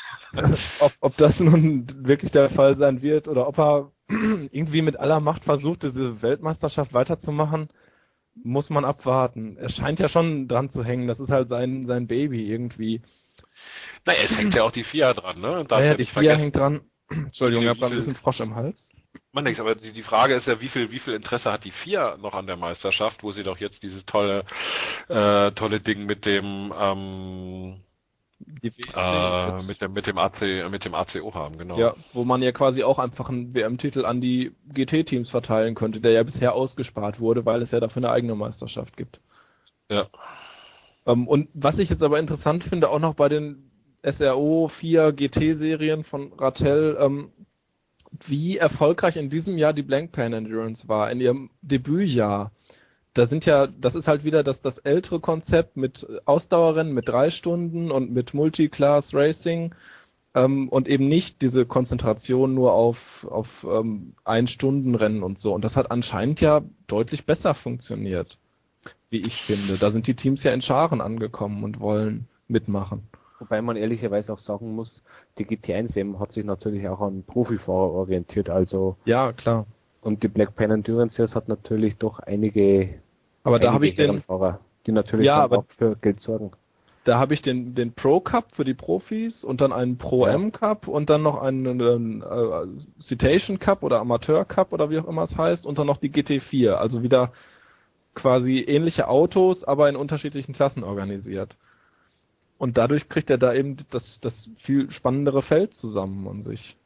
ob, ob das nun wirklich der Fall sein wird oder ob er irgendwie mit aller Macht versucht, diese Weltmeisterschaft weiterzumachen, muss man abwarten. Er scheint ja schon dran zu hängen. Das ist halt sein, sein Baby irgendwie. Naja, es hängt ja auch die F I A dran, ne? Darfst Naja, ja die nicht F I A vergessen. hängt dran. Entschuldigung, ich Wie habe ein viel- bisschen Frosch im Hals. Man denkt, aber die, die Frage ist ja, wie viel, wie viel Interesse hat die F I A noch an der Meisterschaft, wo sie doch jetzt dieses tolle, äh, tolle Ding mit dem, ähm, Die W äh, C mit dem, mit dem A C, mit dem A C O haben, genau. Ja, wo man ja quasi auch einfach einen W M-Titel an die G T-Teams verteilen könnte, der ja bisher ausgespart wurde, weil es ja dafür eine eigene Meisterschaft gibt. Ja. Ähm, und was ich jetzt aber interessant finde, auch noch bei den S R O vier G T-Serien von Rattel, ähm, wie erfolgreich in diesem Jahr die Blankpan Endurance war, in ihrem Debütjahr. Da sind ja, das ist halt wieder das, das ältere Konzept mit Ausdauerrennen, mit drei Stunden und mit Multiclass Racing ähm, und eben nicht diese Konzentration nur auf, auf ähm, Ein-Stunden-Rennen und so. Und das hat anscheinend ja deutlich besser funktioniert, wie ich finde. Da sind die Teams ja in Scharen angekommen und wollen mitmachen. Wobei man ehrlicherweise auch sagen muss, die G T eins W M hat sich natürlich auch an Profifahrer orientiert, also Ja, klar. und die Blankpan Endurance Series hat natürlich doch einige, Aber da einige habe ich den, Herrenfahrer, die natürlich Ja, dann aber- auch für Geld sorgen. da habe ich den, den Pro Cup für die Profis und dann einen Pro Ja. M Cup und dann noch einen, einen äh, Citation Cup oder Amateur Cup oder wie auch immer es heißt und dann noch die G T vier. Also wieder quasi ähnliche Autos, aber in unterschiedlichen Klassen organisiert. Und dadurch kriegt er da eben das, das viel spannendere Feld zusammen an sich.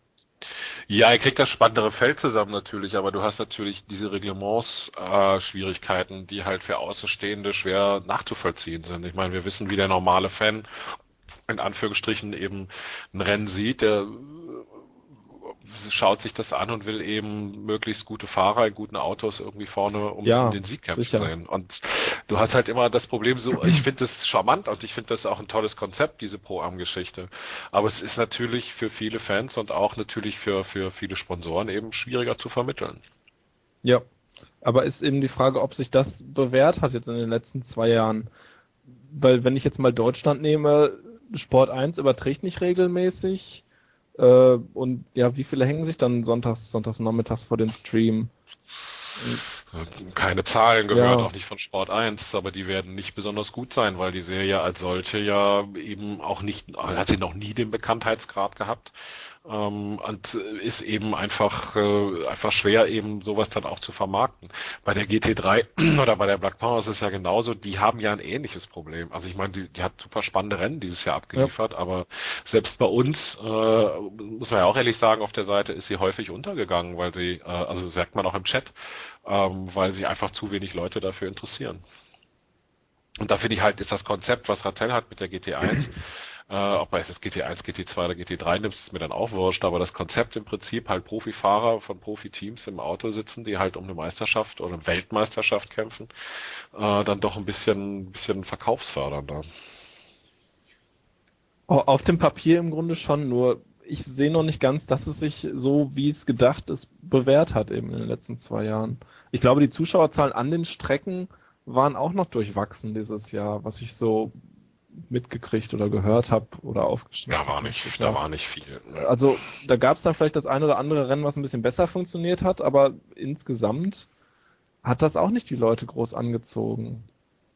Ja, er kriegt das spannendere Feld zusammen natürlich, aber du hast natürlich diese Reglements-Schwierigkeiten, die halt für Außenstehende schwer nachzuvollziehen sind. Ich meine, wir wissen, wie der normale Fan in Anführungsstrichen eben ein Rennen sieht, der schaut sich das an und will eben möglichst gute Fahrer in guten Autos irgendwie vorne um, Ja, um den Sieg kämpfen sicher. sehen. Und du hast halt immer das Problem so, ich finde das charmant und ich finde das auch ein tolles Konzept, diese Pro-Am-Geschichte. Aber es ist natürlich für viele Fans und auch natürlich für, für viele Sponsoren eben schwieriger zu vermitteln. Ja, aber ist eben die Frage, ob sich das bewährt hat jetzt in den letzten zwei Jahren. Weil wenn ich jetzt mal Deutschland nehme, Sport eins überträgt nicht regelmäßig. Äh, und ja, wie viele hängen sich dann sonntags, sonntags nachmittags vor den Stream? Keine Zahlen gehört, Ja. auch nicht von Sport eins, aber die werden nicht besonders gut sein, weil die Serie als solche ja eben auch nicht, hat sie noch nie den Bekanntheitsgrad gehabt. Ähm, und ist eben einfach äh, einfach schwer, eben sowas dann auch zu vermarkten. Bei der G T drei oder bei der Black Power ist es ja genauso, die haben ja ein ähnliches Problem. Also ich meine, die, die hat super spannende Rennen dieses Jahr abgeliefert, ja. Aber selbst bei uns, äh, muss man ja auch ehrlich sagen, auf der Seite ist sie häufig untergegangen, weil sie, äh, also sagt man auch im Chat, ähm, weil sich einfach zu wenig Leute dafür interessieren. Und da finde ich halt, ist das Konzept, was Rattel hat mit der G T eins, Äh, ob man jetzt G T eins, G T zwei oder G T drei nimmt, ist mir dann auch wurscht, aber das Konzept im Prinzip halt Profifahrer von Profiteams im Auto sitzen, die halt um eine Meisterschaft oder eine Weltmeisterschaft kämpfen, äh, dann doch ein bisschen, bisschen verkaufsfördernder. Auf dem Papier im Grunde schon, nur ich sehe noch nicht ganz, dass es sich so, wie es gedacht ist, bewährt hat eben in den letzten zwei Jahren. Ich glaube, die Zuschauerzahlen an den Strecken waren auch noch durchwachsen dieses Jahr, was ich so mitgekriegt oder gehört habe oder aufgeschrieben habe. Da war nicht, da war nicht viel. Ne? Also da gab es dann vielleicht das ein oder andere Rennen, was ein bisschen besser funktioniert hat, aber insgesamt hat das auch nicht die Leute groß angezogen.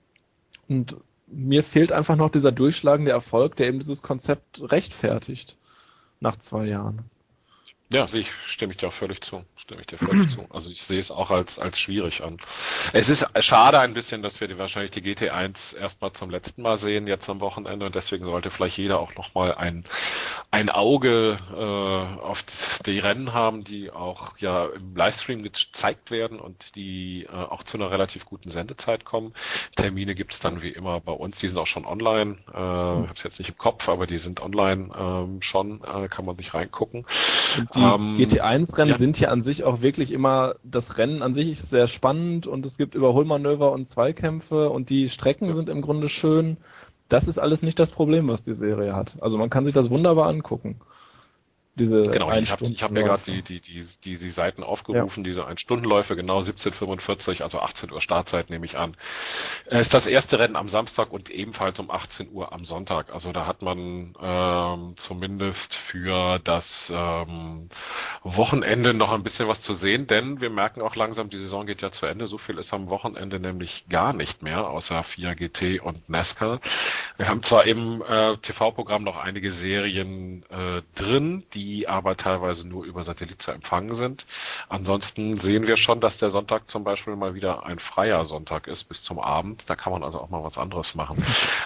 Und mir fehlt einfach noch dieser durchschlagende Erfolg, der eben dieses Konzept rechtfertigt nach zwei Jahren. Ja, sehe ich, stimme ich dir auch völlig zu. Stimme ich dir völlig zu. Also ich sehe es auch als als schwierig an. Es ist schade ein bisschen, dass wir die, wahrscheinlich die G T eins erstmal zum letzten Mal sehen, jetzt am Wochenende, und deswegen sollte vielleicht jeder auch nochmal ein ein Auge äh, auf die Rennen haben, die auch ja im Livestream gezeigt werden und die äh, auch zu einer relativ guten Sendezeit kommen. Termine gibt es dann wie immer bei uns, die sind auch schon online. Äh, ich habe es jetzt nicht im Kopf, aber die sind online ähm, schon, äh, kann man sich reingucken. Und die Ähm, G T eins Rennen ja. sind ja an sich auch wirklich immer, das Rennen an sich ist sehr spannend und es gibt Überholmanöver und Zweikämpfe und die Strecken sind im Grunde schön. Das ist alles nicht das Problem, was die Serie hat. Also man kann sich das wunderbar angucken. Diese Genau, ich habe ich hab mir gerade Ein-Stunden-Läufe. die, die, die, die, die Seiten aufgerufen, diese Ein-Stunden-Läufe, genau siebzehn Uhr fünfundvierzig, also achtzehn Uhr Startzeit nehme ich an. Es ist das erste Rennen am Samstag und ebenfalls um achtzehn Uhr am Sonntag. Also da hat man ähm, zumindest für das ähm, Wochenende noch ein bisschen was zu sehen, denn wir merken auch langsam, die Saison geht ja zu Ende. So viel ist am Wochenende nämlich gar nicht mehr, außer FIA G T und NASCAR. Wir haben zwar im äh, T V-Programm noch einige Serien äh, drin, die die aber teilweise nur über Satellit zu empfangen sind. Ansonsten sehen wir schon, dass der Sonntag zum Beispiel mal wieder ein freier Sonntag ist bis zum Abend. Da kann man also auch mal was anderes machen.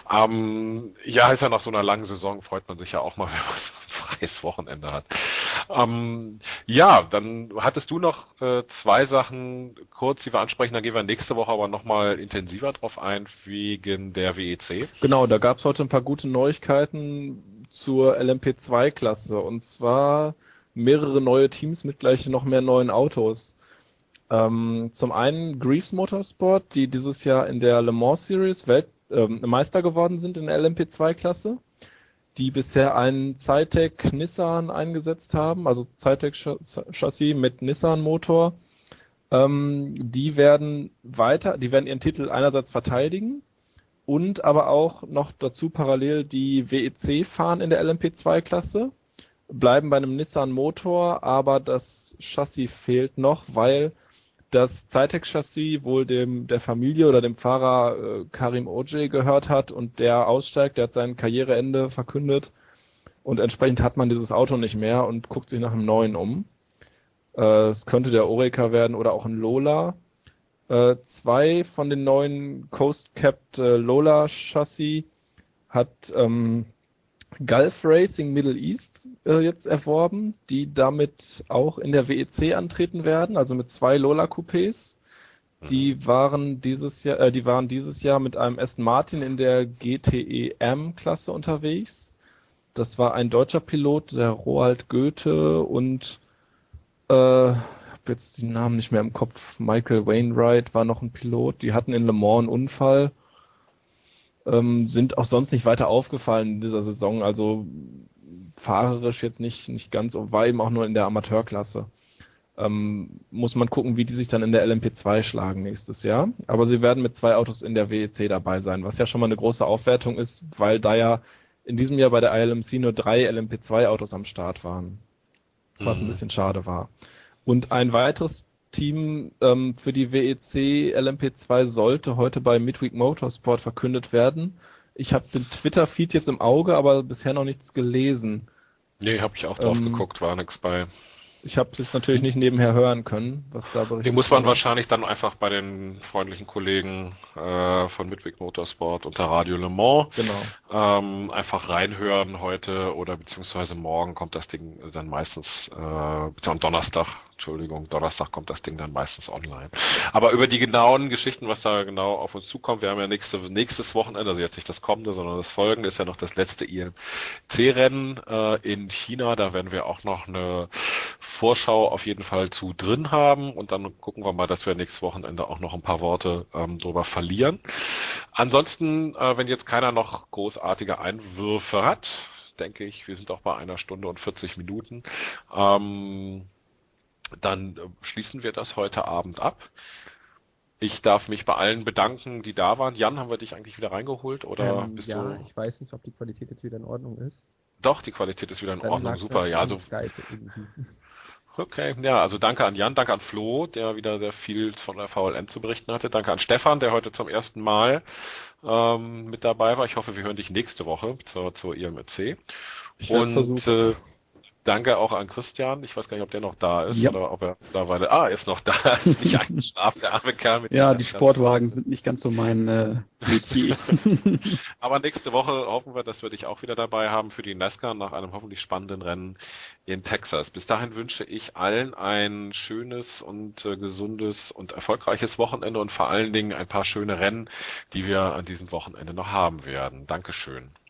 ähm, ja, ist ja nach so einer langen Saison, freut man sich ja auch mal, wenn man ein freies Wochenende hat. Ähm, ja, dann hattest du noch äh, zwei Sachen kurz, die wir ansprechen. Dann gehen wir nächste Woche aber nochmal intensiver drauf ein, wegen der W E C. Genau, da gab es heute ein paar gute Neuigkeiten zur L M P zwei Klasse und zwar mehrere neue Teams mit gleich noch mehr neuen Autos. Ähm, zum einen Greaves Motorsport, die dieses Jahr in der Le Mans Series Welt, ähm, Meister geworden sind in der L M P zwei Klasse, die bisher einen Zytec Nissan eingesetzt haben, also Zytec Chassis mit Nissan Motor. Ähm, die werden weiter, die werden ihren Titel einerseits verteidigen und aber auch noch dazu parallel die W E C fahren in der L M P zwei Klasse, bleiben bei einem Nissan Motor, aber das Chassis fehlt noch, weil das Zytec Chassis wohl dem der Familie oder dem Fahrer äh, Karim Ojay gehört hat und der aussteigt, der hat sein Karriereende verkündet und entsprechend hat man dieses Auto nicht mehr und guckt sich nach einem neuen um. Äh, es könnte der Oreca werden oder auch ein Lola. Äh, zwei von den neuen Coast Capped äh, Lola Chassis hat ähm, Gulf Racing Middle East äh, jetzt erworben, die damit auch in der W E C antreten werden, also mit zwei Lola-Coupés. Die waren dieses Jahr, äh, die waren dieses Jahr mit einem Aston Martin in der G T E M-Klasse unterwegs. Das war ein deutscher Pilot, der Roald Goethe und äh, ich habe jetzt die Namen nicht mehr im Kopf. Michael Wainwright war noch ein Pilot. Die hatten in Le Mans einen Unfall, ähm, sind auch sonst nicht weiter aufgefallen in dieser Saison. Also fahrerisch jetzt nicht nicht ganz, war eben auch nur in der Amateurklasse. Ähm, muss man gucken, wie die sich dann in der L M P zwei schlagen nächstes Jahr. Aber sie werden mit zwei Autos in der W E C dabei sein, was ja schon mal eine große Aufwertung ist, weil da ja in diesem Jahr bei der I L M C nur drei L M P zwei Autos am Start waren, was ein Mhm. bisschen schade war. Und ein weiteres Team ähm, für die W E C L M P zwei sollte heute bei Midweek Motorsport verkündet werden. Ich habe den Twitter-Feed jetzt im Auge, aber bisher noch nichts gelesen. Nee, habe ich auch drauf Ähm, geguckt, war nix bei. Ich habe es jetzt natürlich nicht nebenher hören können, was da berichtet Die muss man wurde. wahrscheinlich dann einfach bei den freundlichen Kollegen äh, von Midweek Motorsport unter Radio Le Mans Genau. ähm, einfach reinhören heute oder beziehungsweise morgen kommt das Ding dann meistens, äh, am Donnerstag, Entschuldigung, Donnerstag kommt das Ding dann meistens online. Aber über die genauen Geschichten, was da genau auf uns zukommt, wir haben ja nächste, nächstes Wochenende, also jetzt nicht das kommende, sondern das folgende, ist ja noch das letzte I M C-Rennen äh, in China, da werden wir auch noch eine Vorschau auf jeden Fall zu drin haben und dann gucken wir mal, dass wir nächstes Wochenende auch noch ein paar Worte ähm, drüber verlieren. Ansonsten, äh, wenn jetzt keiner noch großartige Einwürfe hat, denke ich, wir sind auch bei einer Stunde und vierzig Minuten, ähm, dann äh, schließen wir das heute Abend ab. Ich darf mich bei allen bedanken, die da waren. Jan, haben wir dich eigentlich wieder reingeholt oder Ähm, bist ja, du... ich weiß nicht, ob die Qualität jetzt wieder in Ordnung ist. Doch, die Qualität ist wieder in Dann Ordnung, lag super. das Ja, an also Skype irgendwie. okay, ja, also danke an Jan, danke an Flo, der wieder sehr viel von der V L N zu berichten hatte. Danke an Stefan, der heute zum ersten Mal ähm, mit dabei war. Ich hoffe, wir hören dich nächste Woche zur, zur I M C. Ich werde Und versuchen. äh, danke auch an Christian. Ich weiß gar nicht, ob der noch da ist Ja. oder ob er mittlerweile... Ah, er ist noch da. Ist nicht eingeschlafen, der arme Kerl mit Ja, dem die ganz- Sportwagen sind nicht ganz so mein äh, Metier. Aber nächste Woche hoffen wir, dass wir dich auch wieder dabei haben für die NASCAR nach einem hoffentlich spannenden Rennen in Texas. Bis dahin wünsche ich allen ein schönes und äh, gesundes und erfolgreiches Wochenende und vor allen Dingen ein paar schöne Rennen, die wir an diesem Wochenende noch haben werden. Dankeschön.